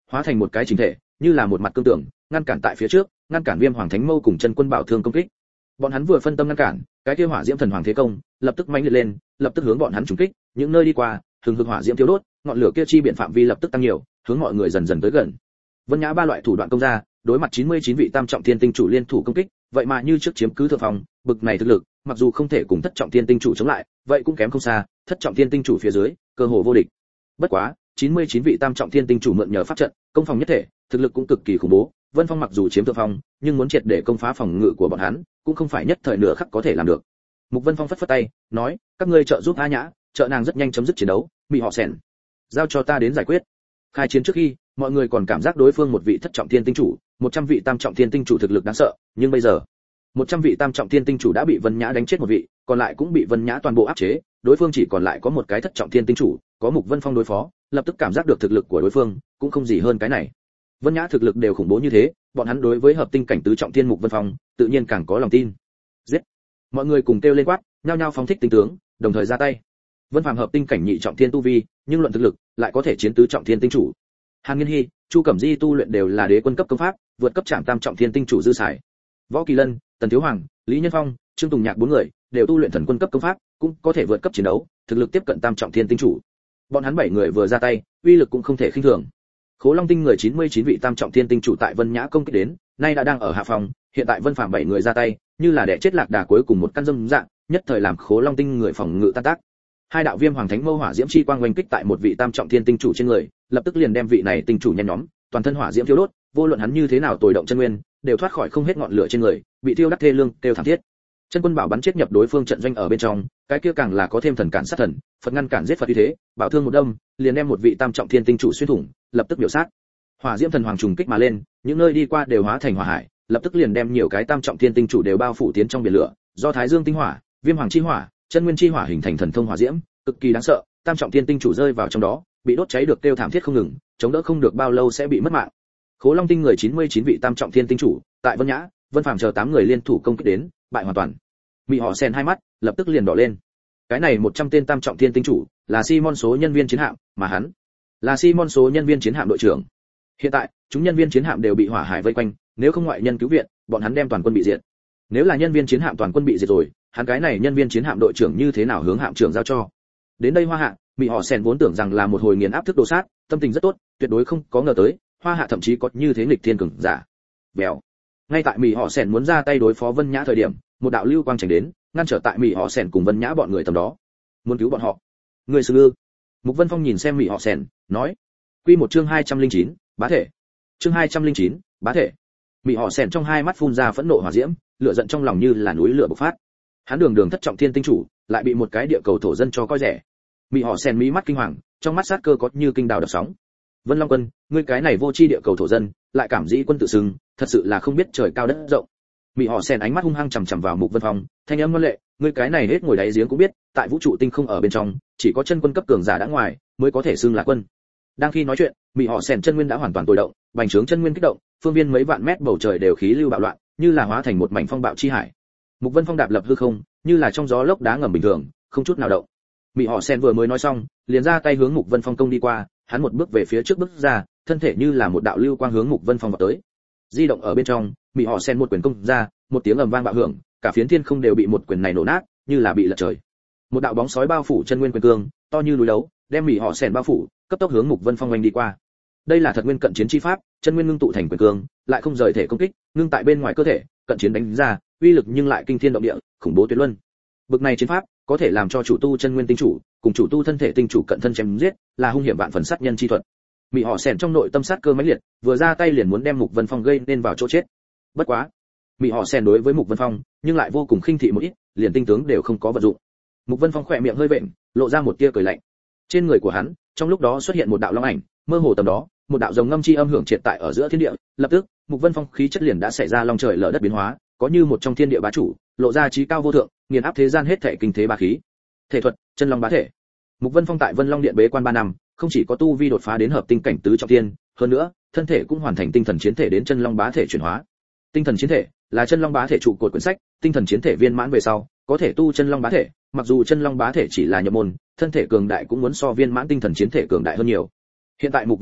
hóa thành một cái chính thể, như là một mặt cương tường, ngăn cản tại phía trước, ngăn cản Viêm Hoàng Thánh Mâu cùng chân quân Bảo Thương công kích. Bọn hắn vừa phân tâm ngăn cản, cái kia hỏa diễm thần hoàng thế công, lập tức mãnh liệt lên, lập tức hướng bọn hắn trùng kích, những nơi đi qua, hừng hực hỏa diễm thiêu đốt, ngọn lửa kia chi biện phạm vi lập tức tăng nhiều, hướng mọi người dần dần tới gần. Vân Nhã ba loại thủ đoạn công ra, đối mặt chín mươi chín vị tam trọng thiên tinh chủ liên thủ công kích, vậy mà như trước chiếm cứ thượng phòng, bực này thực lực, mặc dù không thể cùng thất trọng thiên tinh chủ chống lại, vậy cũng kém không xa, thất trọng thiên tinh chủ phía dưới, cơ hồ vô địch. Bất quá, chín mươi chín vị tam trọng thiên tinh chủ mượn nhờ pháp trận, công phòng nhất thể, thực lực cũng cực kỳ khủng bố. Vân Phong mặc dù chiếm thượng phong, nhưng muốn triệt để công phá phòng ngự của bọn hắn, cũng không phải nhất thời nửa khắc có thể làm được. Mục Vân Phong phất phất tay, nói, các ngươi trợ giúp A Nhã, trợ nàng rất nhanh chấm dứt chiến đấu, Mị Họ Sẻn, giao cho ta đến giải quyết. Khai chiến trước khi, mọi người còn cảm giác đối phương một vị thất trọng thiên tinh chủ, một trăm vị tam trọng thiên tinh chủ thực lực đáng sợ, nhưng bây giờ, một trăm vị tam trọng thiên tinh chủ đã bị Vân Nhã đánh chết một vị, còn lại cũng bị Vân Nhã toàn bộ áp chế, đối phương chỉ còn lại có một cái thất trọng thiên tinh chủ, có Mục Vân Phong đối phó, lập tức cảm giác được thực lực của đối phương cũng không gì hơn cái này. Vân Nhã thực lực đều khủng bố như thế, bọn hắn đối với hợp tinh cảnh tứ trọng thiên Mục Vân Phong, tự nhiên càng có lòng tin. Giết! Mọi người cùng kêu lên quát, nhao nhao phóng thích tinh tướng, đồng thời ra tay. Vân Phàm hợp tinh cảnh nhị trọng thiên tu vi, nhưng luận thực lực, lại có thể chiến tứ trọng thiên tinh chủ. Hàn Nghiên Hi, Chu Cẩm Di tu luyện đều là đế quân cấp công pháp, vượt cấp chạm tam trọng thiên tinh chủ dư xài. Võ Kỳ Lân, Tần Thiếu Hoàng, Lý Nhân Phong, Trương Tùng Nhạc bốn người đều tu luyện thần quân cấp công pháp, cũng có thể vượt cấp chiến đấu, thực lực tiếp cận tam trọng thiên tinh chủ. Bọn hắn bảy người vừa ra tay, uy lực cũng không thể khinh thường. Khố Long Tinh người chín mươi chín vị tam trọng thiên tinh chủ tại Vân Nhã công kích đến, nay đã đang ở hạ phòng, hiện tại Vân Phàm bảy người ra tay, như là đẻ chết lạc đà cuối cùng một căn dâm dạng, nhất thời làm Khố Long Tinh người phòng ngự tan tác. Hai đạo Viêm Hoàng Thánh Mâu hỏa diễm chi quang oanh kích tại một vị tam trọng thiên tinh chủ trên người, lập tức liền đem vị này tinh chủ nhen nhóm, toàn thân hỏa diễm thiêu đốt, vô luận hắn như thế nào tồi động chân nguyên, đều thoát khỏi không hết ngọn lửa trên người, bị thiêu đắc thê lương, kêu thảm thiết. Chân quân bảo bắn chết nhập đối phương trận doanh ở bên trong, cái kia càng là có thêm thần cản sát thần, Phật ngăn cản giết Phật như thế, bảo thương một đâm, liền đem một vị tam trọng thiên tinh chủ xuyên thủng, lập tức biểu sát. Hỏa diễm thần hoàng trùng kích mà lên, những nơi đi qua đều hóa thành hỏa hải, lập tức liền đem nhiều cái tam trọng thiên tinh chủ đều bao phủ tiến trong biển lửa, do Thái Dương tinh hỏa, Viêm Hoàng chi hỏa, Chân Nguyên chi hỏa hình thành thần thông hỏa diễm, cực kỳ đáng sợ, tam trọng thiên tinh chủ rơi vào trong đó, bị đốt cháy được kêu thảm thiết không ngừng, chống đỡ không được bao lâu sẽ bị mất mạng. Khố Long Tinh người chín mươi chín vị tam trọng thiên tinh chủ, tại Vân Nhã, Vân Phàm chờ tám người liên thủ công kích đến, bại hoàn toàn. Mị Họ Sen hai mắt lập tức liền đỏ lên. Cái này một trăm tên tam trọng thiên tinh chủ, là Simon số nhân viên chiến hạm, mà hắn là Simon số nhân viên chiến hạm đội trưởng. Hiện tại, chúng nhân viên chiến hạm đều bị hỏa hải vây quanh, nếu không ngoại nhân cứu viện, bọn hắn đem toàn quân bị diệt. Nếu là nhân viên chiến hạm toàn quân bị diệt rồi, hắn cái này nhân viên chiến hạm đội trưởng như thế nào hướng hạm trưởng giao cho? Đến đây Hoa Hạ, Mị Họ Sen vốn tưởng rằng là một hồi nghiền áp thức đồ sát, tâm tình rất tốt, tuyệt đối không có ngờ tới, Hoa Hạ thậm chí có như thế nghịch thiên cường giả. Bèo. Ngay tại Mị Họ Sen muốn ra tay đối phó Vân Nhã thời điểm, một đạo lưu quang chảnh đến, ngăn trở tại Mị Họ Sen cùng Vân Nhã bọn người tầm đó. Muốn cứu bọn họ. Người sư ư? Mục Vân Phong nhìn xem Mị Họ Sen, nói. Quy một chương hai trăm linh chín, bá thể. Chương hai trăm linh chín, bá thể. Mị Họ Sen trong hai mắt phun ra phẫn nộ hỏa diễm, lửa giận trong lòng như là núi lửa bộc phát. Hắn đường đường thất trọng thiên tinh chủ, lại bị một cái địa cầu thổ dân cho coi rẻ. Mị Họ Sen mí mắt kinh hoàng, trong mắt sát cơ có như kinh đào đập sóng. Vân Long Quân, ngươi cái này vô tri địa cầu thổ dân, lại cảm dĩ quân tự xưng, thật sự là không biết trời cao đất rộng. Mị Họ Sen ánh mắt hung hăng chằm chằm vào Mục Vân Phong, thanh âm ngoan lệ, ngươi cái này hết ngồi đáy giếng cũng biết, tại vũ trụ tinh không ở bên trong, chỉ có chân quân cấp cường giả đã ngoài, mới có thể xưng là quân. Đang khi nói chuyện, Mị Họ Sen chân nguyên đã hoàn toàn tồi động, bành trướng chân nguyên kích động, phương viên mấy vạn mét bầu trời đều khí lưu bạo loạn, như là hóa thành một mảnh phong bạo chi hải. Mục Vân Phong đạp lập hư không, như là trong gió lốc đá ngầm bình thường, không chút nào động. Mị Họ Sen vừa mới nói xong, liền ra tay hướng Mục Vân Phong công đi qua, hắn một bước về phía trước bước ra, thân thể như là một đạo lưu quang hướng Mục Vân Phong vào tới. Di động ở bên trong, Mị Họ Sen một quyền công ra, một tiếng ầm vang bạo hưởng, cả phiến thiên không đều bị một quyền này nổ nát, như là bị lật trời. Một đạo bóng sói bao phủ chân nguyên quyền cương, to như núi đấu, đem Mị Họ Sen bao phủ, cấp tốc hướng Mục Vân Phong oanh đi qua. Đây là thật nguyên cận chiến chi pháp, chân nguyên ngưng tụ thành quyền cương, lại không rời thể công kích, ngưng tại bên ngoài cơ thể, cận chiến đánh ra, uy lực nhưng lại kinh thiên động địa, khủng bố tuyệt luân. Bực này chiến pháp, có thể làm cho chủ tu chân nguyên tinh chủ, cùng chủ tu thân thể tinh chủ cận thân chém giết, là hung hiểm vạn phần sát nhân chi thuật. Mị Họ Sen trong nội tâm sát cơ mãnh liệt, vừa ra tay liền muốn đem Mục Vân Phong gây nên vào chỗ chết. Bất quá, Mị Họ Sen đối với Mục Vân Phong, nhưng lại vô cùng khinh thị một ít, liền tinh tướng đều không có vận dụng. Mục Vân Phong khẽ miệng hơi vện, lộ ra một tia cười lạnh. Trên người của hắn, trong lúc đó xuất hiện một đạo long ảnh, mơ hồ tầm đó, một đạo rồng ngâm chi âm hưởng triệt tại ở giữa thiên địa, lập tức, Mục Vân Phong khí chất liền đã xảy ra long trời lở đất biến hóa, có như một trong thiên địa bá chủ, lộ ra trí cao vô thượng, nghiền áp thế gian hết thể kinh thế bá khí. Thể thuật, chân long bá thể. Mục Vân Phong tại Vân Long Điện bế quan ba năm, không chỉ có tu vi đột phá đến hợp tinh cảnh tứ trọng thiên, hơn nữa, thân thể cũng hoàn thành tinh thần chiến thể đến chân long bá thể chuyển hóa. Tinh thần chiến thể là chân long bá thể trụ cột quyển sách, tinh thần chiến thể viên mãn về sau, có thể tu chân long bá thể, mặc dù chân long bá thể chỉ là nhập môn, thân thể cường đại cũng muốn so viên mãn tinh thần chiến thể cường đại hơn nhiều. Hiện tại Mục Vân Phong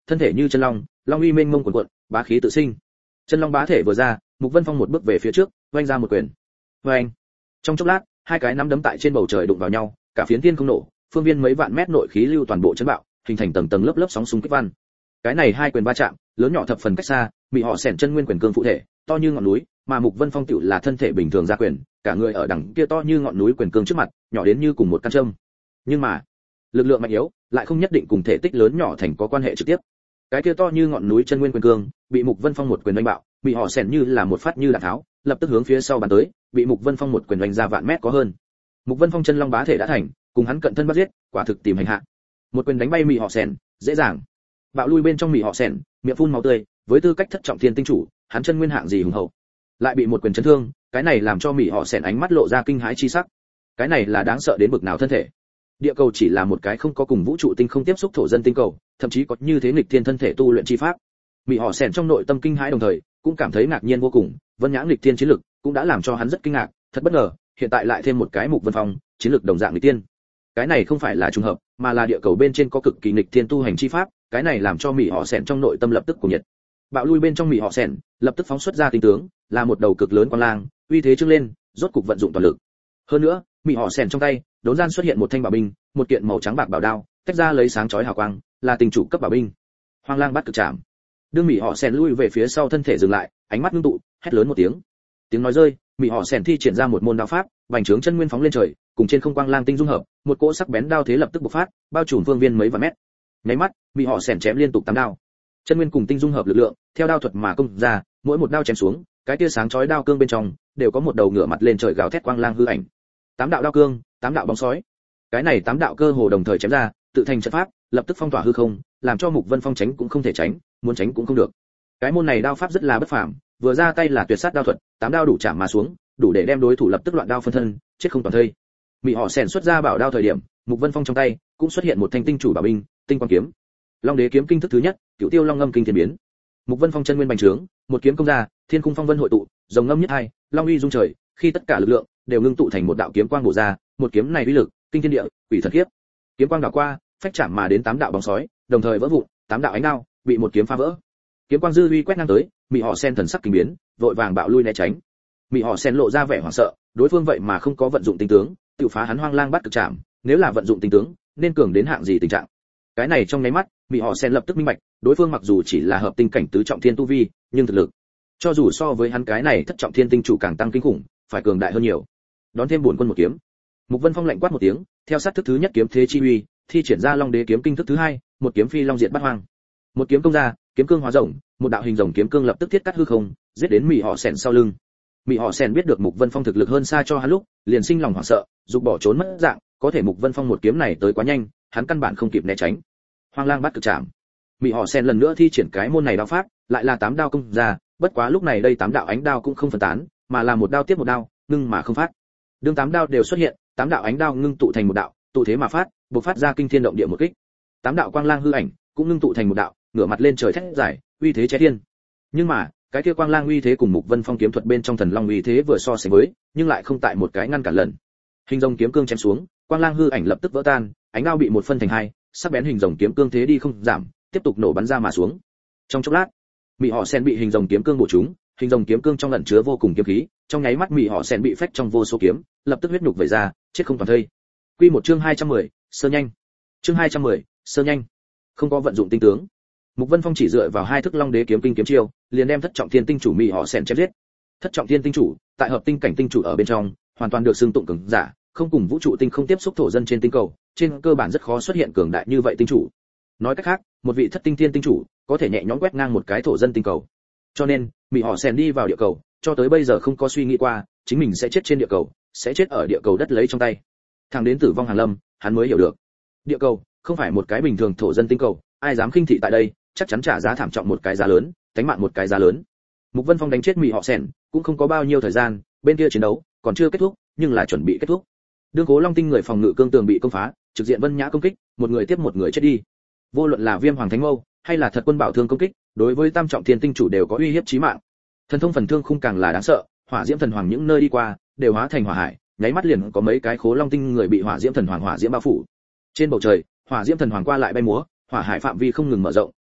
thân thể như chân long, long uy mênh mông cuồn cuộn, bá khí tự sinh. Chân long bá thể vừa ra, Mục Vân Phong một bước về phía trước, vung ra một quyền. Oeng! Trong chốc lát, hai cái nắm đấm tại trên bầu trời đụng vào nhau, cả phiến thiên không nổ, phương viên mấy vạn mét nội khí lưu toàn bộ chấn bạo, hình thành tầng tầng lớp lớp sóng xung kích văn. Cái này hai quyền va chạm, lớn nhỏ thập phần cách xa, bị họ xẻn chân nguyên quyền cương phụ thể, to như ngọn núi, mà Mục Vân Phong tựu là thân thể bình thường ra quyền, cả người ở đằng kia to như ngọn núi quyền cương trước mặt, nhỏ đến như cùng một căn châm. Nhưng mà, lực lượng mạnh yếu lại không nhất định cùng thể tích lớn nhỏ thành có quan hệ trực tiếp. Cái kia to như ngọn núi chân nguyên quyền cương, bị Mục Vân Phong một quyền đánh bạo, bị họ xẻn như là một phát như đạn tháo, lập tức hướng phía sau bắn tới, bị Mục Vân Phong một quyền đánh ra vạn mét có hơn. Mục Vân Phong chân long bá thể đã thành, cùng hắn cận thân bắt giết, quả thực tìm hành hạ. Một quyền đánh bay mị họ xẻn, dễ dàng. Bạo lui bên trong mị họ xẻn, miệng phun máu tươi, với tư cách thất trọng thiên tinh chủ, hắn chân nguyên hạng gì hùng hậu, lại bị một quyền chấn thương, cái này làm cho mị họ xẻn ánh mắt lộ ra kinh hãi chi sắc. Cái này là đáng sợ đến bực nào thân thể. Địa cầu chỉ là một cái không có cùng vũ trụ tinh không tiếp xúc thổ dân tinh cầu, thậm chí có như thế nghịch thiên thân thể tu luyện chi pháp. Mị họ xẻn trong nội tâm kinh hãi đồng thời, cũng cảm thấy ngạc nhiên vô cùng, Vân Nhã nghịch thiên chiến lực, cũng đã làm cho hắn rất kinh ngạc, thật bất ngờ, hiện tại lại thêm một cái Mục Vân Phong, chiến lực đồng dạng nghịch thiên. Cái này không phải là trùng hợp, mà là địa cầu bên trên có cực kỳ nghịch thiên tu hành chi pháp, cái này làm cho Mị họ xẻn trong nội tâm lập tức cuồng nhiệt. Bạo lui bên trong Mị họ xẻn, lập tức phóng xuất ra tinh tướng, là một đầu cực lớn quang lang, uy thế trưng lên, rốt cục vận dụng toàn lực. Hơn nữa, Mị họ xẻn trong tay, đốn gian xuất hiện một thanh bảo binh, một kiện màu trắng bạc bảo đao, tách ra lấy sáng chói hào quang, là tình chủ cấp bảo binh. Hoang lang bắt cực chạm. Đương Mị họ xẻn lui về phía sau thân thể dừng lại, ánh mắt ngưng tụ, hét lớn một tiếng. Tiếng nói rơi, Mị họ xẻn thi triển ra một môn đao pháp, vành trướng chân nguyên phóng lên trời, cùng trên không quang lang tinh dung hợp, một cỗ sắc bén đao thế lập tức bộc phát, bao trùm phương viên mấy vạn mét. Nháy mắt, Mị họ xẻn chém liên tục tám đao. Chân nguyên cùng tinh dung hợp lực lượng, theo đao thuật mà công ra, mỗi một đao chém xuống, cái tia sáng chói đao cương bên trong, đều có một đầu ngựa mặt lên trời gào thét quang lang hư ảnh. Tám đạo đao cương, tám đạo bóng sói. Cái này tám đạo cơ hồ đồng thời chém ra, tự thành trận pháp, lập tức phong tỏa hư không, làm cho Mục Vân Phong tránh cũng không thể tránh, muốn tránh cũng không được. Cái môn này đao pháp rất là bất phàm, vừa ra tay là tuyệt sát đao thuật, tám đao đủ chạm mà xuống, đủ để đem đối thủ lập tức loạn đao phân thân, chết không toàn thây. Mị họ xẻn xuất ra bảo đao thời điểm, Mục Vân Phong trong tay cũng xuất hiện một thanh tinh chủ bảo binh, tinh quang kiếm. Long đế kiếm kinh thức thứ nhất, Cửu Tiêu Long ngâm kinh thiên biến. Mục Vân Phong chân nguyên bành trướng, một kiếm công ra, thiên cung phong vân hội tụ, rồng ngâm nhất hai, long uy dung trời, khi tất cả lực lượng đều ngưng tụ thành một đạo kiếm quang bổ ra, một kiếm này uy lực kinh thiên địa, quỷ thần khiếp. Kiếm quang đảo qua, phách chạm mà đến tám đạo bóng sói, đồng thời vỡ vụn, tám đạo ánh đao bị một kiếm phá vỡ. Kiếm quang dư uy quét ngang tới, Mị họ xẻn thần sắc kinh biến, vội vàng bạo lui né tránh. Mị họ xẻn lộ ra vẻ hoảng sợ, đối phương vậy mà không có vận dụng tinh tướng, tự phá hắn hoang lang bắt cực chạm, nếu là vận dụng tinh tướng, nên cường đến hạng gì tình trạng. Cái này trong nháy mắt, Mị họ xẻn lập tức minh bạch, đối phương mặc dù chỉ là hợp tinh cảnh tứ trọng thiên tu vi, nhưng thực lực, cho dù so với hắn cái này thất trọng thiên tinh chủ càng tăng kinh khủng, phải cường đại hơn nhiều. Đón thêm buồn quân một kiếm. Mục Vân Phong lạnh quát một tiếng, theo sát thức thứ nhất kiếm thế chi uy, thi triển ra Long Đế kiếm kinh thức thứ hai, một kiếm phi long diệt bát hoang. Một kiếm công ra, kiếm cương hóa rồng, một đạo hình rồng kiếm cương lập tức thiết cắt hư không, giết đến Mị họ xẻn sau lưng. Mị họ xẻn biết được Mục Vân Phong thực lực hơn xa cho hắn lúc, liền sinh lòng hoảng sợ, dục bỏ trốn mất dạng, có thể Mục Vân Phong một kiếm này tới quá nhanh, hắn căn bản không kịp né tránh. Hoang lang bắt cực chạm. Mị họ xẻn lần nữa thi triển cái môn này đao pháp, lại là tám đao công ra, bất quá lúc này đây tám đạo ánh đao cũng không phân tán, mà là một đao tiếp một đao, ngưng mà không phát. Đương tám đao đều xuất hiện, tám đạo ánh đao ngưng tụ thành một đạo, tụ thế mà phát, bộc phát ra kinh thiên động địa một kích. Tám đạo quang lang hư ảnh cũng ngưng tụ thành một đạo, ngửa mặt lên trời thét giải, uy thế che thiên. Nhưng mà, cái kia quang lang uy thế cùng Mục Vân Phong kiếm thuật bên trong thần long uy thế vừa so sánh với, nhưng lại không tại một cái ngăn cản lần. Hình rồng kiếm cương chém xuống, quang lang hư ảnh lập tức vỡ tan, ánh đao bị một phân thành hai, sắc bén hình rồng kiếm cương thế đi không giảm, tiếp tục nổ bắn ra mà xuống. Trong chốc lát, Mị họ xẻn bị hình rồng kiếm cương bổ trúng, hình rồng kiếm cương trong ẩn chứa vô cùng kiếm khí, trong nháy mắt Mị họ xẻn bị phách trong vô số kiếm, lập tức huyết nhục vẩy ra, chết không toàn thây. Quy một chương hai trăm mười, sơ nhanh. Chương hai trăm mười, sơ nhanh. Không có vận dụng tinh tướng. Mục Vân Phong chỉ dựa vào hai thức Long Đế kiếm kinh kiếm chiêu, liền đem thất trọng thiên tinh chủ Mị họ xẻn chém giết. Thất trọng thiên tinh chủ, tại hợp tinh cảnh tinh chủ ở bên trong, hoàn toàn được xưng tụng cường giả, không cùng vũ trụ tinh không tiếp xúc thổ dân trên tinh cầu, trên cơ bản rất khó xuất hiện cường đại như vậy tinh chủ. Nói cách khác, một vị thất tinh thiên tinh chủ có thể nhẹ nhõm quét ngang một cái thổ dân tinh cầu. Cho nên, Mị họ xẻn đi vào địa cầu, cho tới bây giờ không có suy nghĩ qua, chính mình sẽ chết trên địa cầu, sẽ chết ở địa cầu đất lấy trong tay. Thẳng đến tử vong hàng lâm, hắn mới hiểu được, địa cầu không phải một cái bình thường thổ dân tinh cầu, ai dám khinh thị tại đây, chắc chắn trả giá thảm trọng một cái giá lớn, đánh mạng một cái giá lớn. Mục Vân Phong đánh chết Mị họ xẻn, cũng không có bao nhiêu thời gian, bên kia chiến đấu còn chưa kết thúc, nhưng là chuẩn bị kết thúc. Đương Cố Long tinh người phòng ngự cương tường bị công phá, trực diện Vân Nhã công kích, một người tiếp một người chết đi. Vô luận là Viêm Hoàng Thánh Mâu, hay là Thật Quân Bảo Thương công kích, đối với tam trọng thiên tinh chủ đều có uy hiếp chí mạng. Thần thông phần thương khung càng là đáng sợ, Hỏa Diễm Thần Hoàng những nơi đi qua, đều hóa thành hỏa hải, nháy mắt liền có mấy cái Khố Long tinh người bị Hỏa Diễm Thần Hoàng hỏa diễm bao phủ. Trên bầu trời, Hỏa Diễm Thần Hoàng qua lại bay múa, hỏa hải phạm vi không ngừng mở rộng,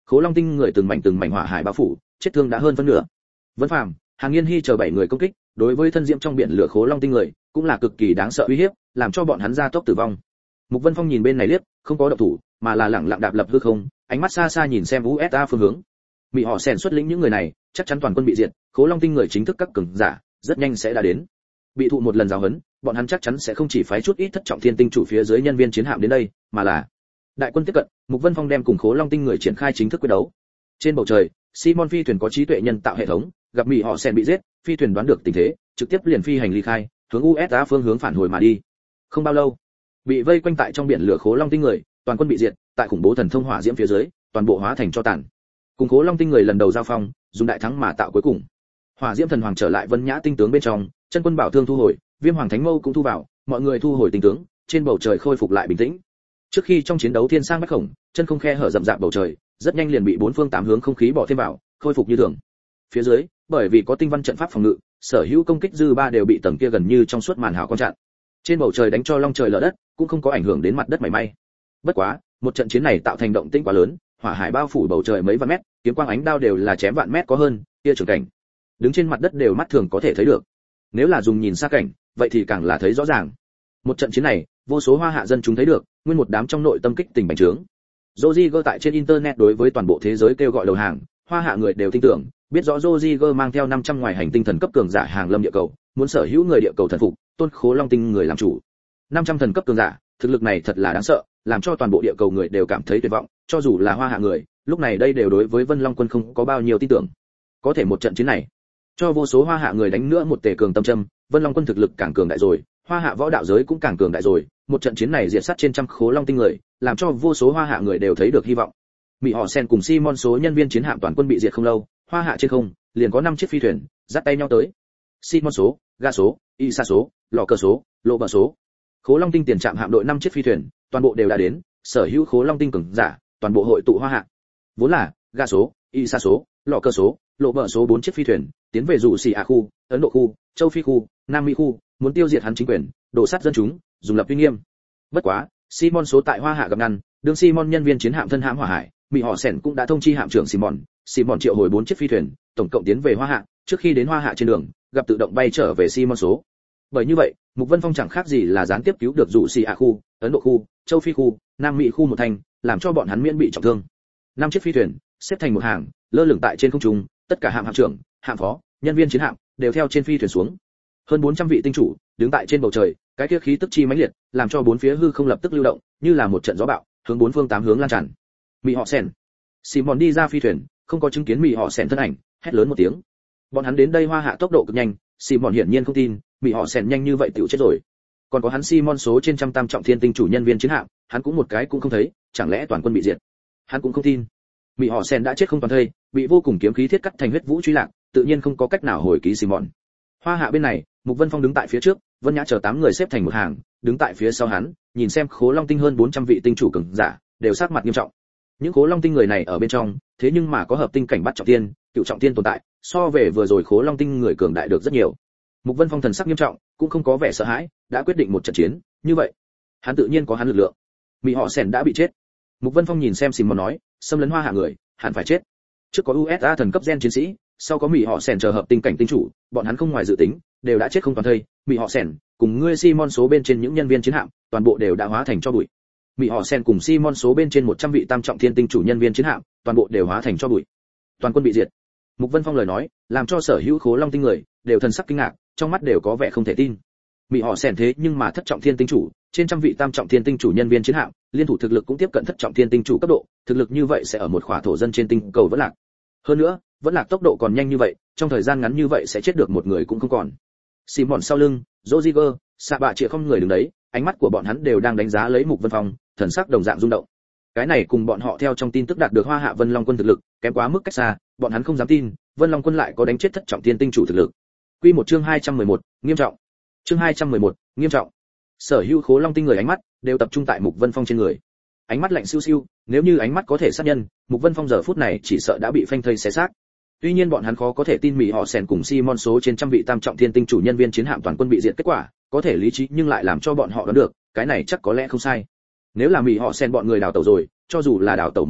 Khố Long tinh người từng mảnh từng mảnh hỏa hải bao phủ, chết thương đã hơn phân nửa. Vân Phàm, Hàng Nghiên Hi chờ bảy người công kích, đối với thân diễm trong biển lửa Khố Long tinh người, cũng là cực kỳ đáng sợ uy hiếp, làm cho bọn hắn gia tốc tử vong. Mục Vân Phong nhìn bên này liếc, không có động thủ, mà là lẳng lặng đạp lập hư không, ánh mắt xa xa nhìn xem u ét a phương hướng. Mị họ xèn xuất lĩnh những người này, chắc chắn toàn quân bị diệt, Khố Long tinh người chính thức các cường giả, rất nhanh sẽ đã đến. Bị thụ một lần giáo huấn, bọn hắn chắc chắn sẽ không chỉ phái chút ít thất trọng thiên tinh chủ phía dưới nhân viên chiến hạm đến đây, mà là đại quân tiếp cận, Mục Vân Phong đem cùng Khố Long tinh người triển khai chính thức quyết đấu. Trên bầu trời, Simon phi thuyền có trí tuệ nhân tạo hệ thống, gặp Mị họ xèn bị giết, phi thuyền đoán được tình thế, trực tiếp liền phi hành ly khai, hướng u ét a phương hướng phản hồi mà đi. Không bao lâu, bị vây quanh tại trong biển lửa Khố Long tinh người, toàn quân bị diệt, tại khủng bố thần thông hỏa diễm phía dưới, toàn bộ hóa thành tro tàn. Cùng Khố Long tinh người lần đầu giao phong, dùng đại thắng mà tạo cuối cùng. Hỏa diễm thần hoàng trở lại Vân Nhã tinh tướng bên trong, chân quân bảo thương thu hồi, Viêm Hoàng Thánh Mâu cũng thu vào, mọi người thu hồi tinh tướng, trên bầu trời khôi phục lại bình tĩnh. Trước khi trong chiến đấu thiên sang bách khổng, chân không khe hở rậm rạp bầu trời, rất nhanh liền bị bốn phương tám hướng không khí bỏ thêm vào, khôi phục như thường. Phía dưới, bởi vì có tinh văn trận pháp phòng ngự, sở hữu công kích dư ba đều bị tầng kia gần như trong suốt màn hào quang chặn. Trên bầu trời đánh cho long trời lở đất, cũng không có ảnh hưởng đến mặt đất mảy may. Bất quá, một trận chiến này tạo thành động tĩnh quá lớn, hỏa hải bao phủ bầu trời mấy vạn mét, kiếm quang ánh đao đều là chém vạn mét có hơn, kia trường cảnh. Đứng trên mặt đất đều mắt thường có thể thấy được. Nếu là dùng nhìn xa cảnh, vậy thì càng là thấy rõ ràng. Một trận chiến này, vô số hoa hạ dân chúng thấy được, nguyên một đám trong nội tâm kích tình bành trướng. Roziger tại trên internet đối với toàn bộ thế giới kêu gọi đầu hàng, hoa hạ người đều tin tưởng, biết rõ Roziger mang theo năm trăm ngoài hành tinh thần cấp cường giả hàng lâm địa cầu, muốn sở hữu người địa cầu thần phục, tôn Khố Long tinh người làm chủ. năm trăm thần cấp cường giả, thực lực này thật là đáng sợ, làm cho toàn bộ địa cầu người đều cảm thấy tuyệt vọng, cho dù là hoa hạ người, lúc này đây đều đối với Vân Long quân không có bao nhiêu tin tưởng. Có thể một trận chiến này, cho vô số hoa hạ người đánh nữa một tề cường tâm châm, Vân Long quân thực lực càng cường đại rồi, hoa hạ võ đạo giới cũng càng cường đại rồi, một trận chiến này diệt sát trên trăm Khố Long tinh người, làm cho vô số hoa hạ người đều thấy được hy vọng. Mỹ họ sen cùng Simon số nhân viên chiến hạm toàn quân bị diệt không lâu, hoa hạ trên không liền có năm chiếc phi thuyền dắt tay nhau tới. Simon số, ga số, Isa số, lò cờ số, lộ bờ số. Khố Long tinh tiền trạm hạm đội năm chiếc phi thuyền, toàn bộ đều đã đến, sở hữu Khố Long tinh cường giả, toàn bộ hội tụ hoa hạ. Vốn là ga số, Isa số, lò cờ số, lộ bờ số bốn chiếc phi thuyền, tiến về dụ xì a khu, Ấn Độ khu, châu Phi khu, Nam Mỹ khu, muốn tiêu diệt hắn chính quyền, đổ sát dân chúng, dùng lập uy nghiêm. Bất quá, Simon số tại Hoa Hạ gặp ngăn, đương Simon nhân viên chiến hạm thân hãm hỏa hải, Mỹ họ Sẻn cũng đã thông chi hạm trưởng Simon, Simon triệu hồi bốn chiếc phi thuyền, tổng cộng tiến về Hoa Hạ, trước khi đến Hoa Hạ trên đường, gặp tự động bay trở về Simon số. Bởi như vậy, Mục Vân Phong chẳng khác gì là gián tiếp cứu được dụ xì a khu, Ấn Độ khu, châu Phi khu, Nam Mỹ khu một thành, làm cho bọn hắn miễn bị trọng thương. Năm chiếc phi thuyền xếp thành một hàng, lơ lửng tại trên không trung, tất cả hạm hạm trưởng, hạm phó, nhân viên chiến hạm đều theo trên phi thuyền xuống. Hơn bốn trăm vị tinh chủ đứng tại trên bầu trời, cái kia khí tức chi mãnh liệt, làm cho bốn phía hư không lập tức lưu động, như là một trận gió bạo, hướng bốn phương tám hướng lan tràn. Mỹ họ Sen, Simon đi ra phi thuyền, không có chứng kiến Mỹ họ Sen thân ảnh, hét lớn một tiếng. Bọn hắn đến đây Hoa Hạ tốc độ cực nhanh, Simon hiển nhiên không tin, Mỹ họ Sen nhanh như vậy tiểu chết rồi. Còn có hắn Simon số trên trăm tam trọng thiên tinh chủ nhân viên chiến hạm, hắn cũng một cái cũng không thấy, chẳng lẽ toàn quân bị diệt? Hắn cũng không tin. Mỹ họ Sen đã chết không toàn thây, bị vô cùng kiếm khí thiết cắt thành huyết vũ truy lạc, tự nhiên không có cách nào hồi ký Simon. Hoa Hạ bên này, Mục Vân Phong đứng tại phía trước, Vân Nhã chờ tám người xếp thành một hàng, đứng tại phía sau hắn, nhìn xem Khố Long tinh hơn bốn trăm vị tinh chủ cường giả, đều sát mặt nghiêm trọng. Những Khố Long tinh người này ở bên trong, thế nhưng mà có hợp tinh cảnh bắt trọng thiên, cựu trọng thiên tồn tại, so về vừa rồi Khố Long tinh người cường đại được rất nhiều. Mục Vân Phong thần sắc nghiêm trọng, cũng không có vẻ sợ hãi, đã quyết định một trận chiến, như vậy, hắn tự nhiên có hắn lực lượng. Mỹ họ Sen đã bị chết. Mục Vân Phong nhìn xem Simon nói, xâm lấn Hoa Hạ người, hẳn phải chết. Trước có u ét a thần cấp gen chiến sĩ, sau có Mỹ họ Sen chờ hợp tinh cảnh tinh chủ, bọn hắn không ngoài dự tính, đều đã chết không toàn thây. Mỹ họ Sen cùng ngươi Simon số bên trên những nhân viên chiến hạm, toàn bộ đều đã hóa thành tro bụi. Mỹ họ Sen cùng Simon số bên trên một trăm vị tam trọng thiên tinh chủ nhân viên chiến hạm, toàn bộ đều hóa thành tro bụi. Toàn quân bị diệt. Mục Vân Phong lời nói, làm cho sở hữu Khố Long tinh người đều thần sắc kinh ngạc, trong mắt đều có vẻ không thể tin. Mỹ họ Sen thế nhưng mà thất trọng thiên tinh chủ, trên trăm vị tam trọng thiên tinh chủ nhân viên chiến hạm, liên thủ thực lực cũng tiếp cận thất trọng thiên tinh chủ cấp độ, thực lực như vậy sẽ ở một khỏa thổ dân trên tinh cầu vẫn lạc. Hơn nữa, vẫn lạc tốc độ còn nhanh như vậy, trong thời gian ngắn như vậy sẽ chết được một người cũng không còn. Simon sau lưng, Roziger, Sạ Bạ Triệu không người đứng đấy, ánh mắt của bọn hắn đều đang đánh giá lấy Mục Vân Phong, thần sắc đồng dạng rung động. Cái này cùng bọn họ theo trong tin tức đạt được Hoa Hạ Vân Long quân thực lực, kém quá mức cách xa, bọn hắn không dám tin, Vân Long quân lại có đánh chết thất trọng thiên tinh chủ thực lực. Quy một chương hai trăm mười một, nghiêm trọng. Chương hai trăm mười một, nghiêm trọng. Sở hữu Khố Long tinh người ánh mắt đều tập trung tại Mục Vân Phong trên người. Ánh mắt lạnh siêu siêu, nếu như ánh mắt có thể sát nhân, Mục Vân Phong giờ phút này chỉ sợ đã bị phanh thây xé xác. Tuy nhiên bọn hắn khó có thể tin Mỹ họ Sen cùng Simon số trên trăm vị tam trọng thiên tinh chủ nhân viên chiến hạm toàn quân bị diệt kết quả, có thể lý trí nhưng lại làm cho bọn họ đoán được, cái này chắc có lẽ không sai. Nếu là Mỹ họ Sen bọn người đào tẩu rồi, cho dù là đào tẩu một cái,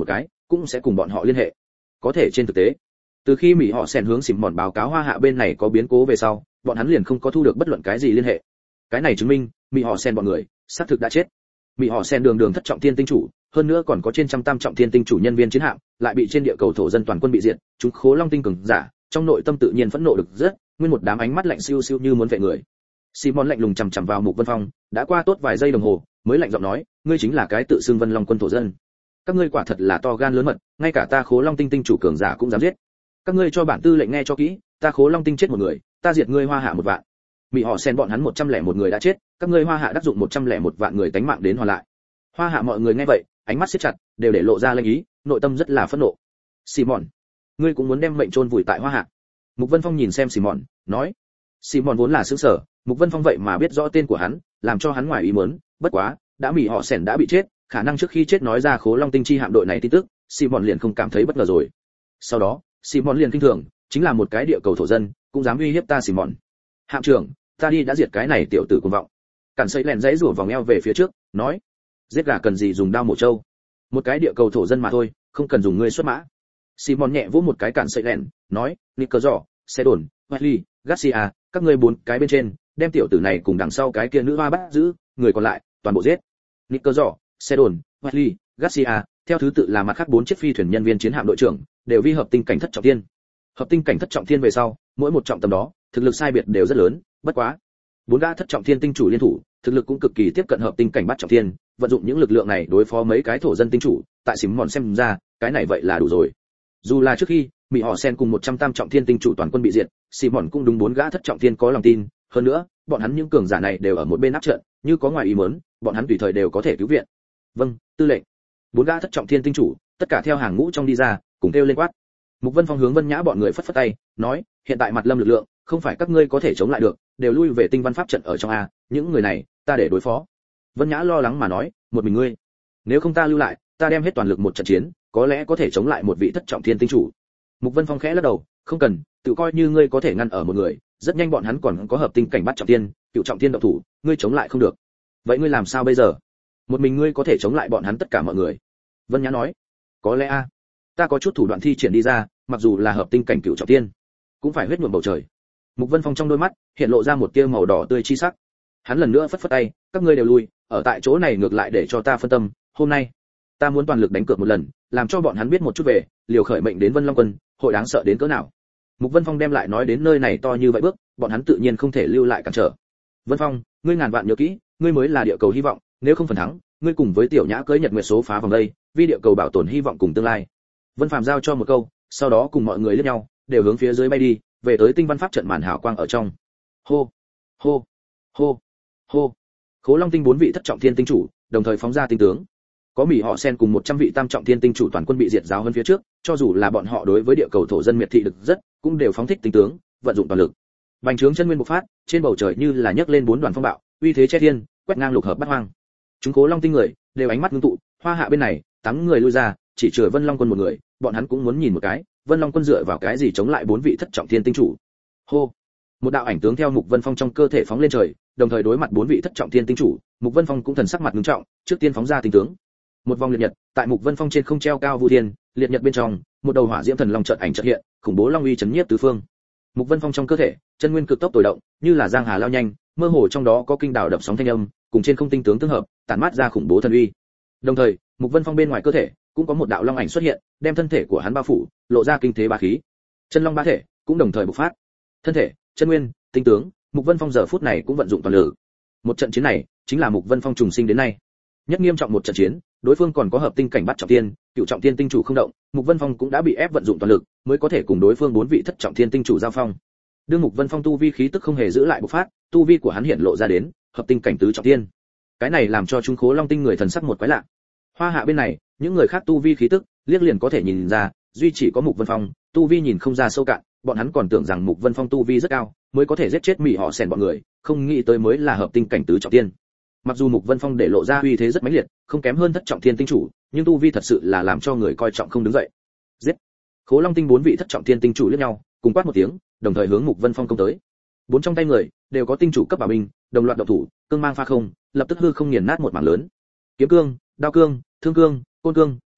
cũng sẽ cùng bọn họ liên hệ. Có thể trên thực tế, từ khi mỹ họ sen hướng xỉm mòn báo cáo hoa hạ bên này có biến cố về sau, bọn hắn liền không có thu được bất luận cái gì liên hệ. Cái này chứng minh mỹ họ sen bọn người xác thực đã chết. Mỹ họ sen đường đường thất trọng thiên tinh chủ, hơn nữa còn có trên trăm tam trọng thiên tinh chủ nhân viên chiến hạm, lại bị trên địa cầu thổ dân toàn quân bị diệt, chúng khố long tinh cường giả, trong nội tâm tự nhiên phẫn nộ được rất, nguyên một đám ánh mắt lạnh siêu siêu như muốn vệ người. Simon lạnh lùng chằm chằm vào Mục Vân Phong, đã qua tốt vài giây đồng hồ, mới lạnh giọng nói, ngươi chính là cái tự xưng Vân Long quân thổ dân. Các ngươi quả thật là to gan lớn mật, ngay cả ta khố long tinh tinh chủ cường giả cũng dám giết. Các ngươi cho bản tư lệnh nghe cho kỹ, ta khố long tinh chết một người, ta diệt ngươi hoa hạ một vạn. Mỹ họ sen bọn hắn một trăm lẻ một người đã chết, các ngươi hoa hạ đắc dụng một trăm lẻ một vạn người tánh mạng đến hoàn lại. Hoa hạ mọi người nghe vậy, ánh mắt siết chặt, đều để lộ ra lệnh ý, nội tâm rất là phẫn nộ. Simon, ngươi cũng muốn đem mệnh chôn vùi tại hoa hạ? Mục Vân Phong nhìn xem Simon, nói. Simon vốn là sững sờ, Mục Vân Phong vậy mà biết rõ tên của hắn, làm cho hắn ngoài ý muốn, bất quá, đã Mỹ họ Sẻn đã bị chết, khả năng trước khi chết nói ra Khố Long Tinh chi hạm đội này tin tức, Simon liền không cảm thấy bất ngờ rồi. Sau đó, Simon liền kinh thường, chính là một cái địa cầu thổ dân, cũng dám uy hiếp ta Simon. Hạm trưởng, ta đi đã diệt cái này tiểu tử cuồng vọng. Cản Sấy lèn dãy rủa vòng eo về phía trước, nói, giết gà cần gì dùng đao mổ trâu, một cái địa cầu thổ dân mà thôi, không cần dùng ngươi xuất mã. Simon nhẹ vỗ một cái Cản Sấy lèn, nói, Nicker Giỏ, xe đồn, Wesley, Garcia, các ngươi bốn cái bên trên, đem tiểu tử này cùng đằng sau cái kia nữ hoa bắt giữ, người còn lại toàn bộ giết. Nicker Giỏ, xe đồn, Wesley, Garcia, theo thứ tự là mặt khác bốn chiếc phi thuyền nhân viên chiến hạm đội trưởng, đều vi hợp tinh cảnh thất trọng thiên. Hợp tinh cảnh thất trọng thiên về sau, mỗi một trọng tầm đó, thực lực sai biệt đều rất lớn, bất quá, bốn gã thất trọng thiên tinh chủ liên thủ, thực lực cũng cực kỳ tiếp cận hợp tinh cảnh bát trọng thiên, vận dụng những lực lượng này đối phó mấy cái thổ dân tinh chủ, tại xỉm mòn xem ra, cái này vậy là đủ rồi. Dù là trước khi Mỹ họ sen cùng một trăm tam trọng thiên tinh chủ toàn quân bị diệt, xỉm mòn cũng đúng bốn gã thất trọng thiên có lòng tin, hơn nữa, bọn hắn những cường giả này đều ở một bên áp trận, như có ngoài ý muốn, bọn hắn tùy thời đều có thể cứu viện. Vâng, tư lệnh. Bốn gã thất trọng thiên tinh chủ, tất cả theo hàng ngũ trong đi ra, cùng kêu lên quát. Mục Vân Phong hướng Vân Nhã bọn người phất phất tay, nói, hiện tại mặt lâm lực lượng, không phải các ngươi có thể chống lại được, đều lui về tinh văn pháp trận ở trong a, những người này, ta để đối phó. Vân Nhã lo lắng mà nói, một mình ngươi, nếu không ta lưu lại, ta đem hết toàn lực một trận chiến, có lẽ có thể chống lại một vị thất trọng thiên tinh chủ. Mục Vân Phong khẽ lắc đầu, không cần, tự coi như ngươi có thể ngăn ở một người, rất nhanh bọn hắn còn có hợp tinh cảnh bắt trọng thiên, cựu trọng thiên động thủ, ngươi chống lại không được. Vậy ngươi làm sao bây giờ? Một mình ngươi có thể chống lại bọn hắn tất cả mọi người. Vân Nhã nói, có lẽ a, ta có chút thủ đoạn thi triển đi ra, mặc dù là hợp tinh cảnh cựu trọng thiên, cũng phải huyết nhuộm bầu trời. Mục Vân Phong trong đôi mắt hiện lộ ra một tia màu đỏ tươi chi sắc. Hắn lần nữa phất phất tay, các ngươi đều lui, ở tại chỗ này ngược lại để cho ta phân tâm, hôm nay ta muốn toàn lực đánh cược một lần, làm cho bọn hắn biết một chút về liều khởi mệnh đến Vân Long quân, hội đáng sợ đến cỡ nào. Mục Vân Phong đem lại nói đến nơi này to như vậy bước, bọn hắn tự nhiên không thể lưu lại cản trở. Vân Phong, ngươi ngàn vạn nhớ kỹ, ngươi mới là địa cầu hy vọng, nếu không phần thắng, ngươi cùng với Tiểu Nhã cưới Nhật Nguyệt số phá vòng đây, vì địa cầu bảo tồn hy vọng cùng tương lai. Vân Phàm giao cho một câu, sau đó cùng mọi người liếc nhau, đều hướng phía dưới bay đi, về tới tinh văn pháp trận màn hào quang ở trong. Hô, hô, hô, hô. Khố Long tinh bốn vị thất trọng thiên tinh chủ, đồng thời phóng ra tinh tướng. Có Mỹ họ sen cùng một trăm vị tam trọng thiên tinh chủ toàn quân bị diệt giáo hơn phía trước, cho dù là bọn họ đối với địa cầu thổ dân miệt thị được rất, cũng đều phóng thích tinh tướng, vận dụng toàn lực. Bành trướng chân nguyên bộc phát, trên bầu trời như là nhấc lên bốn đoàn phong bạo, uy thế che thiên, quét ngang lục hợp bát hoang. Chúng Khố Long tinh người đều ánh mắt ngưng tụ, hoa hạ bên này, tám người lui ra, chỉ trừ Vân Long quân một người, bọn hắn cũng muốn nhìn một cái, Vân Long quân dựa vào cái gì chống lại bốn vị thất trọng thiên tinh chủ. Hô. Một đạo ảnh tướng theo Mục Vân Phong trong cơ thể phóng lên trời, đồng thời đối mặt bốn vị thất trọng thiên tinh chủ, Mục Vân Phong cũng thần sắc mặt nghiêm trọng, trước tiên phóng ra tinh tướng. Một vòng liệt nhật, tại Mục Vân Phong trên không treo cao vu thiên, liệt nhật bên trong, một đầu hỏa diễm thần long chợt ảnh chợt hiện, khủng bố long uy chấn nhiếp tứ phương. Mục Vân Phong trong cơ thể, chân nguyên cực tốc tối động, như là giang hà lao nhanh, mơ hồ trong đó có kinh đảo đập sóng thanh âm, cùng trên không tinh tướng tương hợp, tản mát ra khủng bố thần uy. Đồng thời, Mục Vân Phong bên ngoài cơ thể, cũng có một đạo long ảnh xuất hiện, đem thân thể của hắn bao phủ, lộ ra kinh thế bá khí. Chân long bá thể cũng đồng thời bộc phát. Thân thể, chân nguyên, tinh tướng, Mục Vân Phong giờ phút này cũng vận dụng toàn lực. Một trận chiến này, chính là Mục Vân Phong trùng sinh đến nay nhất nghiêm trọng một trận chiến, đối phương còn có hợp tinh cảnh bắt trọng thiên, cựu trọng thiên tinh chủ không động, Mục Vân Phong cũng đã bị ép vận dụng toàn lực, mới có thể cùng đối phương bốn vị thất trọng thiên tinh chủ giao phong. Đương Mục Vân Phong tu vi khí tức không hề giữ lại bộc phát, tu vi của hắn hiện lộ ra đến hợp tinh cảnh tứ trọng thiên. Cái này làm cho chúng Khố Long tinh người thần sắc một quái lạ. Hoa hạ bên này, những người khác tu vi khí tức, liếc liền có thể nhìn ra, duy chỉ có Mục Vân Phong, tu vi nhìn không ra sâu cạn, bọn hắn còn tưởng rằng Mục Vân Phong tu vi rất cao, mới có thể giết chết Mỹ họ xèn bọn người, không nghĩ tới mới là hợp tinh cảnh tứ trọng thiên. Mặc dù Mục Vân Phong để lộ ra uy thế rất mãnh liệt, không kém hơn thất trọng thiên tinh chủ, nhưng tu vi thật sự là làm cho người coi trọng không đứng dậy. Giết! Khố Long tinh bốn vị thất trọng thiên tinh chủ liếc nhau, cùng quát một tiếng, đồng thời hướng Mục Vân Phong công tới. Bốn trong tay người đều có tinh chủ cấp bảo binh, đồng loạt động thủ, cương mang pha không, lập tức hư không nghiền nát một mảng lớn. Kiếm cương, đao cương, thương cương, côn cương,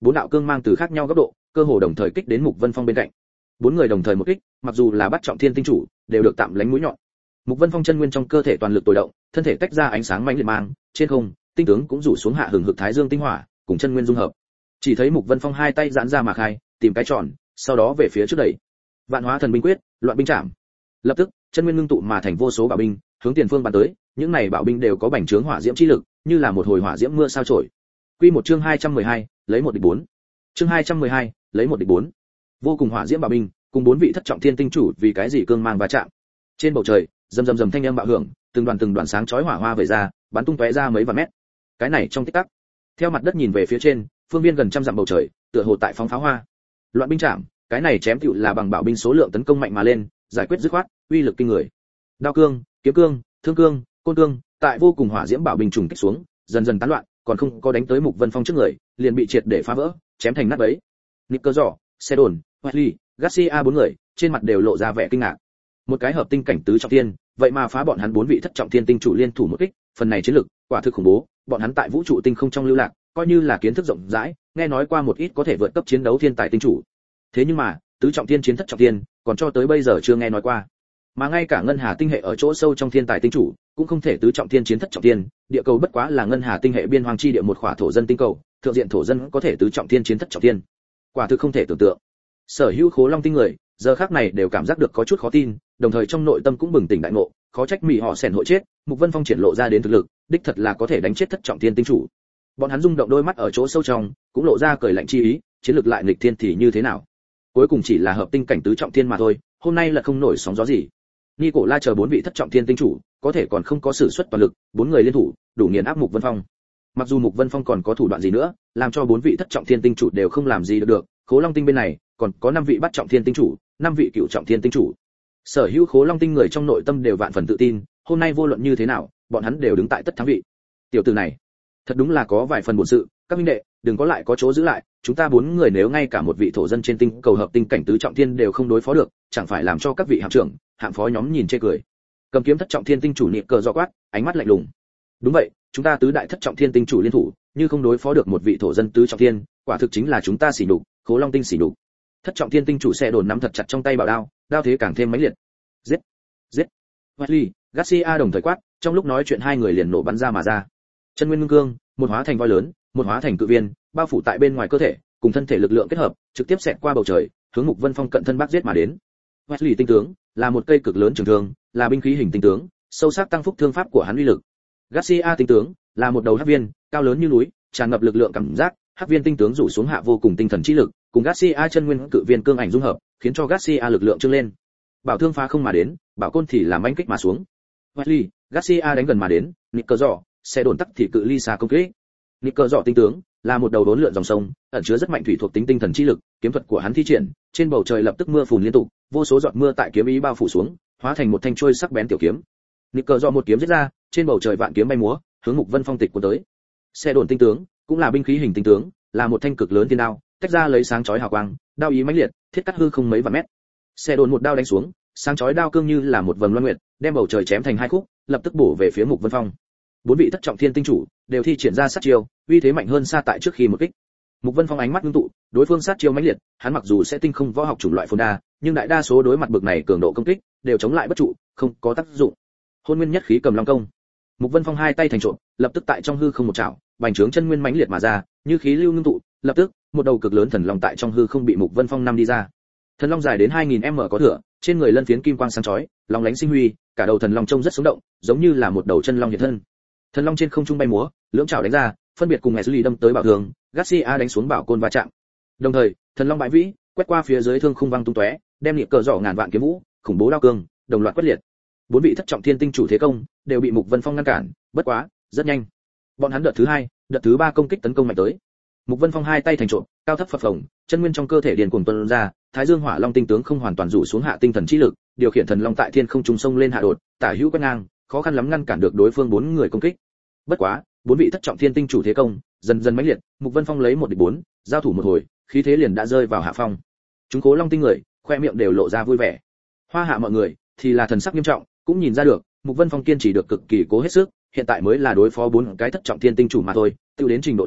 bốn đạo cương mang từ khác nhau góc độ, cơ hồ đồng thời kích đến Mục Vân Phong bên cạnh. Bốn người đồng thời một kích, mặc dù là bắt trọng thiên tinh chủ, đều được tạm lánh mũi nhọn. Mục Vân Phong chân nguyên trong cơ thể toàn lực tối động, thân thể tách ra ánh sáng mãnh liệt mang, trên không, tinh tướng cũng rủ xuống hạ hừng hực thái dương tinh hỏa, cùng chân nguyên dung hợp. Chỉ thấy Mục Vân Phong hai tay giãn ra mà khai, tìm cái tròn, sau đó về phía trước đẩy. Vạn Hóa Thần Binh Quyết, Loạn Binh Trảm. Lập tức, chân nguyên ngưng tụ mà thành vô số bảo binh, hướng tiền phương bắn tới, những này bảo binh đều có bành trướng hỏa diễm chi lực, như là một hồi hỏa diễm mưa sao chổi. Quy một chương hai trăm mười hai, lấy một địch bốn. Chương hai trăm mười hai, lấy một địch bốn. Vô cùng hỏa diễm bảo binh, cùng bốn vị thất trọng thiên tinh chủ vì cái gì cương mang va chạm. Trên bầu trời, rầm rầm rầm thanh âm bạo hưởng, từng đoàn từng đoàn sáng chói hỏa hoa vẩy ra, bắn tung tóe ra mấy vạn mét. Cái này trong tích tắc, theo mặt đất nhìn về phía trên, phương viên gần trăm dặm bầu trời, tựa hồ tại phóng pháo hoa. Loạn binh chạm, cái này chém tựu là bằng bảo binh số lượng tấn công mạnh mà lên, giải quyết dứt khoát, uy lực kinh người. Đao cương, kiếm cương, thương cương, côn cương, tại vô cùng hỏa diễm bảo binh trùng kích xuống, dần dần tán loạn, còn không có đánh tới Mục Vân Phong trước người, liền bị triệt để phá vỡ, chém thành nát bấy. Nịp cơ giỏ, xe đồn, Wesley, Garcia bốn người, trên mặt đều lộ ra vẻ kinh ngạc. Một cái hợp tinh cảnh tứ trọng thiên, vậy mà phá bọn hắn bốn vị thất trọng thiên tinh chủ liên thủ một kích, phần này chiến lực, quả thực khủng bố, bọn hắn tại vũ trụ tinh không trong lưu lạc, coi như là kiến thức rộng rãi, nghe nói qua một ít có thể vượt cấp chiến đấu thiên tài tinh chủ. Thế nhưng mà, tứ trọng thiên chiến thất trọng thiên, còn cho tới bây giờ chưa nghe nói qua. Mà ngay cả ngân hà tinh hệ ở chỗ sâu trong thiên tài tinh chủ, cũng không thể tứ trọng thiên chiến thất trọng thiên, địa cầu bất quá là ngân hà tinh hệ biên hoàng chi địa một khỏa thổ dân tinh cầu, thượng diện thổ dân có thể tứ trọng thiên chiến thất trọng thiên. Quả thực không thể tưởng tượng. Sở hữu Khố Long tinh người, giờ khắc này đều cảm giác được có chút khó tin, đồng thời trong nội tâm cũng bừng tỉnh đại ngộ, khó trách Mỹ họ sèn hội chết, Mục Vân Phong triển lộ ra đến thực lực, đích thật là có thể đánh chết thất trọng thiên tinh chủ. Bọn hắn rung động đôi mắt ở chỗ sâu trong, cũng lộ ra cười lạnh chi ý, chiến lược lại nghịch thiên thì như thế nào? Cuối cùng chỉ là hợp tinh cảnh tứ trọng thiên mà thôi, hôm nay là không nổi sóng gió gì. Nico La chờ bốn vị thất trọng thiên tinh chủ, có thể còn không có sử xuất toàn lực, bốn người liên thủ, đủ nghiền áp Mục Vân Phong. Mặc dù Mục Vân Phong còn có thủ đoạn gì nữa, làm cho bốn vị thất trọng thiên tinh chủ đều không làm gì được được, Khố Long tinh bên này, còn có năm vị bắt trọng thiên tinh chủ, năm vị cửu trọng thiên tinh chủ. Sở hữu Khố Long tinh người trong nội tâm đều vạn phần tự tin, hôm nay vô luận như thế nào, bọn hắn đều đứng tại tất thắng vị. Tiểu tử này, thật đúng là có vài phần bổn sự, các minh đệ, đừng có lại có chỗ giữ lại, chúng ta bốn người nếu ngay cả một vị thổ dân trên tinh cầu hợp tinh cảnh tứ trọng thiên đều không đối phó được, chẳng phải làm cho các vị hạm trưởng, hạm phó nhóm nhìn chê cười. Cầm kiếm thất trọng thiên tinh chủ niệm cờ do quát, ánh mắt lạnh lùng. Đúng vậy, chúng ta tứ đại thất trọng thiên tinh chủ liên thủ, như không đối phó được một vị thổ dân tứ trọng thiên, quả thực chính là chúng ta xỉ nhục, Khố Long tinh xỉ nhục. Thất trọng thiên tinh chủ xe đồn nắm thật chặt trong tay bảo đao, đao thế càng thêm mãnh liệt. Giết, giết. Wesley, Garcia đồng thời quát, trong lúc nói chuyện hai người liền nổ bắn ra mà ra. Chân nguyên ngưng cương, một hóa thành voi lớn, một hóa thành cự viên, bao phủ tại bên ngoài cơ thể, cùng thân thể lực lượng kết hợp, trực tiếp xẹt qua bầu trời, hướng Mục Vân Phong cận thân bác giết mà đến. Wesley tinh tướng, là một cây cực lớn trường thương, là binh khí hình tinh tướng, sâu sắc tăng phúc thương pháp của hắn uy lực. Garcia tinh tướng, là một đầu hắc viên, cao lớn như núi, tràn ngập lực lượng cảm giác, hắc viên tinh tướng rủ xuống hạ vô cùng tinh thần trí lực, cùng Garcia chân nguyên cự viên cương ảnh dung hợp, khiến cho Garcia lực lượng trưng lên. Bảo thương phá không mà đến, bảo côn thì làm mãnh kích mà xuống. Wesley, Garcia đánh gần mà đến, nịp cờ giỏ, xe đồn tắc thì cự ly xa công kích. Nịp cờ giỏ tinh tướng, là một đầu đốn lượn dòng sông, ẩn chứa rất mạnh thủy thuộc tính tinh thần chi lực, kiếm thuật của hắn thi triển, trên bầu trời lập tức mưa phùn liên tục, vô số giọt mưa tại kiếm ý bao phủ xuống, hóa thành một thanh chuôi sắc bén tiểu kiếm. Nịp cờ giỏ một kiếm giết ra, trên bầu trời vạn kiếm bay múa, hướng Mục Vân Phong tịch cuốn tới. Xe đồn tinh tướng, cũng là binh khí hình tinh tướng, là một thanh cực lớn thiên đao, tách ra lấy sáng chói hào quang, đao ý mãnh liệt, thiết cắt hư không mấy vạn mét. Xe đồn một đao đánh xuống, sáng chói đao cương như là một vầng loan nguyệt, đem bầu trời chém thành hai khúc, lập tức bổ về phía Mục Vân Phong. Bốn vị thất trọng thiên tinh chủ đều thi triển ra sát chiêu, uy thế mạnh hơn xa tại trước khi một kích. Mục Vân Phong ánh mắt ngưng tụ, đối phương sát chiêu mãnh liệt, hắn mặc dù sẽ tinh không võ học chủng loại phồn đa, nhưng đại đa số đối mặt bực này cường độ công kích, đều chống lại bất trụ, không có tác dụng. Hôn nguyên nhất khí cầm long công. Mục Vân Phong hai tay thành trộn, lập tức tại trong hư không một chảo, bành trướng chân nguyên mãnh liệt mà ra, như khí lưu ngưng tụ, lập tức, một đầu cực lớn thần long tại trong hư không bị Mục Vân Phong năm đi ra. Thần long dài đến hai nghìn mét có thửa, trên người lân phiến kim quang sáng chói, long lánh sinh huy, cả đầu thần long trông rất sống động, giống như là một đầu chân long hiện thân. Thần long trên không trung bay múa, lưỡng chảo đánh ra, phân biệt cùng Wesley đâm tới bảo thường, Garcia đánh xuống bảo côn va chạm. Đồng thời, thần long bãi vĩ, quét qua phía dưới thương khung văng tung tóe, đem nhịp cờ giỏ ngàn vạn kiếm vũ, khủng bố đao cương, đồng loạt quyết liệt. Bốn vị thất trọng thiên tinh chủ thế công, đều bị Mục Vân Phong ngăn cản, bất quá, rất nhanh. Bọn hắn đợt thứ hai, đợt thứ ba công kích tấn công mạnh tới. Mục Vân Phong hai tay thành trộn, cao thấp phập phồng, chân nguyên trong cơ thể điền cuồng tuôn ra, Thái Dương Hỏa Long tinh tướng không hoàn toàn rủ xuống hạ tinh thần chi lực, điều khiển thần long tại thiên không trung sông lên hạ đột, tả hữu quét ngang, khó khăn lắm ngăn cản được đối phương bốn người công kích. Bất quá, bốn vị thất trọng thiên tinh chủ thế công, dần dần mãnh liệt, Mục Vân Phong lấy một địch bốn, giao thủ một hồi, khí thế liền đã rơi vào hạ phong. Chúng Khố Long tinh người, khoe miệng đều lộ ra vui vẻ. Hoa hạ mọi người thì là thần sắc nghiêm trọng, cũng nhìn ra được, Mục Vân Phong kiên trì được cực kỳ cố hết sức, hiện tại mới là đối phó bốn cái thất trọng thiên tinh chủ mà thôi, tiêu đến trình độ này,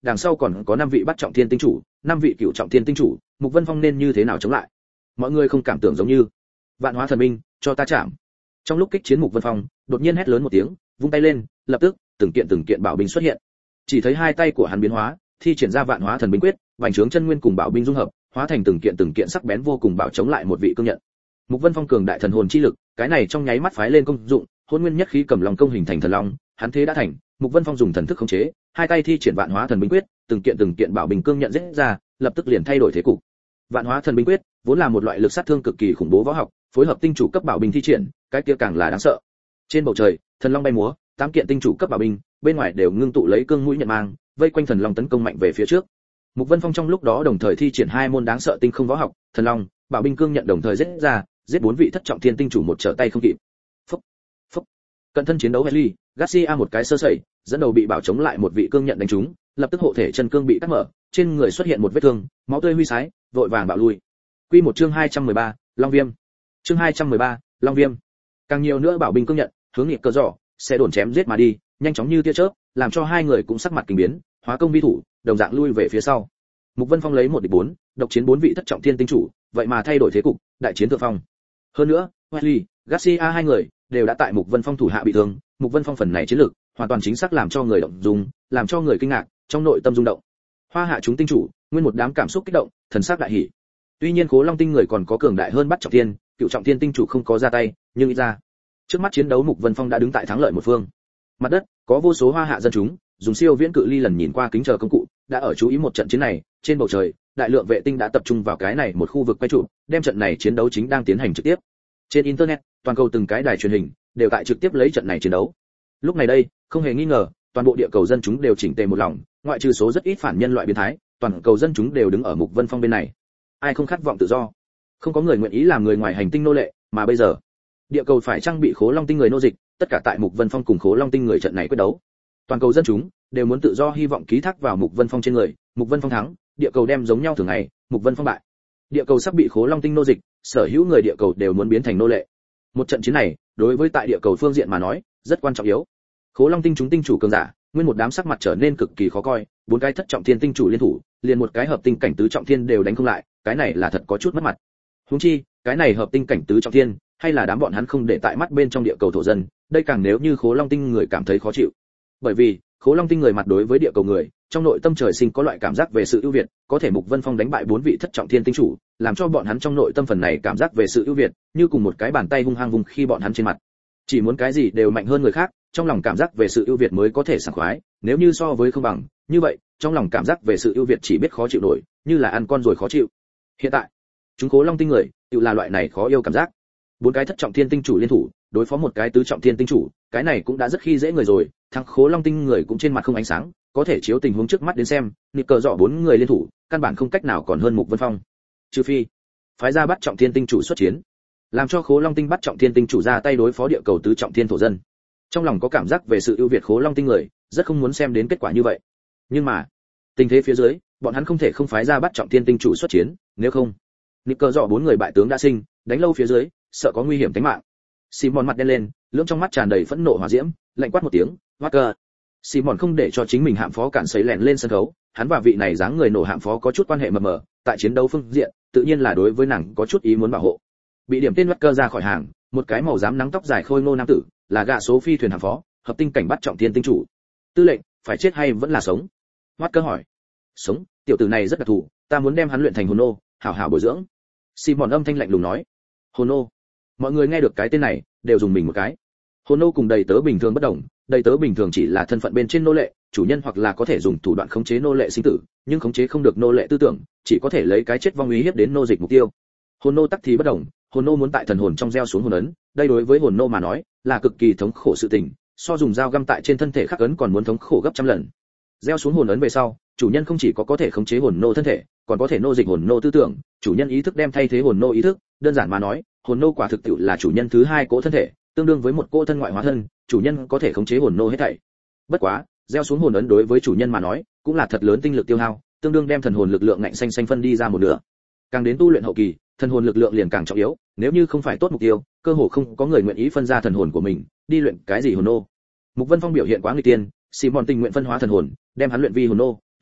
đằng sau còn có năm vị bắt trọng thiên tinh chủ, năm vị cửu trọng thiên tinh chủ, Mục Vân Phong nên như thế nào chống lại? Mọi người không cảm tưởng giống như Vạn Hóa Thần Binh, cho ta chạm. Trong lúc kích chiến, Mục Vân Phong đột nhiên hét lớn một tiếng, vung tay lên, lập tức từng kiện từng kiện bảo binh xuất hiện. Chỉ thấy hai tay của hắn biến hóa, thi triển ra Vạn Hóa Thần Binh quyết, bành trướng chân nguyên cùng bảo binh dung hợp, hóa thành từng kiện từng kiện sắc bén vô cùng bảo chống lại một vị cương nhận. Mục Vân Phong cường đại thần hồn chi lực, cái này trong nháy mắt phái lên công dụng, hôn nguyên nhất khí cầm long công hình thành thần long, hắn thế đã thành. Mục Vân Phong dùng thần thức khống chế, hai tay thi triển Vạn Hóa Thần Binh quyết, từng kiện từng kiện bảo bình cương nhận giết ra, lập tức liền thay đổi thế cục. Vạn Hóa Thần Binh quyết vốn là một loại lực sát thương cực kỳ khủng bố võ học, phối hợp tinh chủ cấp bảo bình thi triển, cái kia càng là đáng sợ. Trên bầu trời, thần long bay múa, tám kiện tinh chủ cấp bảo bình, bên ngoài đều ngưng tụ lấy cương mũi nhận mang, vây quanh thần long tấn công mạnh về phía trước. Mục Vân Phong trong lúc đó đồng thời thi triển hai môn đáng sợ tinh không võ học, thần long, bảo binh cương nhận đồng thời giết ra, giết bốn vị thất trọng thiên tinh chủ một trở tay không kịp. Phốc, phốc. Cận thân chiến đấu Wesley, Garcia một cái sơ sẩy, dẫn đầu bị bảo chống lại một vị cương nhận đánh trúng, lập tức hộ thể chân cương bị cắt mở, trên người xuất hiện một vết thương, máu tươi huy sái, vội vàng bạo lui. Quy một chương hai trăm mười ba, Long Viêm. Chương hai trăm mười ba, Long Viêm. Càng nhiều nữa bảo binh cương nhận, hướng nghiệp cờ giỏ, sẽ đồn chém giết mà đi, nhanh chóng như tia chớp, làm cho hai người cũng sắc mặt kinh biến, hóa công vi thủ, đồng dạng lui về phía sau. Mục Vân Phong lấy một địch bốn, độc chiến bốn vị thất trọng thiên tinh chủ, vậy mà thay đổi thế cục, đại chiến thượng phong. Hơn nữa, Wesley, Garcia hai người đều đã tại Mục Vân Phong thủ hạ bị thương, Mục Vân Phong phần này chiến lược, hoàn toàn chính xác làm cho người động dung, làm cho người kinh ngạc, trong nội tâm rung động. Hoa hạ chúng tinh chủ, nguyên một đám cảm xúc kích động, thần sắc đại hỉ. Tuy nhiên Khố Long tinh người còn có cường đại hơn bắt trọng thiên, cựu trọng thiên tinh chủ không có ra tay, nhưng ít ra, trước mắt chiến đấu Mục Vân Phong đã đứng tại thắng lợi một phương. Mặt đất, có vô số hoa hạ dân chúng, dùng siêu viễn cự ly lần nhìn qua kính chờ công cụ, đã ở chú ý một trận chiến này, trên bầu trời, đại lượng vệ tinh đã tập trung vào cái này một khu vực quay trụ, đem trận này chiến đấu chính đang tiến hành trực tiếp. Trên internet, toàn cầu từng cái đài truyền hình đều tại trực tiếp lấy trận này chiến đấu. Lúc này đây, không hề nghi ngờ, toàn bộ địa cầu dân chúng đều chỉnh tề một lòng, ngoại trừ số rất ít phản nhân loại biến thái, toàn cầu dân chúng đều đứng ở Mục Vân Phong bên này. Ai không khát vọng tự do? Không có người nguyện ý làm người ngoài hành tinh nô lệ, mà bây giờ, địa cầu phải trang bị Khố Long tinh người nô dịch, tất cả tại Mục Vân Phong cùng Khố Long tinh người trận này quyết đấu. Toàn cầu dân chúng đều muốn tự do, hy vọng ký thác vào Mục Vân Phong trên người, Mục Vân Phong thắng, địa cầu đem giống nhau thường ngày, Mục Vân Phong bại. Địa cầu sắp bị Khố Long tinh nô dịch, sở hữu người địa cầu đều muốn biến thành nô lệ. Một trận chiến này, đối với tại địa cầu phương diện mà nói, rất quan trọng yếu. Khố Long tinh chúng tinh chủ cường giả, nguyên một đám sắc mặt trở nên cực kỳ khó coi, bốn cái thất trọng thiên tinh chủ liên thủ, liền một cái hợp tinh cảnh tứ trọng thiên đều đánh không lại, cái này là thật có chút mất mặt. Huống chi, cái này hợp tinh cảnh tứ trọng thiên, hay là đám bọn hắn không để tại mắt bên trong địa cầu thổ dân, đây càng nếu như Khố Long tinh người cảm thấy khó chịu. Bởi vì, Khố Long tinh người mặt đối với địa cầu người, trong nội tâm trời sinh có loại cảm giác về sự ưu việt, có thể Mục Vân Phong đánh bại bốn vị thất trọng thiên tinh chủ, làm cho bọn hắn trong nội tâm phần này cảm giác về sự ưu việt, như cùng một cái bàn tay hung hăng vùng khi bọn hắn trên mặt. Chỉ muốn cái gì đều mạnh hơn người khác, trong lòng cảm giác về sự ưu việt mới có thể sảng khoái, nếu như so với không bằng, như vậy, trong lòng cảm giác về sự ưu việt chỉ biết khó chịu nổi, như là ăn con rồi khó chịu. Hiện tại, chúng Khố Long tinh người, tự là loại này khó yêu cảm giác. Bốn cái thất trọng thiên tinh chủ liên thủ, đối phó một cái tứ trọng thiên tinh chủ, cái này cũng đã rất khi dễ người rồi, thằng Khố Long tinh người cũng trên mặt không ánh sáng, có thể chiếu tình huống trước mắt đến xem, nịp cờ dọ bốn người liên thủ, căn bản không cách nào còn hơn Mục Vân Phong. Trừ phi, phái ra bắt trọng thiên tinh chủ xuất chiến, làm cho Khố Long tinh bắt trọng thiên tinh chủ ra tay đối phó địa cầu tứ trọng thiên thổ dân. Trong lòng có cảm giác về sự ưu việt Khố Long tinh người, rất không muốn xem đến kết quả như vậy. Nhưng mà, tình thế phía dưới, bọn hắn không thể không phái ra bắt trọng thiên tinh chủ xuất chiến, nếu không, nịp cờ dọ bốn người bại tướng đã sinh, đánh lâu phía dưới, sợ có nguy hiểm tính mạng. Simon mặt đen lên, lưỡng trong mắt tràn đầy phẫn nộ hỏa diễm, lạnh quát một tiếng, "Walker!" Simon không để cho chính mình hạm phó cản sấy lẹn lên sân khấu, hắn và vị này dáng người nổ hạm phó có chút quan hệ mờ mờ, tại chiến đấu phương diện, tự nhiên là đối với nàng có chút ý muốn bảo hộ. Bị điểm tên Walker ra khỏi hàng, một cái màu xám nắng tóc dài khôi ngô nam tử, là gã số phi thuyền hạm phó, hợp tinh cảnh bắt trọng thiên tinh chủ. "Tư lệnh, phải chết hay vẫn là sống?" Walker hỏi. "Sống, tiểu tử này rất đặc thù, ta muốn đem hắn luyện thành hồn nô, hảo hảo bồi dưỡng." Simon âm thanh lạnh lùng nói. "Hồn nô?" Mọi người nghe được cái tên này, đều dùng mình một cái. Hồn nô cùng đầy tớ bình thường bất đồng, đầy tớ bình thường chỉ là thân phận bên trên nô lệ, chủ nhân hoặc là có thể dùng thủ đoạn khống chế nô lệ sinh tử, nhưng khống chế không được nô lệ tư tưởng, chỉ có thể lấy cái chết vong ý hiếp đến nô dịch mục tiêu. Hồn nô tắc thì bất đồng, hồn nô muốn tại thần hồn trong gieo xuống hồn ấn, đây đối với hồn nô mà nói, là cực kỳ thống khổ sự tình, so dùng dao găm tại trên thân thể khắc ấn còn muốn thống khổ gấp trăm lần. Gieo xuống hồn ấn về sau, chủ nhân không chỉ có có thể khống chế hồn nô thân thể, còn có thể nô dịch hồn nô tư tưởng, chủ nhân ý thức đem thay thế hồn nô ý thức, đơn giản mà nói, hồn nô quả thực tiệu là chủ nhân thứ hai cỗ thân thể, tương đương với một cỗ thân ngoại hóa thân, chủ nhân có thể khống chế hồn nô hết thảy. Bất quá, gieo xuống hồn ấn đối với chủ nhân mà nói, cũng là thật lớn tinh lực tiêu hao, tương đương đem thần hồn lực lượng ngạnh xanh xanh phân đi ra một nửa. Càng đến tu luyện hậu kỳ, thần hồn lực lượng liền càng trọng yếu, nếu như không phải tốt mục tiêu, cơ hồ không có người nguyện ý phân ra thần hồn của mình, đi luyện cái gì hồn nô. Mục Vân Phong biểu hiện quá nguy tiên, Simon tình nguyện phân hóa thần hồn, đem hắn luyện vi hồn nô,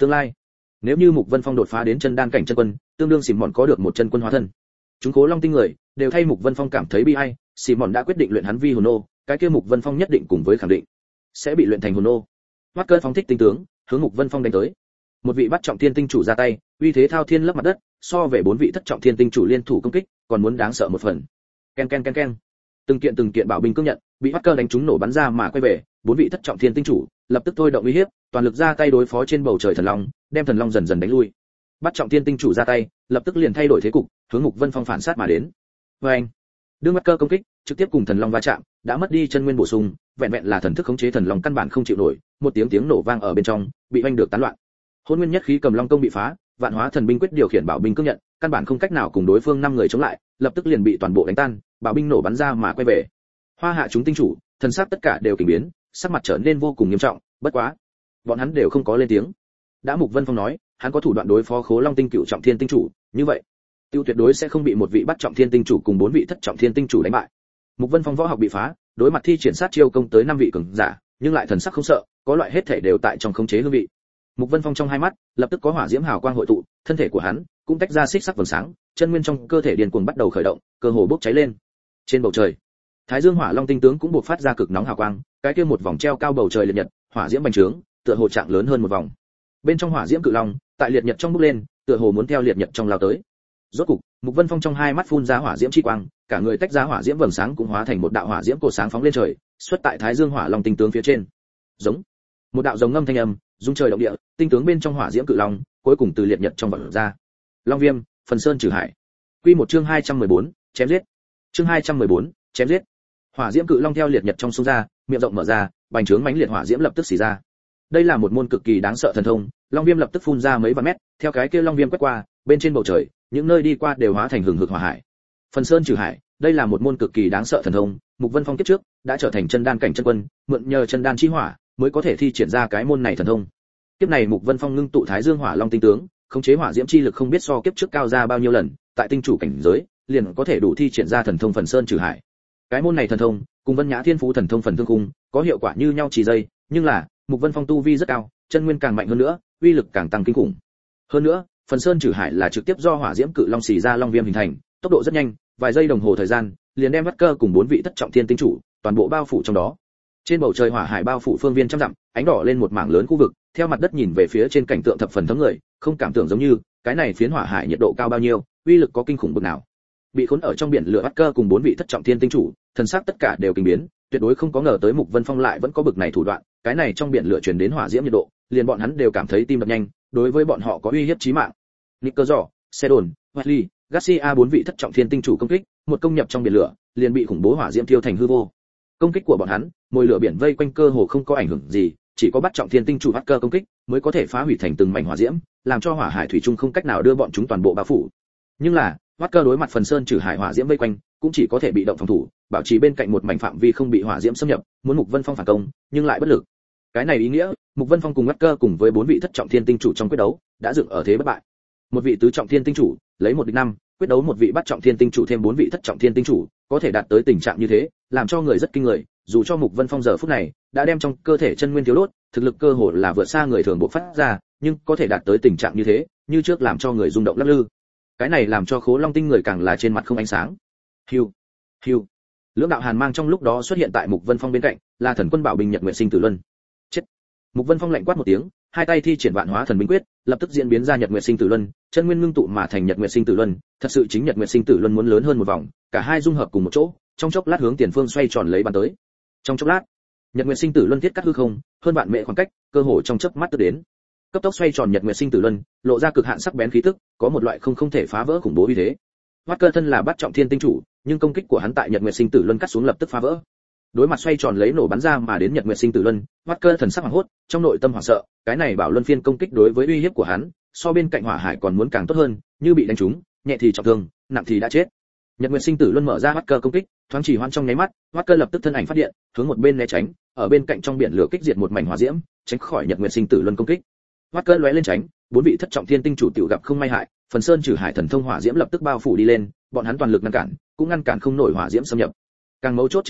Tương lai, nếu như Mục Vân Phong đột phá đến chân đan cảnh chân quân, tương đương xỉm mòn có được một chân quân hóa thân. Chúng Cố Long tinh người đều thay Mục Vân Phong cảm thấy bi ai, xỉm mòn đã quyết định luyện hắn vi hồn nô, cái kia Mục Vân Phong nhất định cùng với khẳng định sẽ bị luyện thành hồn nô. Mắt cơn phóng thích tinh tướng, hướng Mục Vân Phong đánh tới. Một vị bắt trọng thiên tinh chủ ra tay, uy thế thao thiên lấp mặt đất, so về bốn vị thất trọng thiên tinh chủ liên thủ công kích, còn muốn đáng sợ một phần. Ken ken ken ken. Từng kiện từng kiện bảo binh cương nhận, bị bắt cơ đánh trúng nổ bắn ra mà quay về, bốn vị thất trọng thiên tinh chủ lập tức thôi động uy hiếp, toàn lực ra tay đối phó trên bầu trời thần long, đem thần long dần dần đánh lui. Bắt trọng thiên tinh chủ ra tay, lập tức liền thay đổi thế cục, hướng Mục Vân Phong phản sát mà đến. Oeng! Đương bắt cơ công kích, trực tiếp cùng thần long va chạm, đã mất đi chân nguyên bổ sung, vẹn vẹn là thần thức khống chế thần long căn bản không chịu nổi, một tiếng tiếng nổ vang ở bên trong, bị oanh được tán loạn. Hôn nguyên nhất khí cầm long công bị phá, vạn hóa thần binh quyết điều khiển bảo binh cương nhận, căn bản không cách nào cùng đối phương năm người chống lại, lập tức liền bị toàn bộ đánh tan, bảo binh nổ bắn ra mà quay về. Hoa hạ chúng tinh chủ, thần sắc tất cả đều kinh biến, sắc mặt trở nên vô cùng nghiêm trọng, bất quá, bọn hắn đều không có lên tiếng. Đã Mục Vân Phong nói, hắn có thủ đoạn đối phó Khố Long tinh cựu trọng thiên tinh chủ, như vậy, tiêu tuyệt đối sẽ không bị một vị bắt trọng thiên tinh chủ cùng bốn vị thất trọng thiên tinh chủ đánh bại. Mục Vân Phong võ học bị phá, đối mặt thi triển sát chiêu công tới năm vị cường giả, nhưng lại thần sắc không sợ, có loại hết thể đều tại trong khống chế hương vị. Mục Vân Phong trong hai mắt lập tức có hỏa diễm hào quang hội tụ, thân thể của hắn cũng tách ra xích sắc vầng sáng, chân nguyên trong cơ thể điên cuồng bắt đầu khởi động, cơ hồ bốc cháy lên. Trên bầu trời, Thái Dương Hỏa Long tinh tướng cũng bộc phát ra cực nóng hào quang, cái kia một vòng treo cao bầu trời liệt nhật, hỏa diễm bành trướng, tựa hồ trạng lớn hơn một vòng. Bên trong hỏa diễm cự long, tại liệt nhật trong bốc lên, tựa hồ muốn theo liệt nhật trong lao tới. Rốt cục, Mục Vân Phong trong hai mắt phun ra hỏa diễm chi quang, cả người tách ra hỏa diễm vầng sáng cũng hóa thành một đạo hỏa diễm cổ sáng phóng lên trời, xuất tại Thái Dương Hỏa Long tinh tướng phía trên. Giống, một đạo rồng ngâm thanh âm, rung trời động địa, tinh tướng bên trong hỏa diễm cự long, cuối cùng từ liệt nhật trong vọt ra. Long Viêm, Phần Sơn Trừ Hải. Quy một chương hai trăm mười bốn, chém giết. Chương hai trăm mười bốn, chém giết. Hỏa diễm cự long theo liệt nhật trong xung ra, miệng rộng mở ra, bành trướng mãnh liệt hỏa diễm lập tức xì ra. Đây là một môn cực kỳ đáng sợ thần thông, Long Viêm lập tức phun ra mấy vạn mét, theo cái kia Long Viêm quét qua, bên trên bầu trời, những nơi đi qua đều hóa thành hừng hực hỏa hải. Phần Sơn Trừ Hải, đây là một môn cực kỳ đáng sợ thần thông, Mục Vân Phong kiếp trước đã trở thành chân đan cảnh chân quân, mượn nhờ chân đan chi hỏa mới có thể thi triển ra cái môn này thần thông. Kiếp này Mục Vân Phong ngưng tụ Thái Dương Hỏa Long tinh tướng, khống chế hỏa diễm chi lực không biết so kiếp trước cao ra bao nhiêu lần, tại tinh chủ cảnh giới, liền có thể đủ thi triển ra thần thông Phần Sơn Trừ Hải. Cái môn này thần thông, cùng Vân Nhã Thiên Phú thần thông Phần Thương Cung, có hiệu quả như nhau chỉ dây, nhưng là, Mục Vân Phong tu vi rất cao, chân nguyên càng mạnh hơn nữa, uy lực càng tăng kinh khủng. Hơn nữa, Phần Sơn Trừ Hải là trực tiếp do hỏa diễm cự long xì ra long viêm hình thành, tốc độ rất nhanh, vài giây đồng hồ thời gian, liền đem Vắt Cơ cùng bốn vị thất trọng thiên tinh chủ, toàn bộ bao phủ trong đó. Trên bầu trời hỏa hải bao phủ phương viên trăm dặm, ánh đỏ lên một mảng lớn khu vực, theo mặt đất nhìn về phía trên cảnh tượng thập phần thấm người, không cảm tưởng giống như, cái này phiến hỏa hải nhiệt độ cao bao nhiêu, uy lực có kinh khủng bực nào. Bị khốn ở trong biển lửa Vắt Cơ cùng bốn vị thất trọng thiên tinh chủ, thần sắc tất cả đều kinh biến, tuyệt đối không có ngờ tới Mục Vân Phong lại vẫn có bực này thủ đoạn, cái này trong biển lửa truyền đến hỏa diễm nhiệt độ, liền bọn hắn đều cảm thấy tim đập nhanh, đối với bọn họ có uy hiếp chí mạng. Nicker Giỏ, Xe Đồn, Wesley, Garcia bốn vị thất trọng thiên tinh chủ công kích, một công nhập trong biển lửa, liền bị khủng bố hỏa diễm thiêu thành hư vô. Công kích của bọn hắn, mồi lửa biển vây quanh cơ hồ không có ảnh hưởng gì, chỉ có bắt trọng thiên tinh chủ Vắt Cơ công kích mới có thể phá hủy thành từng mảnh hỏa diễm, làm cho hỏa hải thủy chung không cách nào đưa bọn chúng toàn bộ bao phủ. Nhưng là, Vắt Cơ đối mặt Phần Sơn Trừ Hải hỏa diễm vây quanh, cũng chỉ có thể bị động phòng thủ, bảo trì bên cạnh một mảnh phạm vi không bị hỏa diễm xâm nhập, muốn Mục Vân Phong phản công, nhưng lại bất lực. Cái này ý nghĩa, Mục Vân Phong cùng Vắt Cơ cùng với bốn vị thất trọng thiên tinh chủ trong quyết đấu, đã dựng ở thế bất bại. Một vị tứ trọng thiên tinh chủ, lấy một địch năm, quyết đấu một vị bắt trọng thiên tinh chủ thêm bốn vị thất trọng thiên tinh chủ, có thể đạt tới tình trạng như thế, làm cho người rất kinh người, dù cho Mục Vân Phong giờ phút này đã đem trong cơ thể chân nguyên thiếu đốt, thực lực cơ hồ là vượt xa người thường bộc phát ra, nhưng có thể đạt tới tình trạng như thế, như trước làm cho người rung động lắc lư. Cái này làm cho Khố Long tinh người càng là trên mặt không ánh sáng. Hiu, hiu. Lưỡng đạo hàn mang trong lúc đó xuất hiện tại Mục Vân Phong bên cạnh, là thần quân bảo bình Nhật Nguyệt Sinh Tử Luân. Chết. Mục Vân Phong lạnh quát một tiếng, hai tay thi triển Vạn Hóa Thần Binh Quyết, lập tức diễn biến ra Nhật Nguyệt Sinh Tử Luân, chân nguyên ngưng tụ mà thành Nhật Nguyệt Sinh Tử Luân, thật sự chính Nhật Nguyệt Sinh Tử Luân muốn lớn hơn một vòng, cả hai dung hợp cùng một chỗ, trong chốc lát hướng tiền phương xoay tròn lấy bắn tới. Trong chốc lát, Nhật Nguyệt Sinh Tử Luân thiết cắt hư không, hơn vạn mệ khoảng cách, cơ hồ trong chớp mắt tới đến. Cấp tốc xoay tròn Nhật Nguyệt Sinh Tử Luân, lộ ra cực hạn sắc bén khí tức, có một loại không không thể phá vỡ khủng bố uy thế. Vắt Cơ thân là bắt trọng thiên tinh chủ, nhưng công kích của hắn tại Nhật Nguyệt Sinh Tử Luân cắt xuống lập tức phá vỡ. Đối mặt xoay tròn lấy nổ bắn ra mà đến Nhật Nguyệt Sinh Tử Luân, Vắt Cơ thần sắc hoảng hốt, trong nội tâm hoảng sợ, cái này bảo luân phiên công kích đối với uy hiếp của hắn, so bên cạnh hỏa hải còn muốn càng tốt hơn, như bị đánh trúng, nhẹ thì trọng thương, nặng thì đã chết. Nhật Nguyệt Sinh Tử Luân mở ra Vắt Cơ công kích, thoáng chỉ hoãn trong nháy mắt, Vắt Cơ lập tức thân ảnh phát điện, hướng một bên né tránh, ở bên cạnh trong biển lửa kích diệt một mảnh hỏa diễm, tránh khỏi Nhật Nguyệt Sinh Tử Luân công kích. Vắt Cơ lóe lên tránh, bốn vị thất trọng thiên tinh chủ tiểu gặp không may hại, Phần Sơn Trừ Hải thần thông hỏa diễm lập tức bao phủ đi lên, bọn hắn toàn lực ngăn cản, cũng ngăn cản không nổi hỏa diễm xâm nhập. Càng mấu chốt chính là,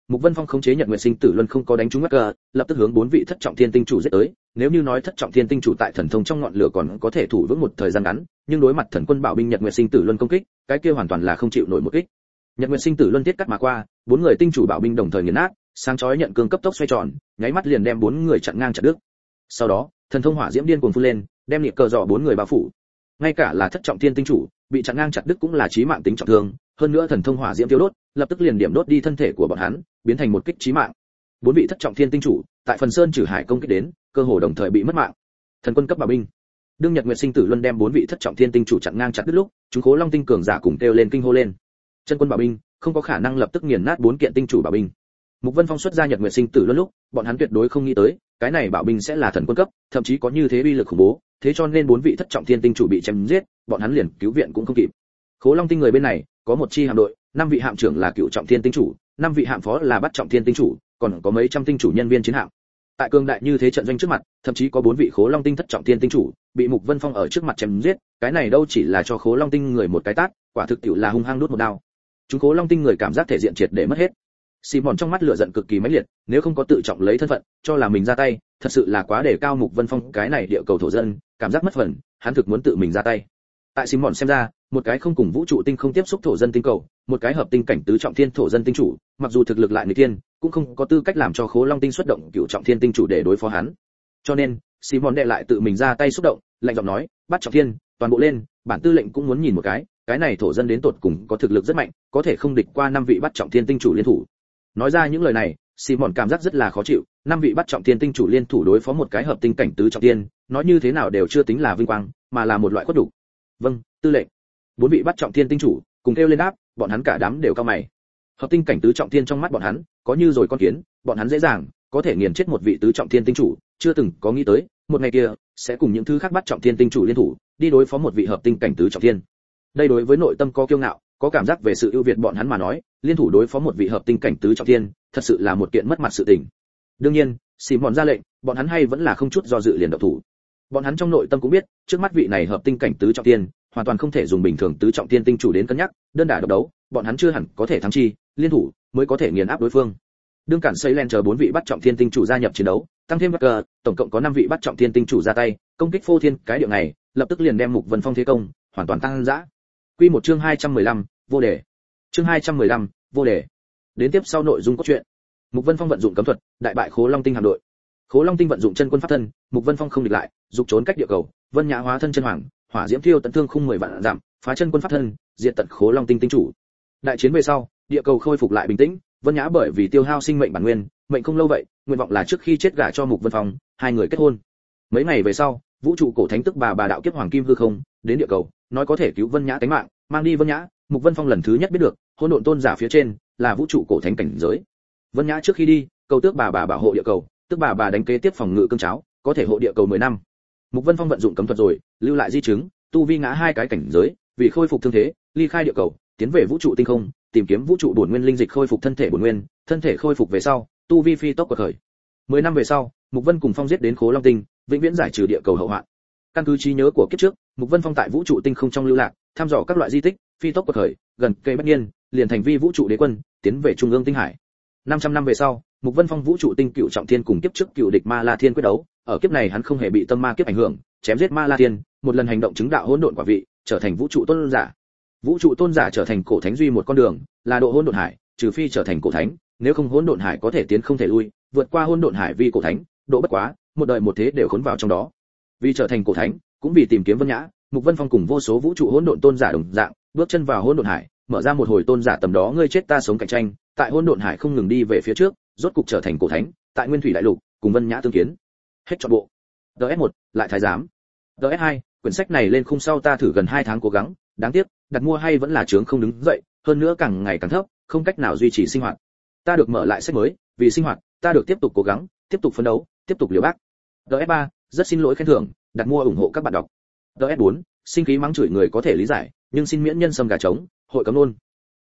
Mục Vân Phong khống chế Nhật Nguyệt Sinh Tử Luân không có đánh trúng mắc cờ, lập tức hướng bốn vị thất trọng thiên tinh chủ giết tới. Nếu như nói thất trọng thiên tinh chủ tại thần thông trong ngọn lửa còn có thể thủ vững một thời gian ngắn, nhưng đối mặt thần quân bảo binh Nhật Nguyệt Sinh Tử Luân công kích, cái kia hoàn toàn là không chịu nổi một kích. Nhật Nguyệt Sinh Tử Luân tiết cắt mà qua, bốn người tinh chủ bảo binh đồng thời nghiền nát, sáng chói nhận cương cấp tốc xoay tròn, nháy mắt liền đem bốn người chặn ngang chặt đứt. Sau đó, thần thông hỏa diễm điên cuồng phun lên, đem liệt cờ dọ bốn người bao phủ. Ngay cả là thất trọng thiên tinh chủ, bị chặn ngang chặt đứt cũng là chí mạng tính trọng thương, hơn nữa thần thông hỏa diễm tiêu đốt, lập tức liền điểm đốt đi thân thể của bọn hắn, biến thành một kích chí mạng. Bốn vị thất trọng thiên tinh chủ, tại phần sơn trừ hải công kích đến, cơ hồ đồng thời bị mất mạng. Thần quân cấp bảo binh. Đương Nhật Nguyệt Sinh Tử Luân đem bốn vị thất trọng thiên tinh chủ chặn ngang chặt đứt lúc, chúng Khố Long tinh cường giả cùng kêu lên kinh hô lên. Chân quân bảo binh, không có khả năng lập tức nghiền nát bốn kiện tinh chủ bảo binh. Mục Vân Phong xuất ra Nhật Nguyệt Sinh Tử Luân lúc, bọn hắn tuyệt đối không nghĩ tới, cái này bảo binh sẽ là thần quân cấp, thậm chí có như thế uy lực khủng bố, thế cho nên bốn vị thất trọng thiên tinh chủ bị chém giết, bọn hắn liền cứu viện cũng không kịp. Khố Long tinh người bên này, có một chi hạm đội, năm vị hạm trưởng là cựu trọng thiên tinh chủ, năm vị hạm phó là bát trọng thiên tinh chủ, còn có mấy trăm tinh chủ nhân viên chiến hạm. Tại cường đại như thế trận doanh trước mặt, thậm chí có bốn vị Khố Long tinh thất trọng thiên tinh chủ, bị Mục Vân Phong ở trước mặt chém giết, cái này đâu chỉ là cho Khố Long tinh người một cái tát, quả thực tiểu là hung hăng đốt một đao. Chúng Khố Long tinh người cảm giác thể diện triệt để mất hết. Simon trong mắt lửa giận cực kỳ mãnh liệt, nếu không có tự trọng lấy thân phận, cho là mình ra tay, thật sự là quá để cao Mục Vân Phong cái này địa cầu thổ dân, cảm giác mất phần, hắn thực muốn tự mình ra tay. Tại Simon xem ra, một cái không cùng vũ trụ tinh không tiếp xúc thổ dân tinh cầu, một cái hợp tinh cảnh tứ trọng thiên thổ dân tinh chủ, mặc dù thực lực lại người tiên, cũng không có tư cách làm cho Khố Long tinh xuất động cửu trọng thiên tinh chủ để đối phó hắn. Cho nên, Simon đệ lại tự mình ra tay xúc động, lạnh giọng nói, bắt trọng thiên, toàn bộ lên, bản tư lệnh cũng muốn nhìn một cái, cái này thổ dân đến tột cùng có thực lực rất mạnh, có thể không địch qua năm vị bắt trọng thiên tinh chủ liên thủ. Nói ra những lời này, Simon cảm giác rất là khó chịu, năm vị bắt trọng thiên tinh chủ liên thủ đối phó một cái hợp tinh cảnh tứ trọng thiên, nói như thế nào đều chưa tính là vinh quang, mà là một loại khuất đủ. Vâng, tư lệnh. Bốn vị bắt trọng thiên tinh chủ cùng kêu lên đáp, bọn hắn cả đám đều cao mày. Hợp tinh cảnh tứ trọng thiên trong mắt bọn hắn, có như rồi con kiến, bọn hắn dễ dàng có thể nghiền chết một vị tứ trọng thiên tinh chủ, chưa từng có nghĩ tới, một ngày kia sẽ cùng những thứ khác bắt trọng thiên tinh chủ liên thủ, đi đối phó một vị hợp tinh cảnh tứ trọng thiên. Đây đối với nội tâm có kiêu ngạo, có cảm giác về sự ưu việt bọn hắn mà nói, liên thủ đối phó một vị hợp tinh cảnh tứ trọng thiên, thật sự là một kiện mất mặt sự tình. Đương nhiên, Simon ra lệnh, bọn hắn hay vẫn là không chút do dự liền động thủ. Bọn hắn trong nội tâm cũng biết, trước mắt vị này hợp tinh cảnh tứ trọng thiên, hoàn toàn không thể dùng bình thường tứ trọng thiên tinh chủ đến cân nhắc, đơn đả độc đấu, bọn hắn chưa hẳn có thể thắng chi, liên thủ mới có thể nghiền áp đối phương. Đương cản xây lên chờ bốn vị bắt trọng thiên tinh chủ gia nhập chiến đấu, tăng thêm cờ, tổng cộng có năm vị bắt trọng thiên tinh chủ ra tay, công kích phô thiên cái địa này, lập tức liền đem Mục Vân Phong thế công hoàn toàn tăng dã. Quy một chương hai trăm mười lăm, vô đề. Chương hai trăm mười lăm, vô đề. Đến tiếp sau nội dung cốt truyện. Mục Vân Phong vận dụng cấm thuật, đại bại Khố Long tinh hạm đội. Khố Long tinh vận dụng chân quân pháp thân, Mục Vân Phong không địch lại, dục trốn cách địa cầu, Vân Nhã hóa thân chân hoàng, hỏa diễm thiêu tận thương khung mười vạn giảm, phá chân quân pháp thân, diệt tận Khố Long tinh tinh chủ. Đại chiến về sau, địa cầu khôi phục lại bình tĩnh, Vân Nhã bởi vì tiêu hao sinh mệnh bản nguyên, mệnh không lâu vậy, nguyện vọng là trước khi chết gả cho Mục Vân Phong, hai người kết hôn. Mấy ngày về sau, vũ trụ cổ thánh tức bà bà đạo kiếp hoàng kim hư không, đến địa cầu, nói có thể cứu Vân Nhã tính mạng, mang đi Vân Nhã, Mục Vân Phong lần thứ nhất biết được, hỗn độn tôn giả phía trên là vũ trụ cổ thánh cảnh giới. Vân Nhã trước khi đi, cầu tước bà bà bảo hộ địa cầu, tức bà bà đánh kế tiếp phòng ngự cương cháo, có thể hộ địa cầu mười năm. Mục Vân Phong vận dụng cấm thuật rồi, lưu lại di chứng, tu vi ngã hai cái cảnh giới, vì khôi phục thương thế, ly khai địa cầu, tiến về vũ trụ tinh không, tìm kiếm vũ trụ bổn nguyên linh dịch khôi phục thân thể bổn nguyên, thân thể khôi phục về sau, tu vi phi tốc của khởi. mười năm về sau, Mục Vân cùng Phong giết đến Khố Long tinh, vĩnh viễn giải trừ địa cầu hậu hoạn. Căn cứ trí nhớ của kiếp trước, Mục Vân Phong tại vũ trụ tinh không trong lưu lạc, thăm dò các loại di tích, phi tốc của khởi, gần cây bất nhiên, liền thành vi vũ trụ đế quân, tiến về trung ương tinh hải. năm trăm năm về sau, Mục Vân Phong vũ trụ tinh cựu trọng thiên cùng kiếp trước cựu địch Ma La Thiên quyết đấu, ở kiếp này hắn không hề bị tâm ma kiếp ảnh hưởng, chém giết Ma La Thiên, một lần hành động chứng đạo hỗn độn quả vị, trở thành vũ trụ tôn giả. Vũ trụ tôn giả trở thành cổ thánh duy một con đường, là độ hỗn độn hải, trừ phi trở thành cổ thánh, nếu không hỗn độn hải có thể tiến không thể lui, vượt qua hỗn độn hải vi cổ thánh, độ bất quá, một đời một thế đều khốn vào trong đó. Vì trở thành cổ thánh, cũng vì tìm kiếm Vân Nhã, Mục Vân Phong cùng vô số vũ trụ hỗn độn tôn giả đồng dạng, bước chân vào hỗn độn hải, mở ra một hồi tôn giả tầm đó ngươi chết ta sống cạnh tranh, tại hỗn độn hải không ngừng đi về phía trước, rốt cục trở thành cổ thánh, tại nguyên thủy đại lục, cùng Vân Nhã tương kiến. Hết trọn bộ. đê ét một, lại thái giám. đê ét hai, quyển sách này lên khung sau ta thử gần hai tháng cố gắng, đáng tiếc, đặt mua hay vẫn là chướng không đứng dậy, hơn nữa càng ngày càng thấp, không cách nào duy trì sinh hoạt. Ta được mở lại sách mới, vì sinh hoạt, ta được tiếp tục cố gắng, tiếp tục phấn đấu, tiếp tục liều bác. đê ét ba, rất xin lỗi khen thưởng, đặt mua ủng hộ các bạn đọc. đê ét bốn, sinh khí mắng chửi người có thể lý giải, nhưng xin miễn nhân sâm gà trống, hội cấm luôn.